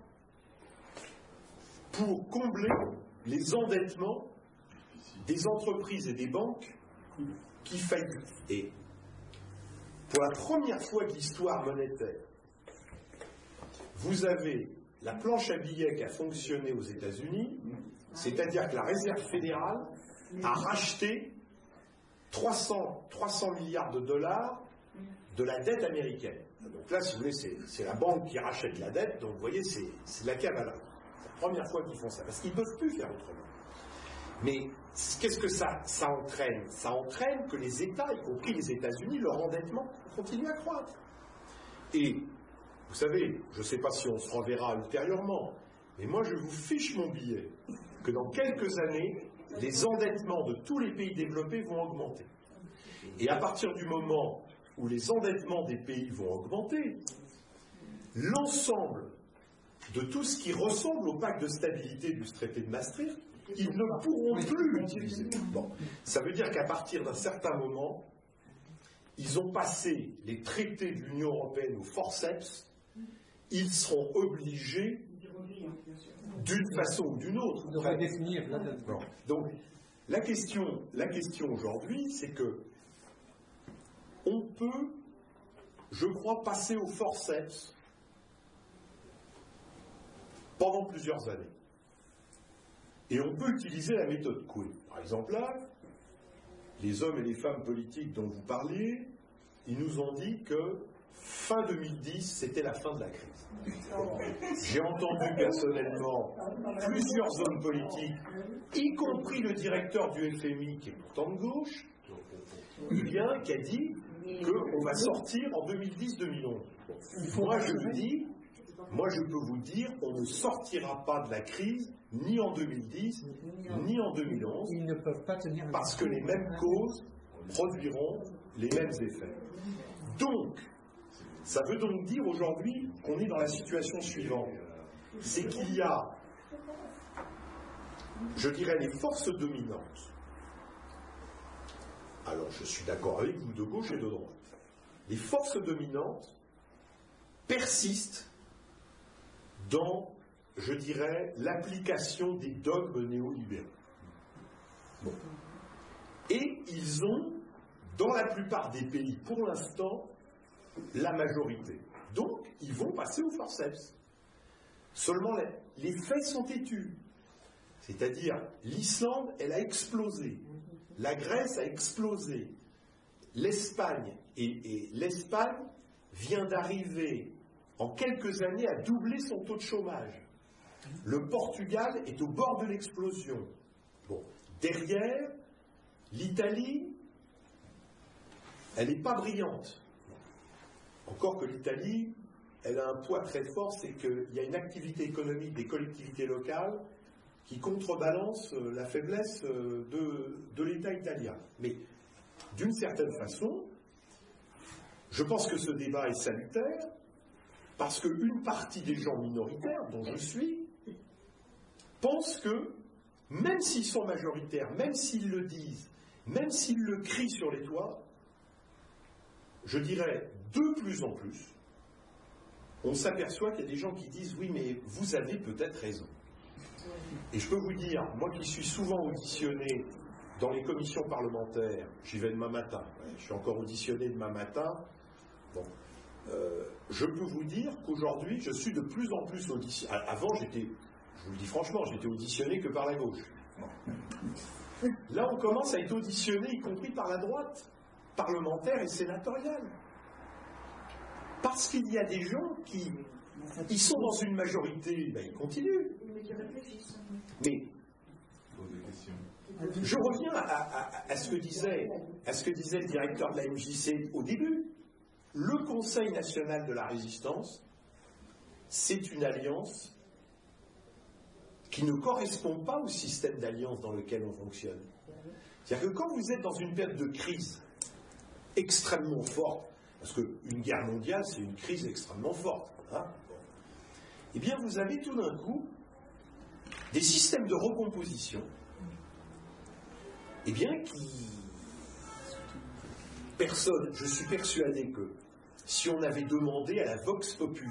Speaker 2: pour combler les endettements des entreprises et des banques qui faillit. Et pour la première fois de l'histoire monétaire, vous avez la planche à billets qui a fonctionné aux États-Unis, c'est-à-dire que la Réserve fédérale a racheté 300 milliards de dollars de la dette américaine. Donc là, si vous voulez, c'est la banque qui rachète la dette, donc vous voyez, c'est de la cavalerie. C'est la première fois qu'ils font ça, parce qu'ils ne peuvent plus faire autrement. Mais qu'est-ce que ça entraîne? Ça entraîne que les États, y compris les États-Unis, leur endettement continue à croître. Et, vous savez, je ne sais pas si on se reverra ultérieurement, mais moi je vous fiche mon billet que dans quelques années, les endettements de tous les pays développés vont augmenter. Et à partir du moment où les endettements des pays vont augmenter, l'ensemble de tout ce qui ressemble au pacte de stabilité du traité de Maastricht, ils ne pourront plus l'utiliser. Bon. Ça veut dire qu'à partir d'un certain moment, ils ont passé les traités de l'Union européenne au forceps, ils seront obligés d'une façon ou d'une autre.
Speaker 6: On devrait définir la date.
Speaker 2: Bon. Donc, la question aujourd'hui, c'est que on peut, je crois, passer au forceps pendant plusieurs années. Et on peut utiliser la méthode Coué. Par exemple, là, les hommes et les femmes politiques dont vous parliez, ils nous ont dit que fin 2010, c'était la fin de la crise. J'ai entendu personnellement plusieurs hommes politiques, y compris le directeur du FMI, qui est pourtant de gauche, qui a dit qu'on va sortir en 2010-2011. Moi, je peux vous dire, on ne sortira pas de la crise ni en 2010, ni en 2011,
Speaker 6: Ils ne peuvent pas tenir
Speaker 2: parce que les mêmes causes produiront les mêmes effets. Donc, ça veut donc dire aujourd'hui qu'on est dans la situation suivante. C'est qu'il y a, je dirais, les forces dominantes. Alors, je suis d'accord avec vous, de gauche et de droite. Les forces dominantes persistent dans, je dirais, l'application des dogmes néolibéraux. Bon. Et ils ont, dans la plupart des pays, pour l'instant, la majorité. Donc, ils vont passer au forceps. Seulement, les faits sont têtus. C'est-à-dire, l'Islande, elle a explosé. La Grèce a explosé. L'Espagne, et l'Espagne vient d'arriver en quelques années à doubler son taux de chômage. Le Portugal est au bord de l'explosion. Bon, derrière, l'Italie, elle n'est pas brillante. Encore que l'Italie, elle a un poids très fort, c'est qu'il y a une activité économique des collectivités locales qui contrebalance la faiblesse de l'État italien. Mais d'une certaine façon, je pense que ce débat est salutaire, parce qu'une partie des gens minoritaires, dont je suis, pensent que, même s'ils sont majoritaires, même s'ils le disent, même s'ils le crient sur les toits, je dirais de plus en plus, on s'aperçoit qu'il y a des gens qui disent « oui, mais vous avez peut-être raison ». Et je peux vous dire, moi qui suis souvent auditionné dans les commissions parlementaires, j'y vais demain matin, je suis encore auditionné demain matin, bon, je peux vous dire qu'aujourd'hui, je suis de plus en plus auditionné. Avant, je vous le dis franchement, j'étais auditionné que par la gauche. Là, on commence à être auditionné, y compris par la droite, parlementaire et sénatoriale. Parce qu'il y a des gens qui, ils sont dans une majorité, ben, ils continuent. Mais, je reviens à ce que disait le directeur de la MJC au début.
Speaker 8: le Conseil national de la résistance, c'est une alliance qui ne correspond pas au système d'alliance dans lequel on fonctionne. C'est-à-dire que quand vous êtes dans une période de crise extrêmement forte, parce qu'une guerre mondiale, c'est une crise extrêmement forte, hein, eh bien vous avez tout d'un coup des systèmes de recomposition, eh bien personne, je suis persuadé que si on avait demandé à la Vox Populi,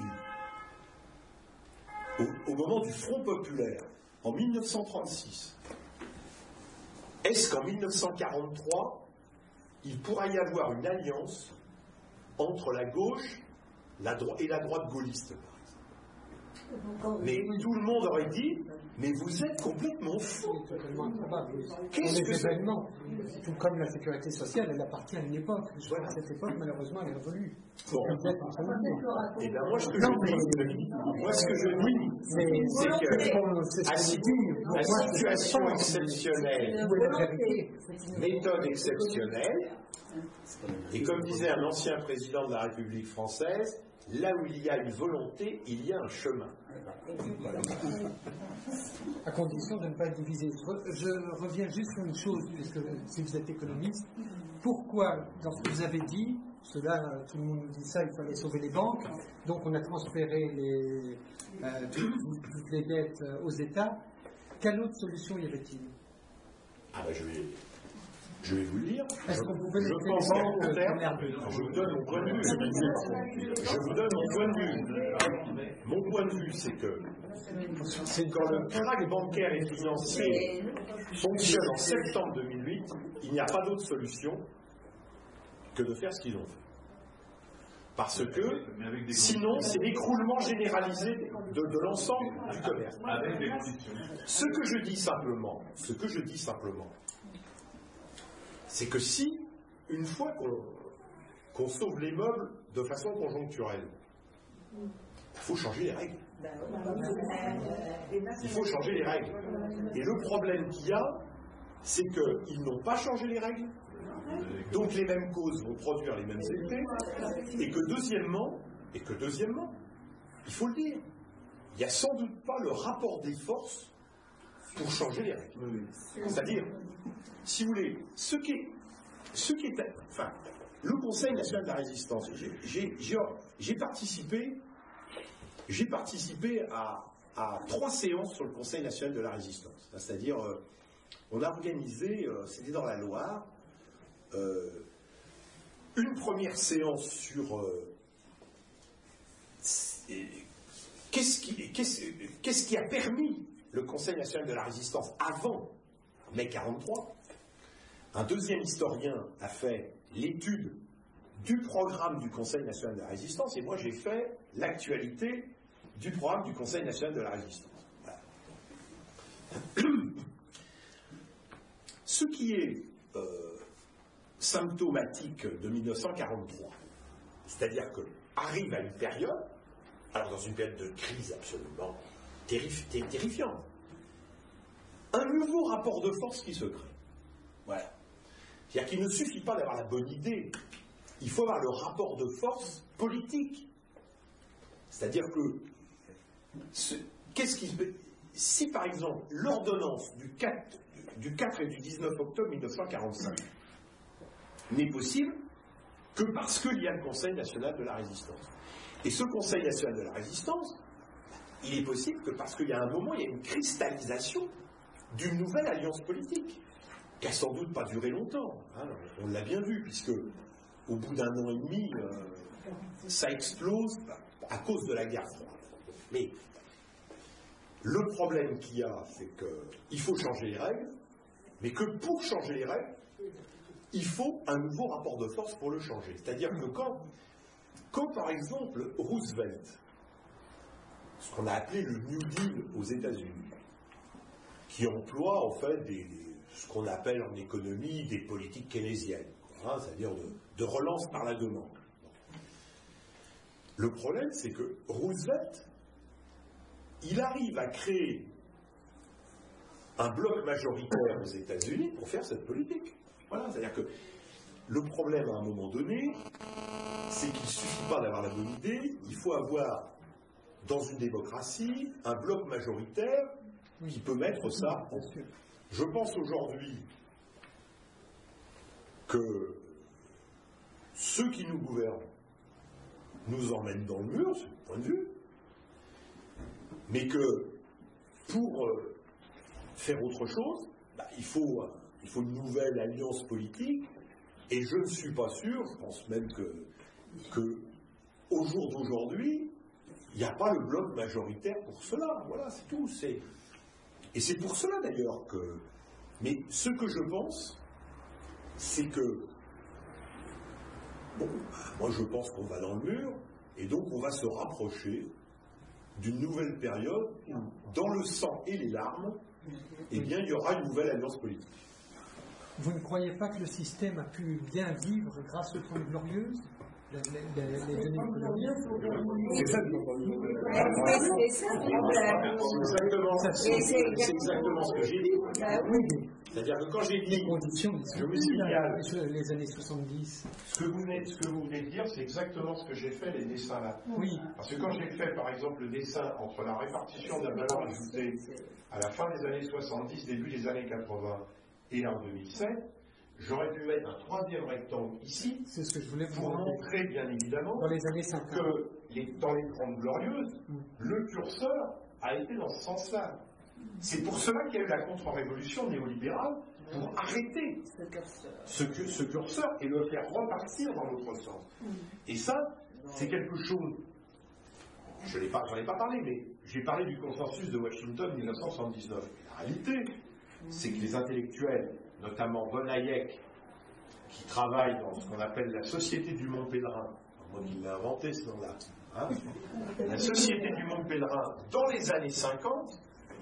Speaker 8: au moment du Front populaire, en 1936, est-ce qu'en 1943, il pourra y avoir une alliance entre la gauche et la droite gaulliste, par exemple? Mais tout le monde aurait dit, mais vous êtes complètement fous.
Speaker 6: Qu'est-ce que c'est? Tout comme la sécurité sociale, elle appartient à une époque. Voilà. Cette époque, malheureusement, elle est révolue.
Speaker 8: Bon. Et bien moi, ce que je dis, c'est que à situation exceptionnelle, méthode exceptionnelle, et comme disait un ancien président de la République française, là où il y a une volonté, il y a un chemin.
Speaker 6: À condition de ne pas être divisé. Je reviens juste sur une chose, puisque si vous êtes économiste, pourquoi, dans ce que vous avez dit, cela, tout le monde nous dit ça, il fallait sauver les banques, donc on a transféré toutes les dettes aux États, quelle autre solution y avait-il?
Speaker 8: Ah ben je vais vous le dire.
Speaker 6: Est-ce qu'on pouvait
Speaker 8: je pense qu'à court terme, je vous donne mon point de vue. Je vous donne mon point de vue. Mon point de vue, c'est que quand le krach bancaire et financier fonctionne en septembre 2008, il n'y a pas d'autre solution que de faire ce qu'ils ont fait. Parce que, sinon, c'est l'écroulement généralisé de l'ensemble du commerce.
Speaker 5: Avec des conditions.
Speaker 8: Ce que je dis simplement, c'est que si, une fois qu'on sauve les meubles de façon conjoncturelle, il faut changer les règles. Il faut changer les règles. Et le problème qu'il y a, c'est qu'ils n'ont pas changé les règles, donc les mêmes causes vont produire les mêmes effets, et que deuxièmement, il faut le dire, il n'y a sans doute pas le rapport des forces pour changer les règles. C'est-à-dire, si vous voulez, le Conseil national de la résistance, j'ai participé à 3 séances sur le Conseil national de la résistance. C'est-à-dire, on a organisé, c'était dans la Loire, une première séance sur qu'est-ce qui a permis le Conseil national de la résistance avant mai 1943. Un deuxième historien a fait l'étude du programme du Conseil national de la résistance, et moi j'ai fait l'actualité du programme du Conseil national de la résistance. Voilà. Ce qui est symptomatique de 1943, c'est-à-dire que arrive à une période, alors dans une période de crise absolument terrifiante, un nouveau rapport de force qui se crée. Voilà. C'est-à-dire qu'il ne suffit pas d'avoir la bonne idée, il faut avoir le rapport de force politique. C'est-à-dire que, si par exemple l'ordonnance du 4 et du 19 octobre 1945 n'est possible que parce qu'il y a le Conseil national de la résistance. Et ce Conseil national de la résistance, il est possible que parce qu'il y a un moment, il y a une cristallisation d'une nouvelle alliance politique, qui n'a sans doute pas duré longtemps. Hein, on l'a bien vu, puisque au bout d'1 an et demi, ça explose à cause de la guerre froide. Mais le problème qu'il y a, c'est qu'il faut changer les règles, mais que pour changer les règles, il faut un nouveau rapport de force pour le changer. C'est-à-dire que quand par exemple Roosevelt, ce qu'on a appelé le New Deal aux États-Unis, qui emploie en fait ce qu'on appelle en économie des politiques keynésiennes, hein, c'est-à-dire de relance par la demande. Le problème, c'est que Roosevelt, il arrive à créer un bloc majoritaire aux États-Unis pour faire cette politique. Voilà, c'est-à-dire que le problème à un moment donné, c'est qu'il ne suffit pas d'avoir la bonne idée, il faut avoir, dans une démocratie, un bloc majoritaire qui peut mettre ça en place. Je pense aujourd'hui que ceux qui nous gouvernent nous emmènent dans le mur, c'est mon point de vue, mais que pour faire autre chose, il faut une nouvelle alliance politique, et je ne suis pas sûr, je pense même que au jour d'aujourd'hui, il n'y a pas le bloc majoritaire pour cela. Voilà, c'est tout. Et c'est pour cela d'ailleurs que... Mais ce que je pense, c'est que... Bon, moi je pense qu'on va dans le mur, et donc on va se rapprocher d'une nouvelle période où, dans le sang et les larmes, eh bien, il y aura une nouvelle alliance politique.
Speaker 6: Vous ne croyez pas que le système a pu bien vivre grâce aux Trente Glorieuses, les années glorieuses?
Speaker 8: C'est ça, c'est exactement ce que j'ai dit. C'est-à-dire que quand j'ai dit je me signale
Speaker 6: les années 70.
Speaker 8: Ce que vous venez de dire, c'est exactement ce que j'ai fait, les dessins là.
Speaker 6: Oui.
Speaker 8: Parce que quand j'ai fait, par exemple, le dessin entre la répartition de la valeur ajoutée à la fin des années 70, début des années 80 et en 2007, j'aurais dû mettre un troisième rectangle ici,
Speaker 6: c'est ce que je voulais vous
Speaker 8: pour montrer, bien évidemment,
Speaker 6: dans les années 50,
Speaker 8: que dans les Trente Glorieuses, le curseur a été dans ce sens-là. C'est pour cela qu'il y a eu la contre-révolution néolibérale, pour arrêter ce curseur et le faire repartir dans l'autre sens. Et ça, c'est quelque chose... J'en ai pas parlé, mais j'ai parlé du consensus de Washington 1979. La réalité, c'est que les intellectuels, notamment Von Hayek, qui travaillent dans ce qu'on appelle la Société du Monde Pèlerin, moi qui l'ai inventé ce nom-là, hein, la Société du Monde Pèlerin, dans les années 50,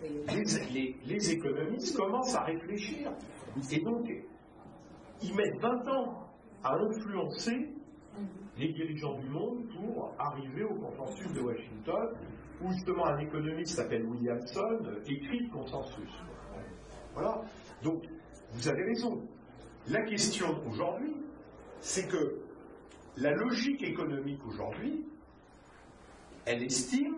Speaker 8: les économistes commencent à réfléchir. Et donc, ils mettent 20 ans à influencer les dirigeants du monde pour arriver au consensus de Washington, où justement un économiste qui s'appelle Williamson écrit le consensus. Voilà. Donc, vous avez raison. La question aujourd'hui, c'est que la logique économique aujourd'hui, elle estime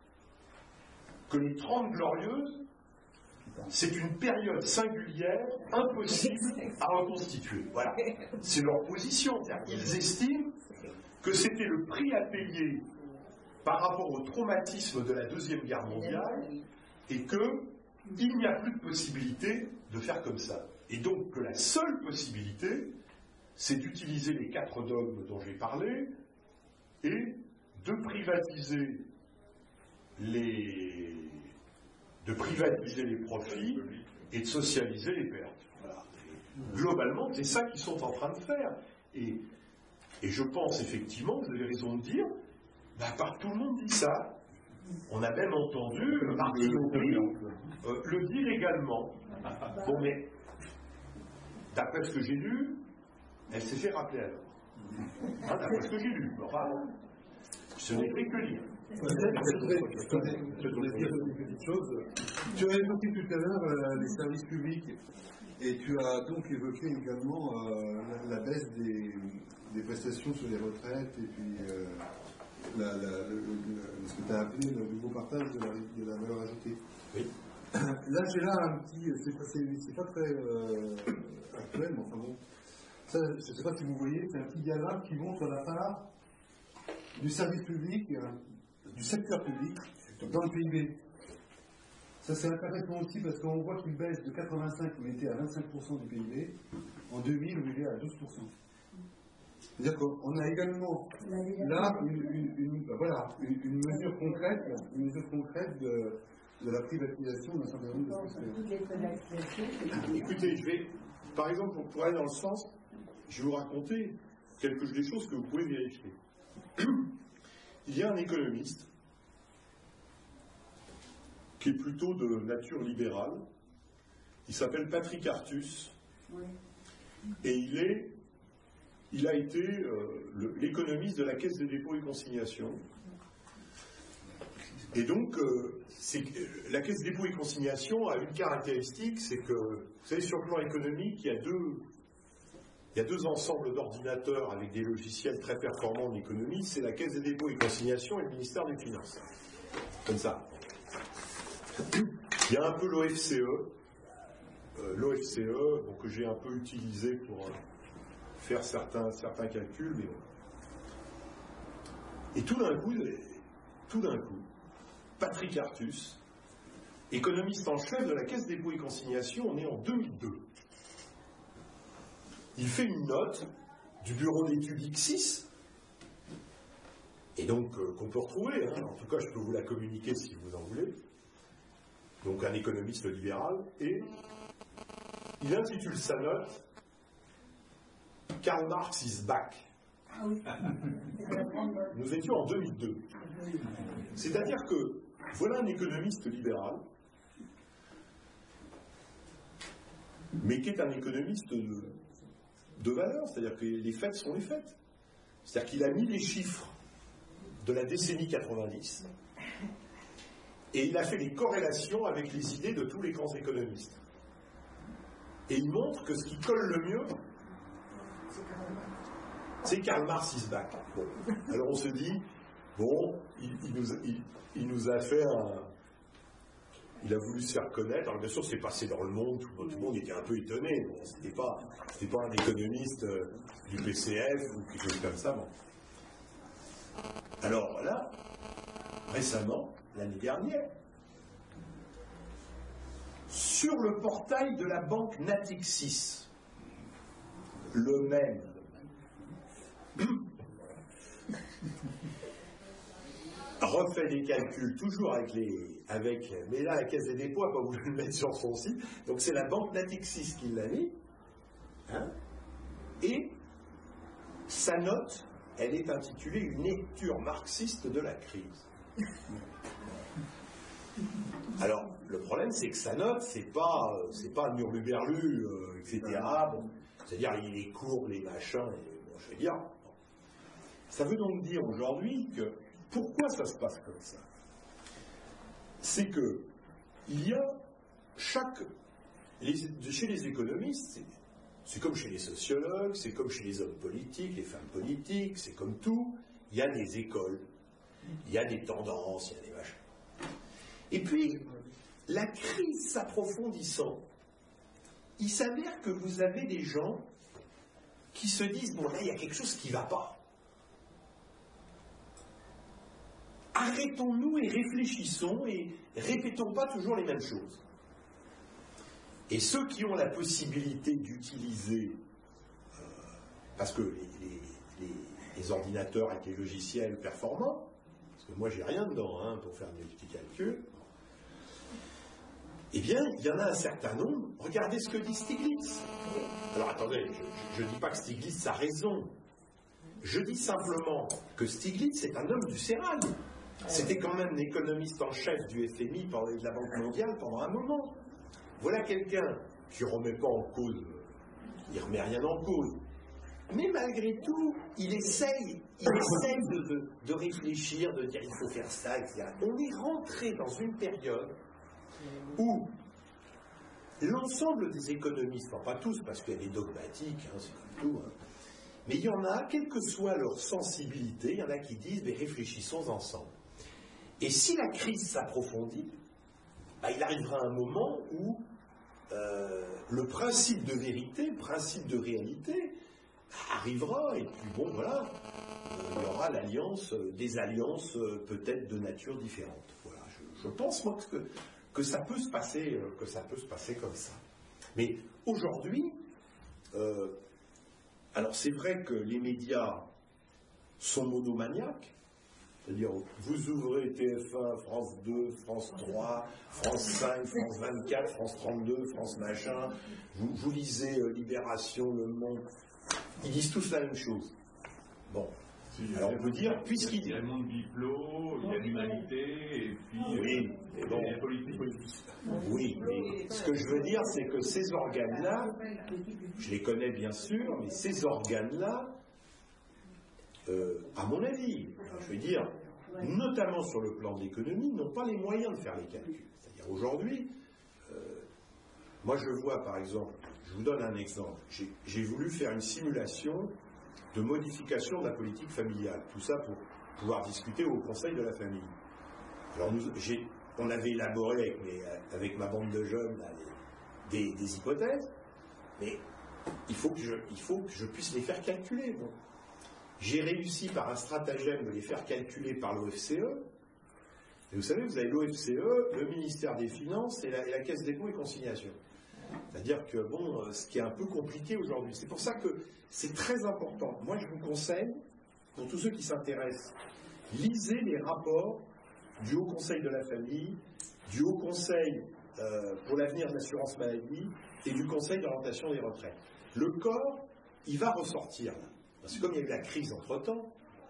Speaker 8: que les 30 Glorieuses, c'est une période singulière, impossible à reconstituer. Voilà. C'est leur position. Ils estiment que c'était le prix à payer par rapport au traumatisme de la Deuxième Guerre mondiale et qu'il n'y a plus de possibilité de faire comme ça. Et donc que la seule possibilité, c'est d'utiliser les 4 dogmes dont j'ai parlé et de privatiser les profits et de socialiser les pertes. Voilà. Globalement, c'est ça qu'ils sont en train de faire. Et je pense effectivement, vous avez raison de dire, tout le monde dit ça. On a même entendu Martine Aubry le dire également. Bon, mais d'après ce que j'ai lu, elle s'est fait rappeler alors. D'après ce que j'ai lu. Enfin, ce n'est fait que lire.
Speaker 9: Je voudrais dire une petite chose. Tu as évoqué tout à l'heure les services publics et tu as donc évoqué également la baisse des prestations sur les retraites et puis ce que tu as appelé le nouveau partage de la valeur ajoutée.
Speaker 8: Oui.
Speaker 9: Là, j'ai un petit... C'est pas très actuel, mais enfin bon. Ça, je ne sais pas si vous voyez, c'est un petit diagramme qui montre la part du service public, du secteur public, dans le PIB. Ça, c'est intéressant aussi parce qu'on voit qu'il baisse de 85, où il était à 25% du PIB, en 2000, où il est à 12%. C'est-à-dire qu'on a également là une mesure concrète de la privatisation d'un certain nombre de secteurs.
Speaker 8: Écoutez, par exemple, pour aller dans le sens, je vais vous raconter des choses que vous pouvez vérifier. Il y a un économiste qui est plutôt de nature libérale, il s'appelle Patrick Artus, et il a été l'économiste de la Caisse des dépôts et consignations. Et donc, la Caisse des dépôts et consignations a une caractéristique, c'est que, vous savez, sur le plan économique, il y a
Speaker 2: il y a 2 ensembles d'ordinateurs avec des logiciels très performants en économie, c'est la Caisse des dépôts et consignations et le ministère des Finances. Comme ça. Il y a un peu l'OFCE, que j'ai un peu utilisé pour faire certains calculs, mais bon. Et tout d'un coup, Patrick Artus, économiste en chef de la Caisse des dépôts et consignations, on est en 2002. Il fait une note du bureau d'études X6, et donc qu'on peut retrouver, hein. En tout cas je peux vous la communiquer si vous en voulez, donc un économiste libéral, et il intitule sa note « Karl Marx is back ». Nous étions en 2002. C'est-à-dire que voilà un économiste libéral, mais qui est un économiste de valeur, c'est-à-dire que les faits sont les faits. C'est-à-dire qu'il a mis les chiffres de la décennie 90 et il a fait les corrélations avec les idées de tous les grands économistes. Et il montre que ce qui colle le mieux, c'est Karl Marx is back. Bon. Alors on se dit, bon, il nous a fait il a voulu se faire connaître. Alors bien sûr, c'est passé dans le monde, tout le monde était un peu étonné. Bon, c'était pas un économiste du PCF ou quelque chose comme ça. Bon. Alors là, récemment, l'année dernière, sur le portail de la banque Natixis, le même, refait des calculs, toujours mais là la Caisse des dépôts n'a pas voulu le mettre sur son site, donc c'est la banque Natixis qui l'a mis, hein, et sa note, elle est intitulée « Une lecture marxiste de la crise ». Alors, le problème, c'est que sa note, c'est pas un hurluberlu, etc. Bon, c'est-à-dire les courbes, les machins, bon, je veux dire. Bon. Ça veut donc dire aujourd'hui que pourquoi ça se passe comme ça? C'est que il y a chez les économistes, c'est comme chez les sociologues, c'est comme chez les hommes politiques, les femmes politiques, c'est comme tout, il y a des écoles, il y a des tendances, il y a des machins. Et puis, la crise s'approfondissant, il s'avère que vous avez des gens qui se disent, bon là, il y a quelque chose qui ne va pas. Arrêtons-nous et réfléchissons et répétons pas toujours les mêmes choses. Et ceux qui ont la possibilité d'utiliser, parce que les ordinateurs avec les logiciels performants, parce que moi j'ai rien dedans hein, pour faire des petits calculs, eh bien il y en a un certain nombre. Regardez ce que dit Stiglitz. Alors attendez, je ne dis pas que Stiglitz a raison. Je dis simplement que Stiglitz est un homme du sérail. C'était quand même l'économiste en chef du FMI et de la Banque mondiale pendant un moment. Voilà quelqu'un qui ne remet pas en cause, il ne remet rien en cause. Mais malgré tout, il essaye de réfléchir, de dire il faut faire ça, etc. On est rentré dans une période où l'ensemble des économistes, enfin pas tous parce qu'il y a des dogmatiques, hein, c'est comme tout, hein, mais il y en a, quelle que soit leur sensibilité, il y en a qui disent mais réfléchissons ensemble. Et si la crise s'approfondit, bah, il arrivera un moment où le principe de vérité, le principe de réalité arrivera, et puis bon voilà, il y aura des alliances peut-être de nature différente. Voilà, je pense moi que ça peut se passer, comme ça. Mais aujourd'hui, alors c'est vrai que les médias sont monomaniaques. C'est-à-dire, vous ouvrez TF1, France 2, France 3, France 5, France 24, France 32, France machin, vous lisez Libération, Le Monde, ils disent tous la même chose. Bon, alors on peut dire, puisqu'il
Speaker 5: y a le monde biplo, il y a l'humanité, et puis
Speaker 2: oui,
Speaker 5: et bon, la politique.
Speaker 2: Oui, mais ce que je veux dire, c'est que ces organes-là, je les connais bien sûr, mais ces organes-là, à mon avis, je veux dire, notamment sur le plan de l'économie, n'ont pas les moyens de faire les calculs. C'est-à-dire aujourd'hui, Moi, je vois, par exemple, je vous donne un exemple. J'ai voulu faire une simulation de modification de la politique familiale. Tout ça pour pouvoir discuter au Conseil de la famille. Alors, on avait élaboré avec ma bande de jeunes là, des hypothèses, mais il faut que je puisse les faire calculer. Bon. J'ai réussi par un stratagème de les faire calculer par l'OFCE. Et vous savez, vous avez l'OFCE, le ministère des Finances et la Caisse dépôt et consignation. C'est-à-dire que, bon, ce qui est un peu compliqué aujourd'hui. C'est pour ça que c'est très important. Moi, je vous conseille, pour tous ceux qui s'intéressent, lisez les rapports du Haut Conseil de la famille, du Haut Conseil pour l'avenir de l'assurance maladie et du Conseil d'orientation des retraites. Le corps, il va ressortir. Là. Parce que comme il y a eu la crise entre-temps,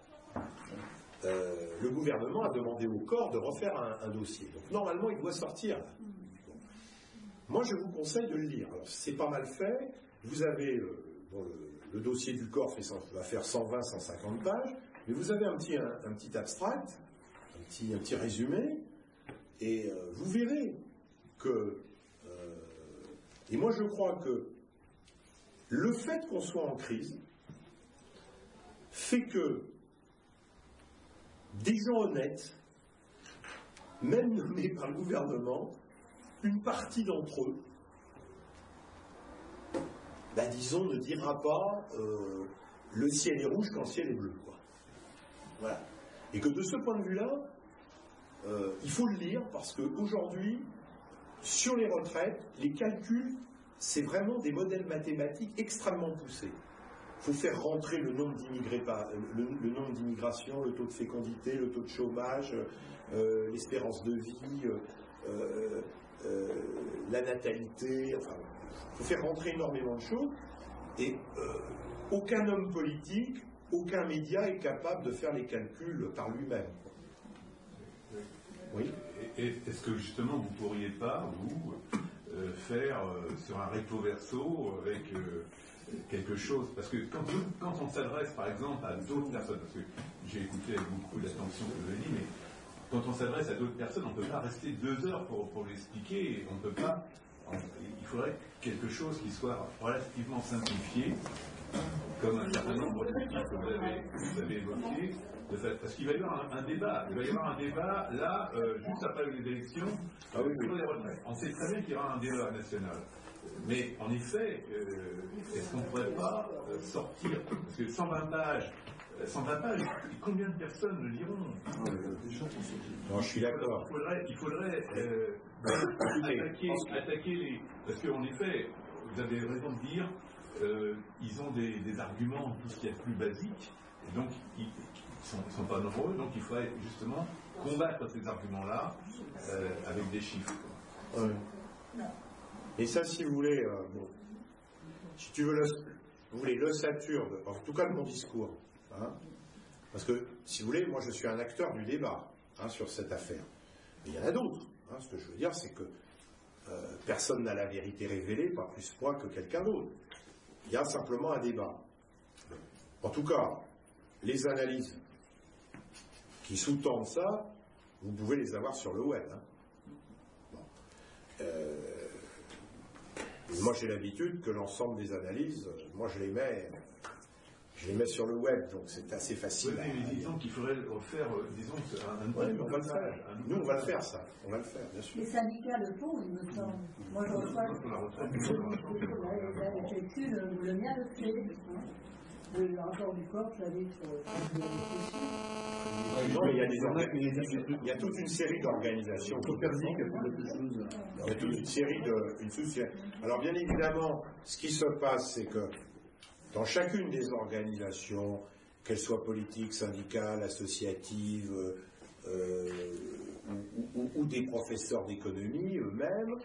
Speaker 2: le gouvernement a demandé au corps de refaire un dossier. Donc normalement, il doit sortir. Là. Bon. Moi, je vous conseille de le lire. Alors, c'est pas mal fait. Vous avez le dossier du corps va faire 120-150 pages, mais vous avez un petit abstract, un petit résumé, et vous verrez que... et moi, je crois que le fait qu'on soit en crise fait que des gens honnêtes, même nommés par le gouvernement, une partie d'entre eux, disons, ne dira pas le ciel est rouge quand le ciel est bleu, quoi. Voilà. Et que de ce point de vue-là, il faut le lire parce qu'aujourd'hui, sur les retraites, les calculs, c'est vraiment des modèles mathématiques extrêmement poussés. Il faut faire rentrer le nombre d'immigrés, le nombre d'immigrations, le taux de fécondité, le taux de chômage, l'espérance de vie, la natalité, enfin, il faut faire rentrer énormément de choses, et aucun homme politique, aucun média est capable de faire les calculs par lui-même. Oui.
Speaker 5: Est-ce que justement vous ne pourriez pas, vous, faire sur un recto verso avec quelque chose, parce que quand on s'adresse par exemple à d'autres personnes, parce que j'ai écouté avec beaucoup d'attention ce que vous avez dit, mais quand on s'adresse à d'autres personnes, on ne peut pas rester 2 heures pour l'expliquer, on ne peut pas, il faudrait quelque chose qui soit relativement simplifié, comme un certain nombre de choses que vous avez évoquées, parce qu'il va y avoir un débat. Il va y avoir un débat, là, juste après les élections, sur les retraites. On sait très bien qu'il y aura un débat national. Mais en effet, est-ce qu'on ne pourrait pas sortir, parce que 120 pages, combien de personnes le liront?
Speaker 2: Non, je suis d'accord.
Speaker 5: Il faudrait attaquer les... Parce qu'en effet, vous avez raison de dire, ils ont des arguments, tout ce qui est plus basique, et donc ils ne sont pas nombreux, donc il faudrait justement combattre ces arguments-là avec des chiffres.
Speaker 2: Ouais. Et ça, si vous voulez, si tu veux vous voulez l'ossature, en tout cas de mon discours, hein, parce que, si vous voulez, moi je suis un acteur du débat sur cette affaire. Mais il y en a d'autres. Ce que je veux dire, c'est que personne n'a la vérité révélée, pas plus moi que quelqu'un d'autre. Il y a simplement un débat. En tout cas, les analyses qui sous-tendent ça, vous pouvez les avoir sur le web. Moi, j'ai l'habitude que l'ensemble des analyses, moi, je les mets sur le web, donc c'est assez facile.
Speaker 5: Oui, mais disons qu'il faudrait faire, disons,
Speaker 2: Oui, mais on va le faire. Nous, on va le faire, ça. On va le faire, bien sûr.
Speaker 7: Les syndicats le font, il me semble. Moi, je reçois les calculs, le mien le fait. Le rapport du corps, je l'avais sur
Speaker 2: non, mais il y a toute une série d'organisations. Il y a toute une série de... Alors, bien évidemment, ce qui se passe, c'est que dans chacune des organisations, qu'elles soient politiques, syndicales, associatives, ou des professeurs d'économie eux-mêmes,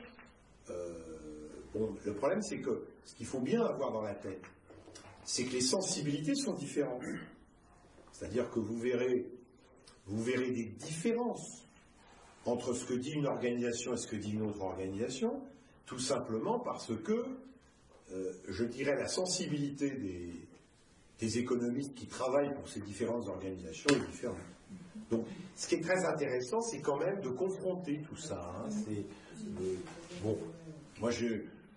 Speaker 2: le problème, c'est que ce qu'il faut bien avoir dans la tête, c'est que les sensibilités sont différentes. C'est-à-dire que vous verrez des différences entre ce que dit une organisation et ce que dit une autre organisation, tout simplement parce que, je dirais, la sensibilité des économistes qui travaillent pour ces différentes organisations est différente. Donc, ce qui est très intéressant, c'est quand même de confronter tout ça. Bon, moi,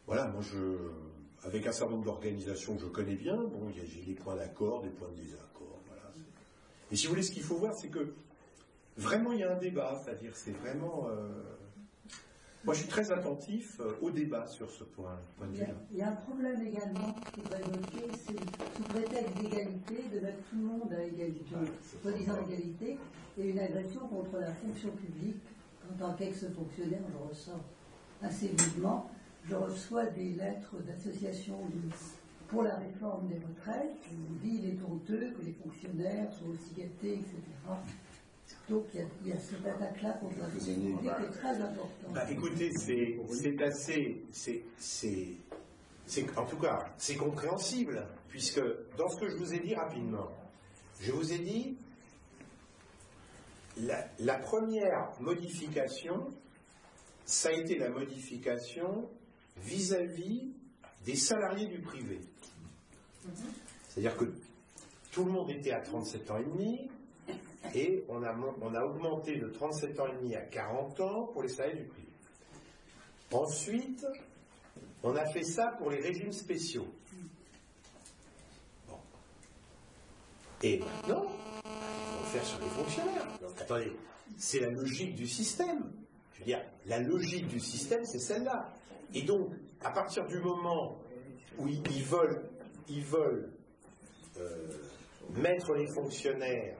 Speaker 2: voilà, moi avec un certain nombre d'organisations que je connais bien, bon, j'ai des points d'accord, des points de désaccord, voilà. Et si vous voulez, ce qu'il faut voir, c'est que vraiment il y a un débat, c'est-à-dire c'est vraiment... Moi je suis très attentif au débat sur ce point de vue-là.
Speaker 7: Il y a un problème également qui va évoquer, c'est sous prétexte d'égalité, de mettre tout le monde à égalité, soi-disant égalité, et une agression contre la fonction publique. En tant qu'ex-fonctionnaire, je ressens assez vivement. Je reçois des lettres d'associations pour la réforme des retraites, qui nous dit qu'il est honteux que les fonctionnaires soient aussi gâtés, etc. Donc il y a cette attaque-là contre la fonction publique qui est très importante.
Speaker 2: Bah, écoutez, en tout cas, c'est compréhensible, puisque dans ce que je vous ai dit rapidement, je vous ai dit la première modification, ça a été la modification vis-à-vis des salariés du privé. C'est-à-dire que tout le monde était à 37 ans et demi, et on a augmenté de 37 ans et demi à 40 ans pour les salariés du privé. Ensuite, on a fait ça pour les régimes spéciaux. Bon. Et maintenant, il faut le faire sur les fonctionnaires. Donc, attendez, c'est la logique du système. Je veux dire, la logique du système, c'est celle-là. Et donc, à partir du moment où ils veulent mettre les fonctionnaires,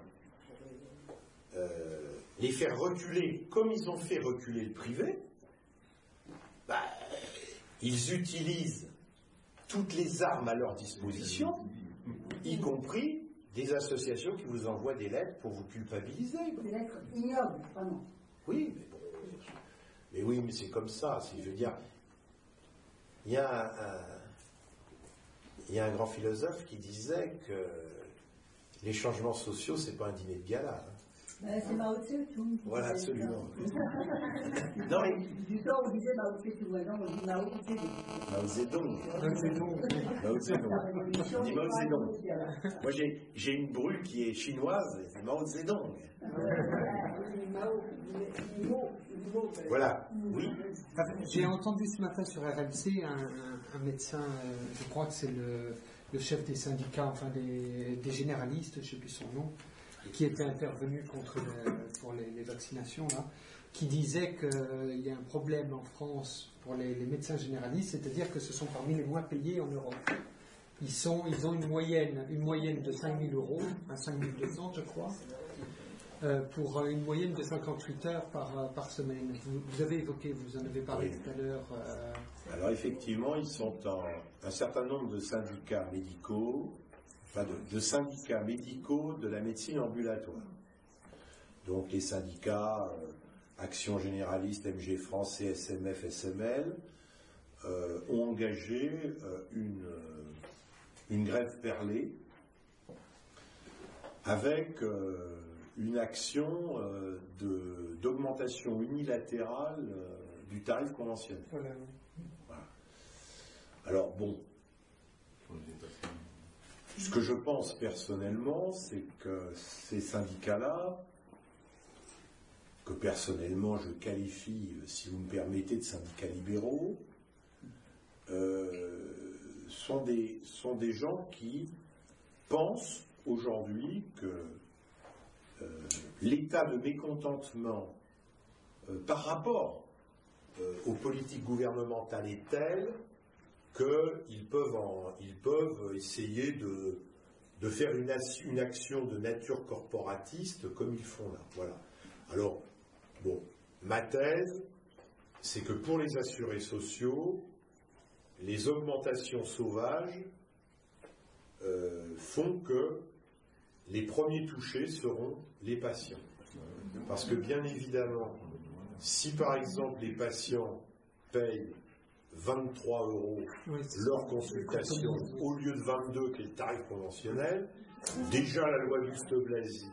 Speaker 2: les faire reculer comme ils ont fait reculer le privé, bah, ils utilisent toutes les armes à leur disposition, y compris des associations qui vous envoient des lettres pour vous culpabiliser.
Speaker 7: Des lettres ignobles, vraiment.
Speaker 2: Oui, mais c'est comme ça. Je veux dire, il y a un grand philosophe qui disait que les changements sociaux, c'est pas un dîner de gala.
Speaker 7: C'est Mao Tse-tung.
Speaker 2: Voilà, absolument. Non, mais...
Speaker 7: Du temps, on disait Mao Tse-tung, non, on dit Mao Zedong.
Speaker 2: Mao Zedong. Mao Zedong. On dit Mao Zedong. Moi, j'ai une bru qui est chinoise, c'est Mao Zedong. Voilà, oui.
Speaker 6: J'ai entendu ce matin sur RMC un médecin, je crois que c'est le chef des syndicats, enfin des généralistes, je ne sais plus son nom, qui était intervenu pour les vaccinations, là, qui disait qu'il y a un problème en France pour les médecins généralistes, c'est-à-dire que ce sont parmi les moins payés en Europe. Ils ont une moyenne de 5 000 euros, à 5 200 je crois, pour une moyenne de 58 heures par semaine. Vous avez évoqué, vous en avez parlé tout à l'heure.
Speaker 2: Alors effectivement, ils sont un certain nombre de syndicats médicaux, de syndicats médicaux de la médecine ambulatoire. Donc les syndicats Action Généraliste, MG France, CSMF, SML ont engagé une grève perlée avec une action d'augmentation unilatérale du tarif conventionnel. Voilà. Alors bon, ce que je pense personnellement, c'est que ces syndicats-là, que personnellement je qualifie, si vous me permettez, de syndicats libéraux, sont des gens qui pensent aujourd'hui que l'état de mécontentement par rapport aux politiques gouvernementales est tel qu'ils peuvent essayer de faire une action de nature corporatiste comme ils font là. Voilà. Alors, bon, ma thèse, c'est que pour les assurés sociaux, les augmentations sauvages font que les premiers touchés seront les patients. Parce que bien évidemment, si par exemple les patients payent 23 € leur consultation au lieu de 22 qui est le tarif conventionnel, déjà la loi Juste-Blazy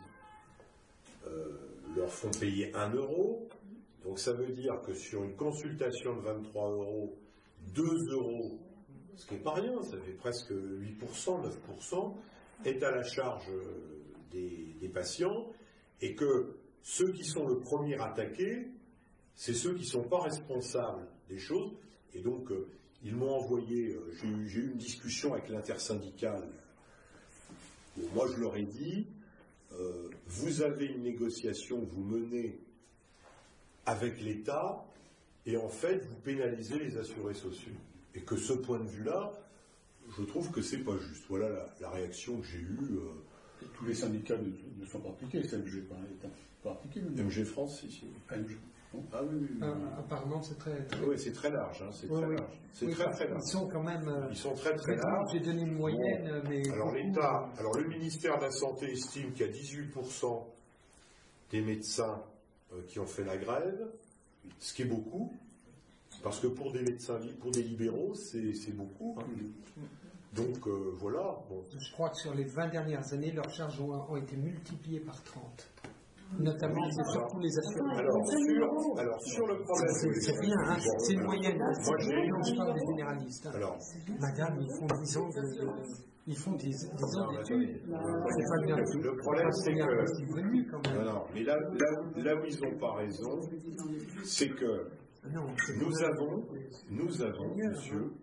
Speaker 2: leur font payer 1 €, donc ça veut dire que sur une consultation de 23 €, 2 €, ce qui n'est pas rien, ça fait presque 8%, 9%, est à la charge des patients, et que ceux qui sont le premier attaqués, c'est ceux qui ne sont pas responsables des choses, et donc ils m'ont envoyé, j'ai eu une discussion avec l'intersyndicale. Moi, je leur ai dit, vous avez une négociation que vous menez avec l'État, et en fait, vous pénalisez les assurés sociaux. Et que ce point de vue-là, je trouve que c'est pas juste. Voilà la réaction que j'ai eue.
Speaker 3: Tous les syndicats ne sont pas appliqués, CMG pas appliqué.
Speaker 2: MG France, ici.
Speaker 3: MG.
Speaker 2: Ah oui.
Speaker 6: Apparemment, c'est très...
Speaker 2: Oui, c'est très large. C'est très large. C'est très large.
Speaker 6: Ils sont quand même...
Speaker 2: Ils sont très larges.
Speaker 6: J'ai donné une moyenne,
Speaker 2: bon.
Speaker 6: mais...
Speaker 2: Alors l'État, le ministère de la Santé estime qu'il y a 18% des médecins qui ont fait la grève, ce qui est beaucoup, parce que pour des médecins, pour des libéraux, c'est beaucoup. Hein. Donc voilà. Bon.
Speaker 6: Je crois que sur les 20 dernières années, leurs charges ont été multipliées par 30. Notamment, c'est surtout les assurances.
Speaker 2: Alors sur le problème...
Speaker 6: C'est rien, hein, c'est une moyenne.
Speaker 2: Moi,
Speaker 6: je parle des généralistes. Hein.
Speaker 2: Alors,
Speaker 6: madame, ils font 10 ans Ils font 10 ans d'études.
Speaker 2: C'est pas bien. Le problème, c'est que... Non, mais là où ils n'ont pas raison, c'est que nous avons, monsieur,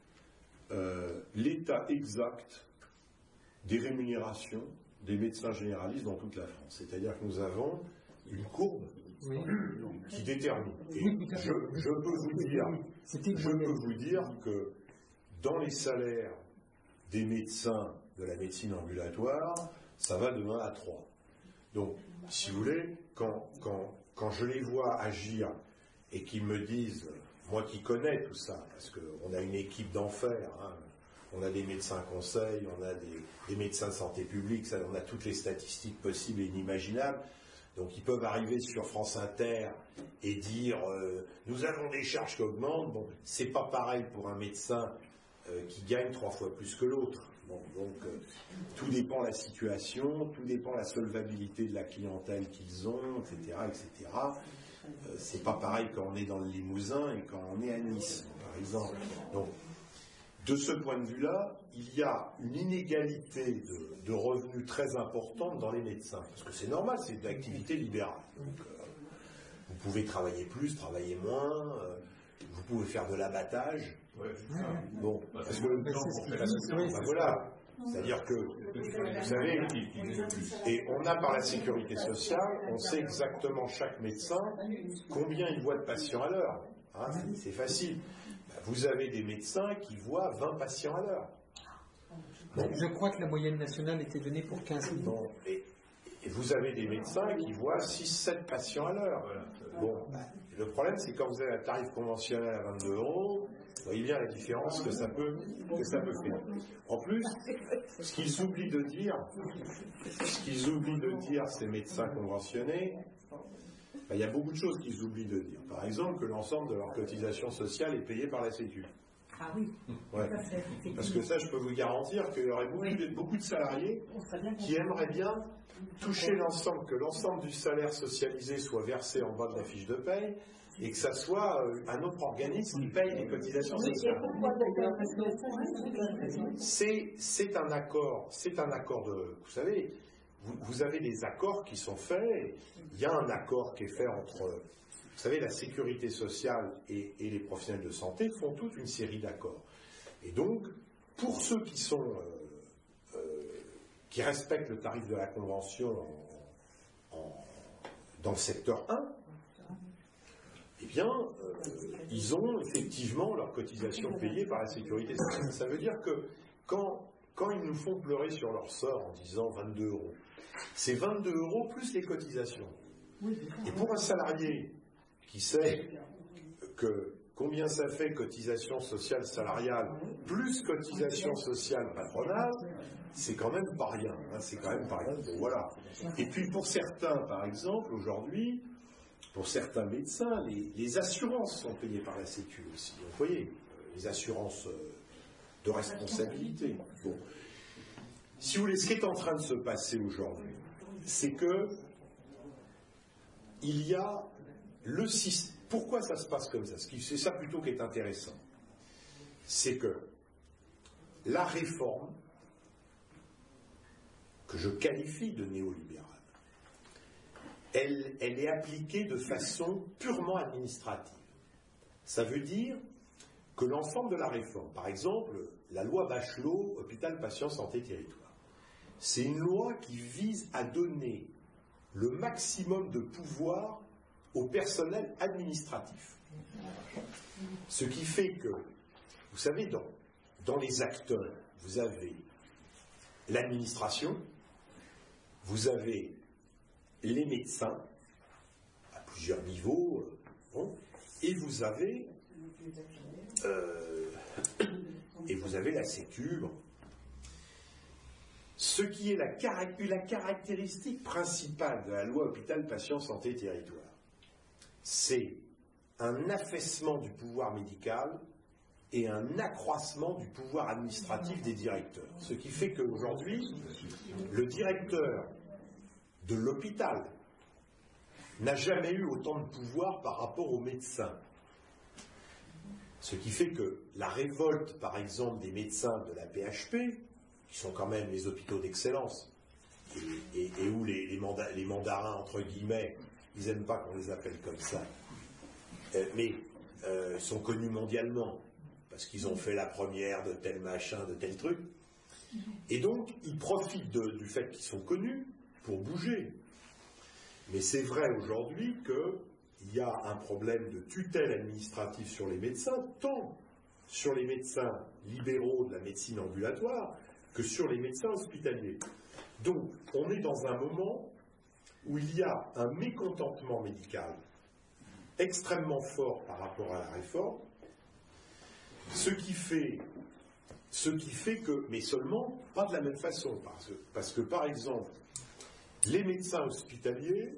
Speaker 2: l'état exact des rémunérations des médecins généralistes dans toute la France. C'est-à-dire que nous avons une courbe qui détermine. Et je peux vous dire que dans les salaires des médecins de la médecine ambulatoire, ça va de 1 à 3. Donc, si vous voulez, quand je les vois agir et qu'ils me disent, moi qui connais tout ça, parce qu'on a une équipe d'enfer, hein, on a des médecins conseils, on a des médecins de santé publique, ça, on a toutes les statistiques possibles et inimaginables. Donc ils peuvent arriver sur France Inter et dire nous avons des charges qui augmentent. Bon, c'est pas pareil pour un médecin qui gagne 3 fois plus que l'autre. Bon, donc tout dépend de la situation, tout dépend de la solvabilité de la clientèle qu'ils ont, etc., etc. C'est pas pareil quand on est dans le Limousin et quand on est à Nice, par exemple. Donc de ce point de vue-là, il y a une inégalité de revenus très importante dans les médecins. Parce que c'est normal, c'est de l'activité libérale. Donc, vous pouvez travailler plus, travailler moins, vous pouvez faire de l'abattage. Bon, parce que, voilà. C'est-à-dire que, vous savez, et on a par la sécurité sociale, on sait exactement chaque médecin combien il voit de patients à l'heure. Hein, c'est facile. Vous avez des médecins qui voient 20 patients à l'heure.
Speaker 6: Donc, je crois que la moyenne nationale était donnée pour 15 000.
Speaker 2: Bon, et vous avez des médecins qui voient 6-7 patients à l'heure. Bon, le problème, c'est quand vous avez un tarif conventionnel à 22 €, vous voyez bien la différence que ça peut faire. En plus, ce qu'ils oublient de dire, ces médecins conventionnés, il y a beaucoup de choses qu'ils oublient de dire. Par exemple, que l'ensemble de leur cotisation sociale est payé par la Sécu.
Speaker 7: Ah oui.
Speaker 2: Ouais. Parce que ça, je peux vous garantir qu'il y aurait beaucoup de salariés qui aimeraient bien toucher l'ensemble, que l'ensemble du salaire socialisé soit versé en bas de la fiche de paye et que ça soit un autre organisme qui paye les cotisations sociales. C'est un accord de... Vous savez, vous avez des accords qui sont faits. Il y a un accord qui est fait entre, vous savez, la sécurité sociale et les professionnels de santé font toute une série d'accords. Et donc, pour ceux qui respectent le tarif de la convention dans le secteur 1, eh bien, ils ont effectivement leur cotisation payée par la sécurité sociale. Ça veut dire que quand ils nous font pleurer sur leur sort en disant 22 €, c'est 22 € plus les cotisations. Et pour un salarié qui sait que combien ça fait cotisation sociale salariale plus cotisation sociale patronale, c'est quand même pas rien. Hein, c'est quand même pas rien. Bon, voilà. Et puis pour certains, par exemple, aujourd'hui, pour certains médecins, les assurances sont payées par la Sécu aussi. Donc, vous voyez, les assurances de responsabilité. Bon. Si vous voulez, ce qui est en train de se passer aujourd'hui, c'est que il y a le système. Pourquoi ça se passe comme ça? C'est ça plutôt qui est intéressant. C'est que la réforme, que je qualifie de néolibérale, elle est appliquée de façon purement administrative. Ça veut dire
Speaker 8: que l'ensemble de la réforme. Par exemple, la loi Bachelot, Hôpital, Patient, Santé, Territoire. C'est une loi qui vise à donner le maximum de pouvoir au personnel administratif. Ce qui fait que, vous savez, dans les acteurs, vous avez l'administration, vous avez les médecins, à plusieurs niveaux, et vous avez la Sécu. Ce qui est la caractéristique principale de la loi Hôpital, Patient, Santé, Territoire, c'est un affaissement du pouvoir médical et un accroissement du pouvoir administratif des directeurs. Ce qui fait qu'aujourd'hui, le directeur de l'hôpital n'a jamais eu autant de pouvoir par rapport aux médecins. Ce qui fait que la révolte, par exemple, des médecins de la PHP, qui sont quand même les hôpitaux d'excellence, et où les mandarins, entre guillemets, ils n'aiment pas qu'on les appelle comme ça, mais sont connus mondialement, parce qu'ils ont fait la première de tel machin, de tel truc. Et donc, ils profitent du fait qu'ils sont connus pour bouger. Mais c'est vrai aujourd'hui qu'il y a un problème de tutelle administrative sur les médecins, tant sur les médecins libéraux de la médecine ambulatoire que sur les médecins hospitaliers. Donc, on est dans un moment où il y a un mécontentement médical extrêmement fort par rapport à la réforme, ce qui fait que, mais seulement pas de la même façon, parce que par exemple, les médecins hospitaliers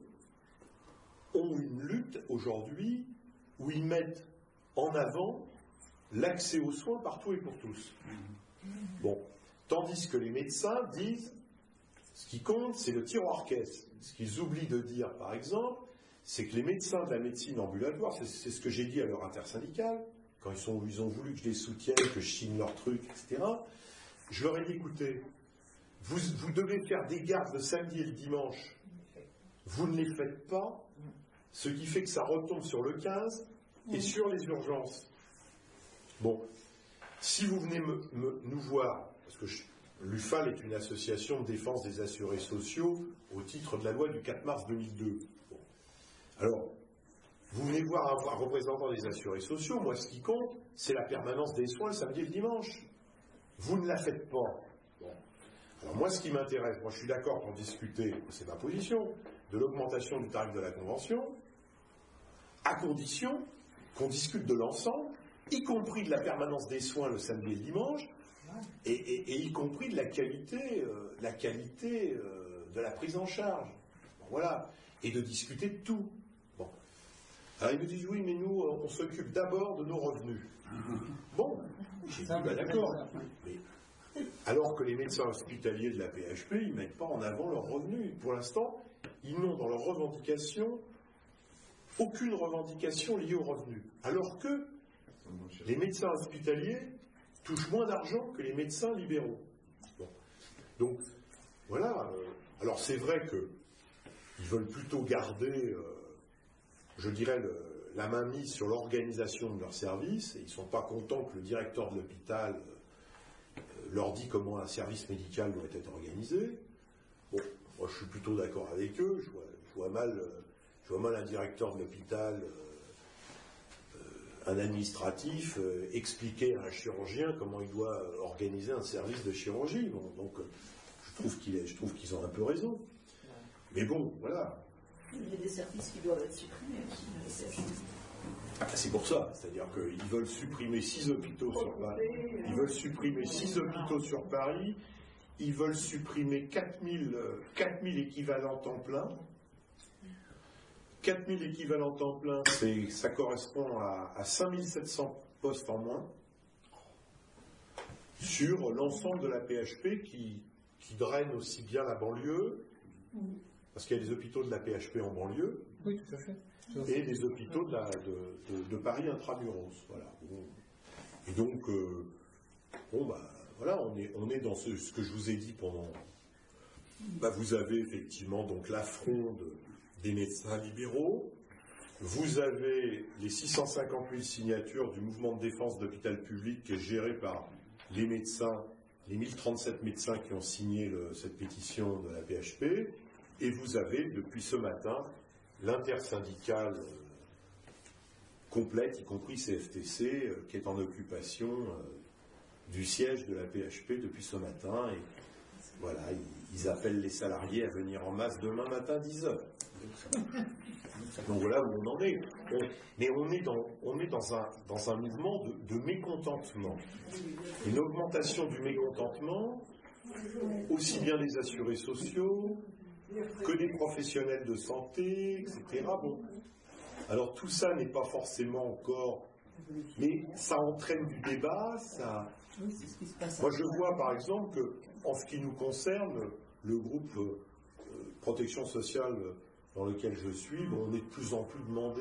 Speaker 8: ont une lutte aujourd'hui où ils mettent en avant l'accès aux soins partout et pour tous. Bon, tandis que les médecins disent, ce qui compte, c'est le tiroir-caisse. Ce qu'ils oublient de dire, par exemple, c'est que les médecins de la médecine ambulatoire, c'est ce que j'ai dit à leur intersyndicale, quand ils ont voulu que je les soutienne, que je signe leurs trucs, etc., je leur ai dit, écoutez, vous devez faire des gardes le samedi et le dimanche. Vous ne les faites pas, ce qui fait que ça retombe sur le 15 et sur les urgences. Bon, si vous venez nous voir, parce que l'UFAL est une association de défense des assurés sociaux au titre de la loi du 4 mars 2002. Bon. Alors, vous venez voir un représentant des assurés sociaux, moi ce qui compte, c'est la permanence des soins le samedi et le dimanche. Vous ne la faites pas. Bon. Alors moi ce qui m'intéresse, moi je suis d'accord pour discuter, c'est ma position, de l'augmentation du tarif de la convention, à condition qu'on discute de l'ensemble, y compris de la permanence des soins le samedi et le dimanche, et y compris de la qualité de la prise en charge. Bon, voilà. Et de discuter de tout. Bon. Alors ils me disent, oui, mais nous, on s'occupe d'abord de nos revenus. Bon, j'ai dit, bah, d'accord. Mais, alors que les médecins hospitaliers de la PHP, ils ne mettent pas en avant leurs revenus. Pour l'instant, ils n'ont dans leurs revendications aucune revendication liée aux revenus. Alors que les médecins hospitaliers touchent moins d'argent que les médecins libéraux. Bon. Donc, voilà. Alors, c'est vrai qu'ils veulent plutôt garder, je dirais, la main mise sur l'organisation de leur service, et ils ne sont pas contents que le directeur de l'hôpital leur dit comment un service médical doit être organisé. Bon, moi, je suis plutôt d'accord avec eux. Je vois mal un directeur de l'hôpital, un administratif, expliquer à un chirurgien comment il doit organiser un service de chirurgie. Bon, donc, je trouve qu'ils ont un peu raison. Mais bon, voilà.
Speaker 10: Il y a des services qui doivent être supprimés aussi.
Speaker 8: C'est pour ça, c'est-à-dire qu'ils veulent supprimer 6 hôpitaux sur Paris. Ils veulent supprimer 6 hôpitaux sur Paris. Ils veulent supprimer 4000 équivalents temps plein. 4000 équivalents temps plein, ça correspond à 5700 postes en moins sur l'ensemble de la PHP qui draine aussi bien la banlieue, parce qu'il y a des hôpitaux de la PHP en banlieue,
Speaker 6: oui, tout à fait.
Speaker 8: et des hôpitaux de Paris intramuros. Voilà. Et donc, voilà, on est dans ce que je vous ai dit pendant. Vous avez effectivement donc la fronde des médecins libéraux,
Speaker 2: vous avez les 650 000 signatures du mouvement de défense d'hôpital public qui est géré par les médecins, les 1037 médecins qui ont signé cette pétition de la PHP, et vous avez depuis ce matin l'intersyndicale complète, y compris CFTC, qui est en occupation du siège de la PHP depuis ce matin, et voilà, ils appellent les salariés à venir en masse demain matin 10h. Donc voilà où on en est. Mais on est dans un mouvement de mécontentement. Une augmentation du mécontentement, aussi bien des assurés sociaux que des professionnels de santé, etc. Bon. Alors tout ça n'est pas forcément encore... Mais ça entraîne du débat, ça... Moi je vois par exemple qu'en ce qui nous concerne, le groupe protection sociale dans lequel je suis, on est de plus en plus demandé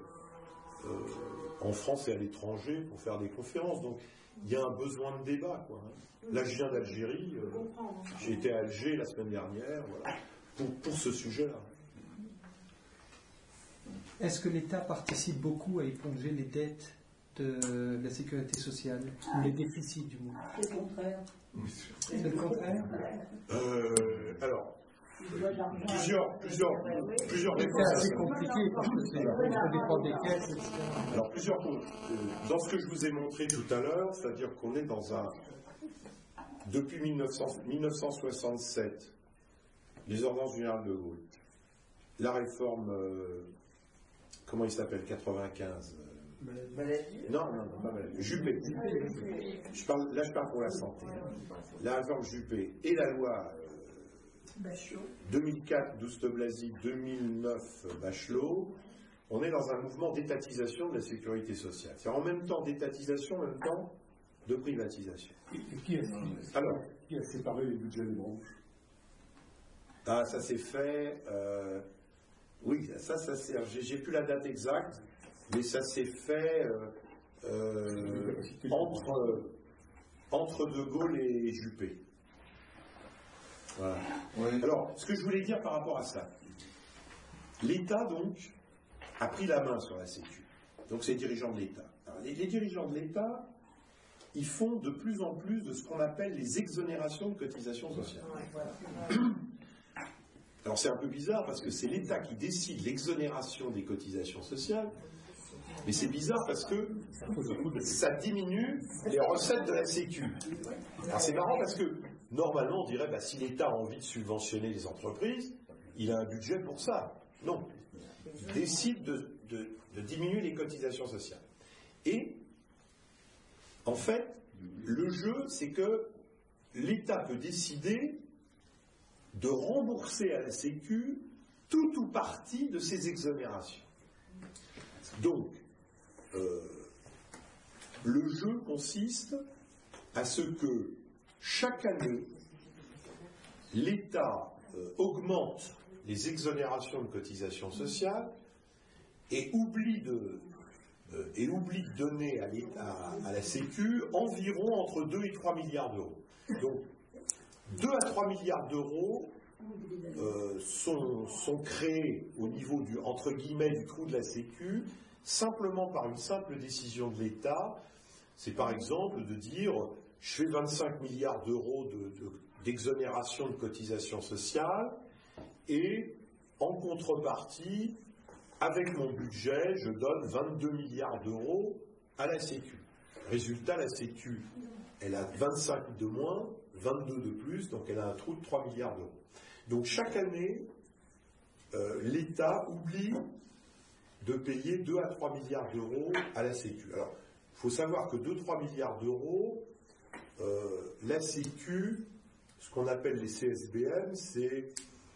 Speaker 2: en France et à l'étranger pour faire des conférences. Donc il y a un besoin de débat, quoi. Là je viens d'Algérie, j'ai été à Alger la semaine dernière, voilà, pour ce sujet-là.
Speaker 6: Est-ce que l'État participe beaucoup à éponger les dettes de la sécurité sociale, ou les déficits du moins?
Speaker 7: C'est le contraire.
Speaker 6: C'est le contraire.
Speaker 2: Alors, plusieurs réponses.
Speaker 6: C'est assez compliqué parce que ça dépend des caisses, etc.
Speaker 2: Alors, plusieurs choses. Dans ce que je vous ai montré tout à l'heure, c'est-à-dire qu'on est dans un... Depuis 1967, les ordonnances du général de Gaulle, la réforme, comment il s'appelle, 95 Non, pas maladie. Juppé. Je parle pour la santé. La réforme Juppé et la loi 2004, Douste-Blazy, 2009, Bachelot, on est dans un mouvement d'étatisation de la sécurité sociale. C'est en même temps d'étatisation, en même temps de privatisation.
Speaker 3: Et qui a séparé les budgets des branches?
Speaker 2: Ah, ça s'est fait... oui, ça c'est... J'ai plus la date exacte, mais ça s'est fait entre De Gaulle et Juppé. Voilà. Oui. Alors, ce que je voulais dire par rapport à ça, l'État, donc, a pris la main sur la Sécu. Donc, c'est les dirigeants de l'État. Les dirigeants de l'État, ils font de plus en plus de ce qu'on appelle les exonérations de cotisations sociales. Alors, c'est un peu bizarre parce que c'est l'État qui décide l'exonération des cotisations sociales, mais c'est bizarre parce que ça diminue les recettes de la Sécu. Alors, c'est marrant parce que normalement, on dirait, si l'État a envie de subventionner les entreprises, il a un budget pour ça. Non. Il décide de diminuer les cotisations sociales. Et, en fait, le jeu, c'est que l'État peut décider de rembourser à la Sécu tout ou partie de ces exonérations. Donc, le jeu consiste à ce que chaque année, l'État augmente les exonérations de cotisations sociales et oublie de donner à la Sécu environ entre 2 et 3 milliards d'euros. Donc, 2 à 3 milliards d'euros sont créés au niveau du, entre guillemets, du trou de la Sécu, simplement par une simple décision de l'État. C'est par exemple de dire, je fais 25 milliards d'euros d'exonération de cotisations sociales, et en contrepartie, avec mon budget, je donne 22 milliards d'euros à la Sécu. Résultat, la Sécu, elle a 25 de moins, 22 de plus, donc elle a un trou de 3 milliards d'euros. Donc chaque année, l'État oublie de payer 2 à 3 milliards d'euros à la Sécu. Alors, il faut savoir que 2-3 milliards d'euros, la Sécu, ce qu'on appelle les CSBM, c'est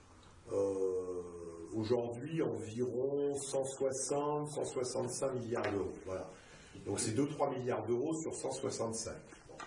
Speaker 2: aujourd'hui environ 160-165 milliards d'euros. Voilà. Donc c'est 2-3 milliards d'euros sur 165.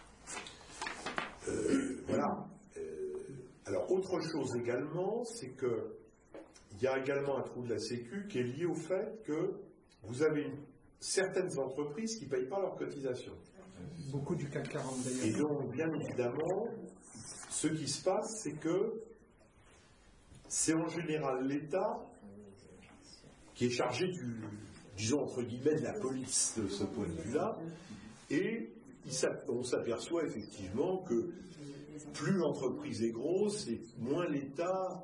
Speaker 2: Voilà. Alors autre chose également, c'est que il y a également un trou de la Sécu qui est lié au fait que vous avez certaines entreprises qui ne payent pas leurs cotisations.
Speaker 6: Beaucoup du CAC 40 d'ailleurs.
Speaker 2: Et donc, bien évidemment, ce qui se passe, c'est que c'est en général l'État
Speaker 8: qui est chargé disons entre guillemets, de la police de ce point de vue-là, et on s'aperçoit effectivement que plus l'entreprise est grosse, et moins l'État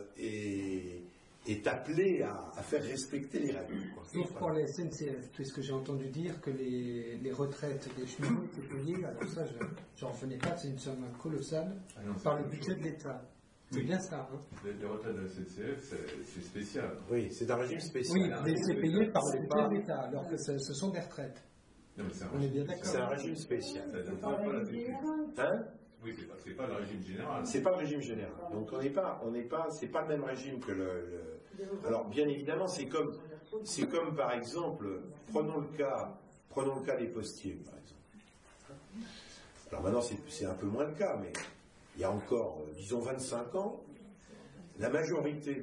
Speaker 8: est appelé à faire respecter les règles.
Speaker 6: Sauf pour la SNCF, puisque j'ai entendu dire que les retraites des cheminots étaient payées, alors ça, j'en revenais pas, c'est une somme colossale, par le budget de l'État. C'est bien ça. Hein.
Speaker 5: Les retraites de la SNCF, c'est spécial.
Speaker 8: Oui, c'est un régime spécial.
Speaker 6: Oui, mais c'est payé par le budget de l'État, alors que ce sont des retraites.
Speaker 5: Non,
Speaker 6: on est bien d'accord.
Speaker 8: C'est un régime spécial.
Speaker 5: Hein? Oui, c'est pas le régime général.
Speaker 8: C'est pas le régime général. Donc c'est pas le même régime que Alors bien évidemment, c'est comme par exemple, prenons le cas des postiers, par exemple. Alors maintenant c'est un peu moins le cas, mais il y a encore, disons 25 ans, la majorité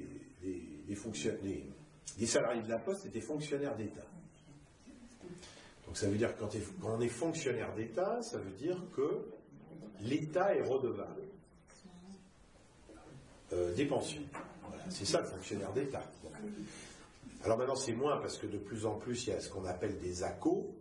Speaker 8: des salariés de la Poste étaient fonctionnaires d'État. Donc ça veut dire que quand on est fonctionnaire d'État, ça veut dire que l'État est redevable des pensions. Voilà, c'est ça le fonctionnaire d'État. Alors maintenant c'est moins parce que de plus en plus il y a ce qu'on appelle des ACO,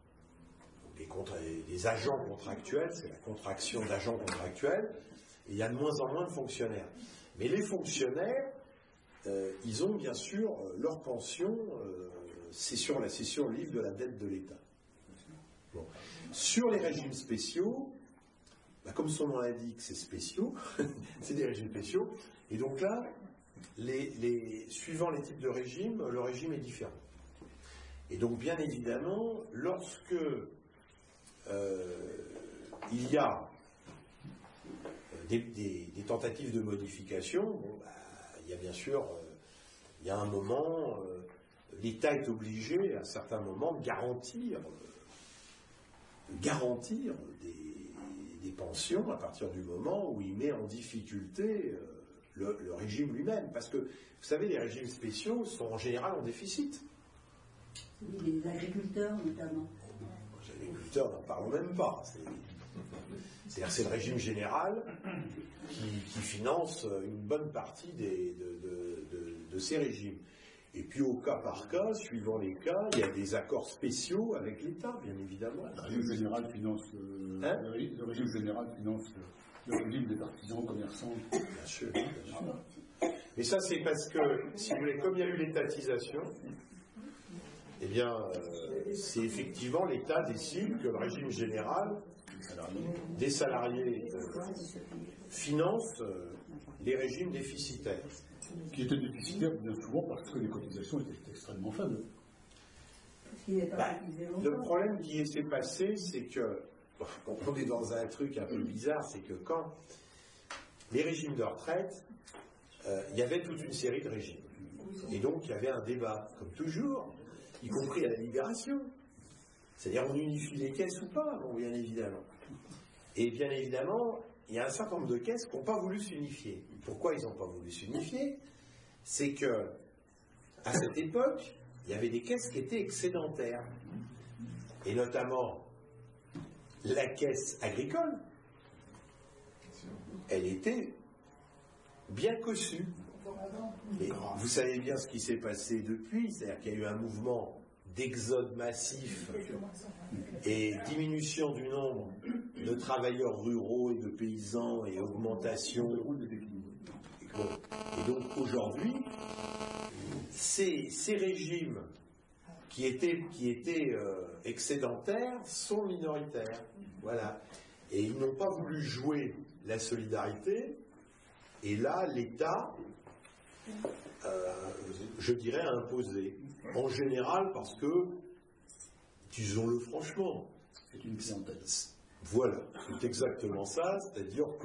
Speaker 8: des agents contractuels, c'est la contraction d'agents contractuels, et il y a de moins en moins de fonctionnaires. Mais les fonctionnaires, ils ont bien sûr leur pension, c'est sur le livre de la dette de l'État. Bon. Sur les régimes spéciaux, comme son nom l'indique, c'est spéciaux, c'est des régimes spéciaux, et donc là, suivant les types de régimes, le régime est différent. Et donc bien évidemment, lorsque il y a des tentatives de modification, il y a bien sûr, il y a un moment, l'État est obligé à certains moments de garantir des pensions à partir du moment où il met en difficulté le régime lui-même. Parce que, vous savez, les régimes spéciaux sont en général en déficit.
Speaker 7: Les agriculteurs notamment.
Speaker 8: Les agriculteurs, n'en parlons même pas. C'est-à-dire c'est le régime général qui finance une bonne partie de ces régimes. Et puis au cas par cas, suivant les cas, il y a des accords spéciaux avec l'État, bien évidemment.
Speaker 3: Le régime général finance, le régime général finance le régime des artisans, commerçants.
Speaker 8: Bien sûr. Mais ça, c'est parce que, si vous voulez, comme il y a eu l'étatisation, eh bien, c'est effectivement l'État décide que le régime général des salariés finance les régimes déficitaires.
Speaker 3: Qui étaient déficitaires bien souvent parce que les cotisations étaient extrêmement faibles.
Speaker 8: Le problème qui s'est passé, c'est que, on est dans un truc un peu bizarre, c'est que quand les régimes de retraite, il y avait toute une série de régimes. Et donc, il y avait un débat, comme toujours, y compris à la Libération. C'est-à-dire, on unifie les caisses ou pas, bon, bien évidemment. Et bien évidemment, il y a un certain nombre de caisses qui n'ont pas voulu s'unifier. Pourquoi ils n'ont pas voulu s'unifier? C'est que, à cette époque, il y avait des caisses qui étaient excédentaires. Et notamment, la caisse agricole, elle était bien cossue. Et vous savez bien ce qui s'est passé depuis, c'est-à-dire qu'il y a eu un mouvement d'exode massif et diminution du nombre de travailleurs ruraux et de paysans et augmentation. Et donc aujourd'hui, ces régimes qui étaient excédentaires sont minoritaires. Voilà. Et ils n'ont pas voulu jouer la solidarité. Et là, l'État, je dirais, a imposé. En général, parce que, disons-le franchement,
Speaker 3: c'est une clientèle.
Speaker 8: Voilà, c'est exactement ça. C'est-à-dire que,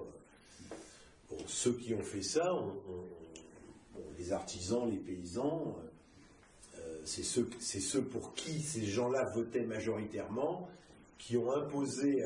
Speaker 8: ceux qui ont fait ça, les artisans, les paysans, c'est ceux pour qui ces gens-là votaient majoritairement, qui ont imposé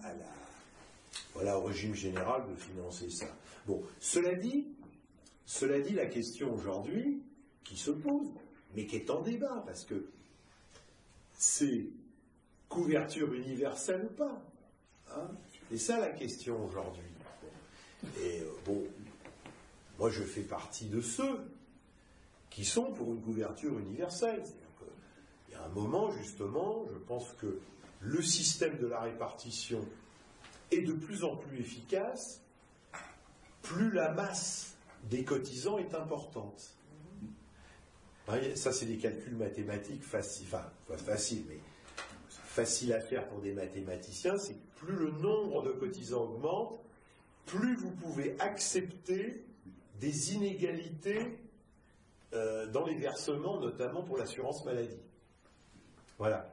Speaker 8: au régime général de financer ça. Bon, cela dit, la question aujourd'hui qui se pose, mais qui est en débat, parce que c'est couverture universelle ou pas, hein, c'est ça la question aujourd'hui. Et moi je fais partie de ceux qui sont pour une couverture universelle. Il y a un moment, justement, je pense que le système de la répartition est de plus en plus efficace, plus la masse des cotisants est importante. Ça, c'est des calculs mathématiques faciles, enfin, pas faciles, mais faciles à faire pour des mathématiciens. C'est que plus le nombre de cotisants augmente, plus vous pouvez accepter des inégalités dans les versements, notamment pour l'assurance maladie. Voilà,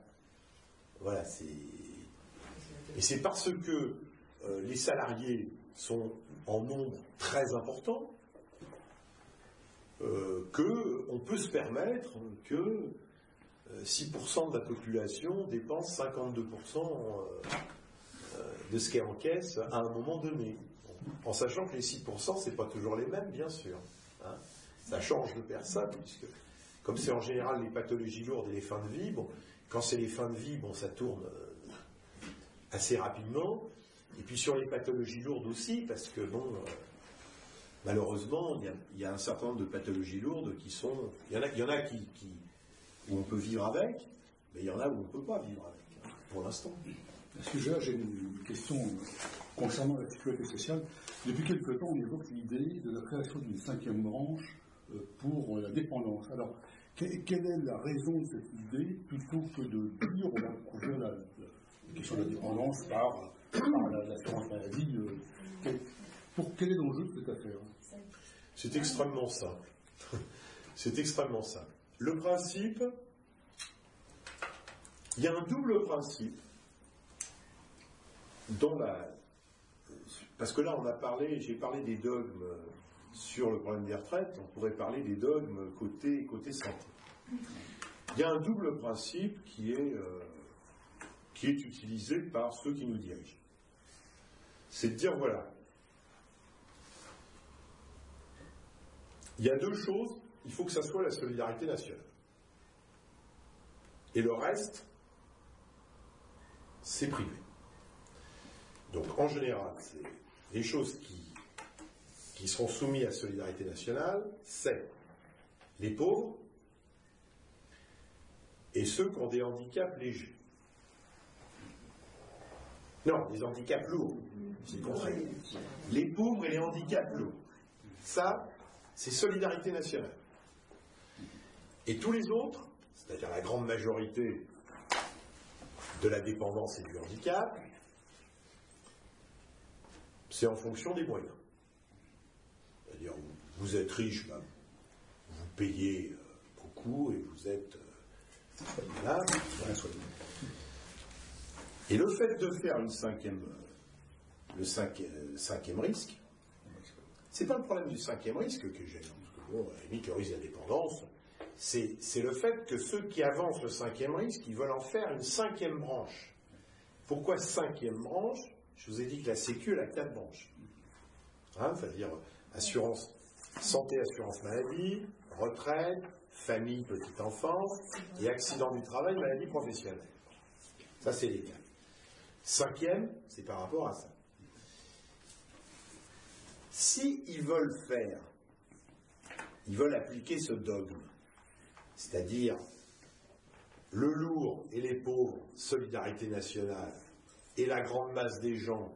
Speaker 8: et c'est parce que les salariés sont en nombre très important qu'on peut se permettre que 6% de la population dépense 52% de ce qu'elle encaisse à un moment donné. En sachant que les 6%, c'est pas toujours les mêmes, bien sûr. Hein. Ça change de personne, puisque comme c'est en général les pathologies lourdes et les fins de vie, bon, quand c'est les fins de vie, bon, ça tourne assez rapidement. Et puis sur les pathologies lourdes aussi, parce que bon, malheureusement, il y a un certain nombre de pathologies lourdes qui sont... Il y en a où on peut vivre avec, mais il y en a où on ne peut pas vivre avec, pour l'instant.
Speaker 3: À ce sujet-là, j'ai une question concernant la sécurité sociale. Depuis quelque temps, on évoque l'idée de la création d'une 5e branche pour la dépendance. Alors, quelle est la raison de cette idée, plutôt que de dire on va couvrir la question de la dépendance par l'assurance maladie quel est l'enjeu de cette affaire?
Speaker 8: C'est extrêmement simple. C'est extrêmement simple. Le principe, il y a un double principe dans parce que là j'ai parlé des dogmes sur le problème des retraites, on pourrait parler des dogmes côté santé. Il y a un double principe qui est utilisé par ceux qui nous dirigent. C'est de dire, voilà, il y a deux choses, il faut que ça soit la solidarité nationale. Et le reste, c'est privé. Donc, en général, c'est les choses qui seront soumises à solidarité nationale, c'est les pauvres et ceux qui ont des handicaps légers. Non, les handicaps lourds, c'est le contraire. Les pauvres et les handicaps lourds. Ça, c'est solidarité nationale. Et tous les autres, c'est-à-dire la grande majorité de la dépendance et du handicap, c'est en fonction des moyens. C'est-à-dire, vous êtes riche, ben, vous payez beaucoup et vous êtes là. Et le fait de faire le cinquième risque, c'est pas le problème du 5e risque que j'ai. Parce que bon, à la limite, le risque de la dépendance, c'est le fait que ceux qui avancent le 5e risque, ils veulent en faire une 5e branche. Pourquoi 5e branche? Je vous ai dit que la Sécu, elle a 4 branches. Hein, c'est-à-dire assurance, santé, assurance maladie, retraite, famille, petite enfance, et accident du travail, maladie professionnelle. Ça, c'est les 4. 5e, c'est par rapport à ça. Si ils veulent appliquer ce dogme, c'est-à-dire le lourd et les pauvres, solidarité nationale, et la grande masse des gens,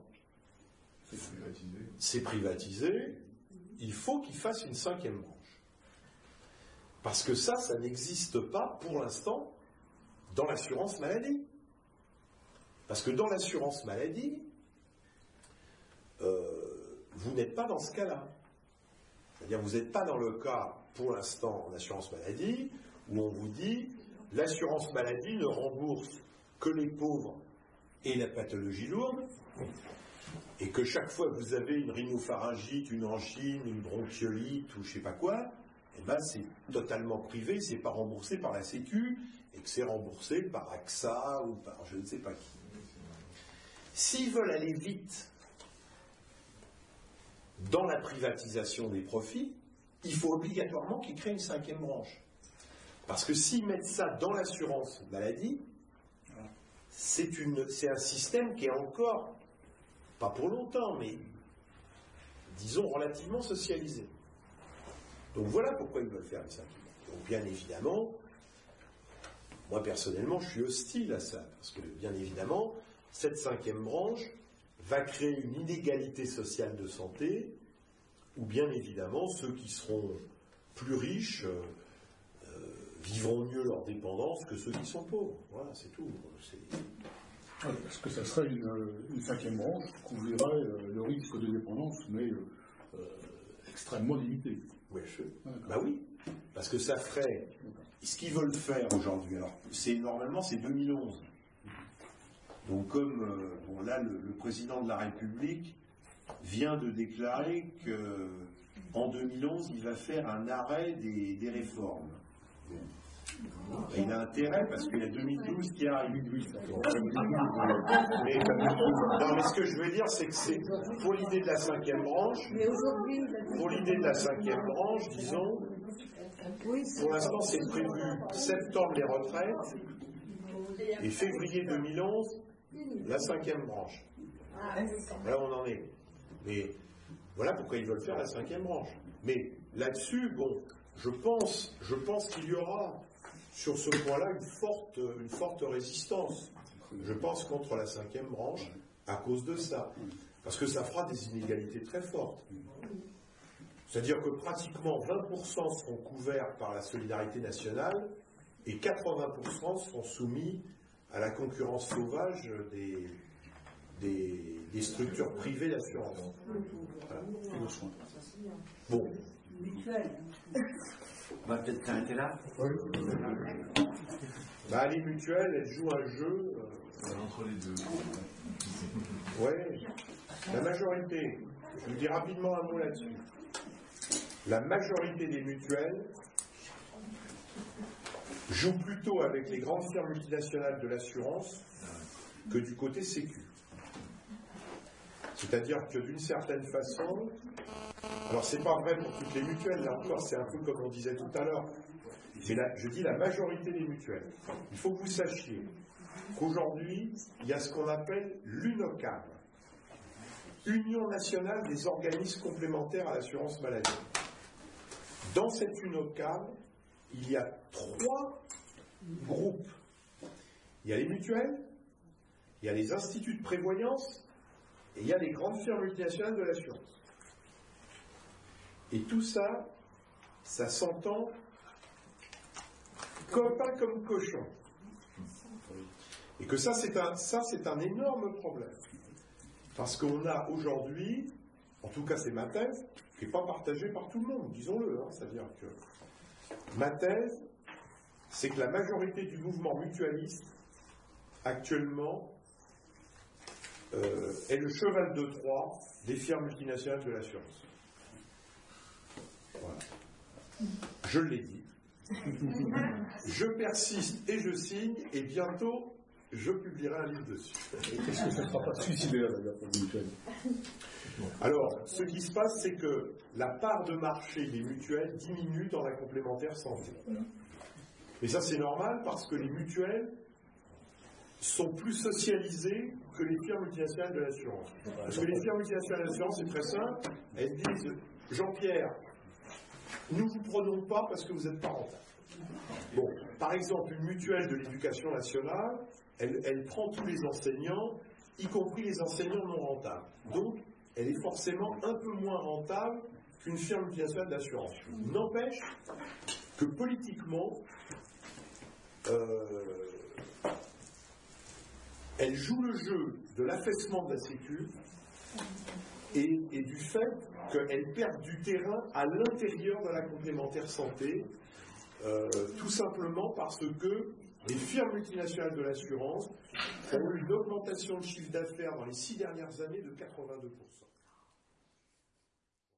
Speaker 8: c'est privatisé, il faut qu'ils fassent une 5e branche. Parce que ça n'existe pas pour l'instant dans l'assurance maladie. Parce que dans l'assurance maladie, vous n'êtes pas dans ce cas-là. C'est-à-dire vous n'êtes pas dans le cas, pour l'instant, en assurance maladie, où on vous dit l'assurance maladie ne rembourse que les pauvres et la pathologie lourde, et que chaque fois que vous avez une rhinopharyngite, une angine, une bronchiolite ou je ne sais pas quoi, eh ben c'est totalement privé, c'est pas remboursé par la Sécu, et que c'est remboursé par AXA ou par je ne sais pas qui. S'ils veulent aller vite dans la privatisation des profits, il faut obligatoirement qu'ils créent une 5e branche. Parce que s'ils mettent ça dans l'assurance maladie, c'est un système qui est encore, pas pour longtemps, mais disons relativement socialisé. Donc voilà pourquoi ils veulent faire une 5e branche. Donc bien évidemment, moi personnellement, je suis hostile à ça, parce que bien évidemment, cette 5e branche va créer une inégalité sociale de santé, où bien évidemment, ceux qui seront plus riches vivront mieux leur dépendance que ceux qui sont pauvres. Voilà, c'est tout.
Speaker 3: Parce que ça serait une 5e branche qui couvrirait le risque de dépendance, mais extrêmement limité.
Speaker 8: Oui, bah oui, parce que ça ferait ce qu'ils veulent faire aujourd'hui. Alors, normalement, c'est 2011. Donc, comme là, le président de la République vient de déclarer qu'en 2011, il va faire un arrêt des réformes. Et il a intérêt parce qu'il y a 2012 qui arrive. Mais ce que je veux dire, c'est que c'est pour l'idée de la 5e branche, disons, pour l'instant c'est prévu septembre les retraites et février 2011 la 5e branche. Là on en est. Mais voilà pourquoi ils veulent faire la 5e branche. Mais là-dessus, bon, je pense qu'il y aura sur ce point-là une forte résistance. Je pense contre la 5e branche à cause de ça. Parce que ça fera des inégalités très fortes. C'est-à-dire que pratiquement 20% seront couverts par la solidarité nationale et 80% seront soumis à la concurrence sauvage des structures privées d'assurance. Voilà. Bon.
Speaker 1: On va peut-être s'arrêter là.
Speaker 8: Bah, les mutuelles, elles jouent un jeu.
Speaker 5: Entre les deux.
Speaker 8: Ouais. La majorité, je vous dis rapidement un mot là-dessus. La majorité des mutuelles jouent plutôt avec les grandes firmes multinationales de l'assurance que du côté sécu. C'est-à-dire que d'une certaine façon, alors c'est pas vrai pour toutes les mutuelles, là encore c'est un peu comme on disait tout à l'heure, mais là, je dis la majorité des mutuelles. Il faut que vous sachiez qu'aujourd'hui, il y a ce qu'on appelle l'UNOCAM, Union nationale des organismes complémentaires à l'assurance maladie. Dans cette UNOCAM, il y a 3 groupes. Il y a les mutuelles, il y a les instituts de prévoyance, et il y a les grandes firmes multinationales de l'assurance. Et tout ça, ça s'entend pas comme cochon. Et que ça, c'est un énorme problème. Parce qu'on a aujourd'hui, en tout cas c'est ma thèse, qui n'est pas partagée par tout le monde, disons-le. C'est-à-dire que ma thèse, c'est que la majorité du mouvement mutualiste, actuellement, est le cheval de Troie des firmes multinationales de l'assurance. Voilà. Je l'ai dit. Je persiste et je signe, et bientôt, je publierai un livre dessus.
Speaker 3: Est-ce que ça ne sera pas suicidaire, d'ailleurs, pour les mutuelles ?
Speaker 8: Alors, ce qui se passe, c'est que la part de marché des mutuelles diminue dans la complémentaire santé. Et ça, c'est normal, parce que les mutuelles sont plus socialisées que les firmes multinationales de l'assurance. Parce que les firmes multinationales de l'assurance, c'est très simple, elles disent « Jean-Pierre, nous ne vous prenons pas parce que vous n'êtes pas rentable. » Bon, par exemple, une mutuelle de l'éducation nationale, elle prend tous les enseignants, y compris les enseignants non rentables. Donc, elle est forcément un peu moins rentable qu'une firme multinationale d'assurance. N'empêche que politiquement, elle joue le jeu de l'affaissement de la Sécu et du fait qu'elle perd du terrain à l'intérieur de la complémentaire santé, tout simplement parce que les firmes multinationales de l'assurance ont eu une augmentation de chiffre d'affaires dans les 6 dernières années de 82%.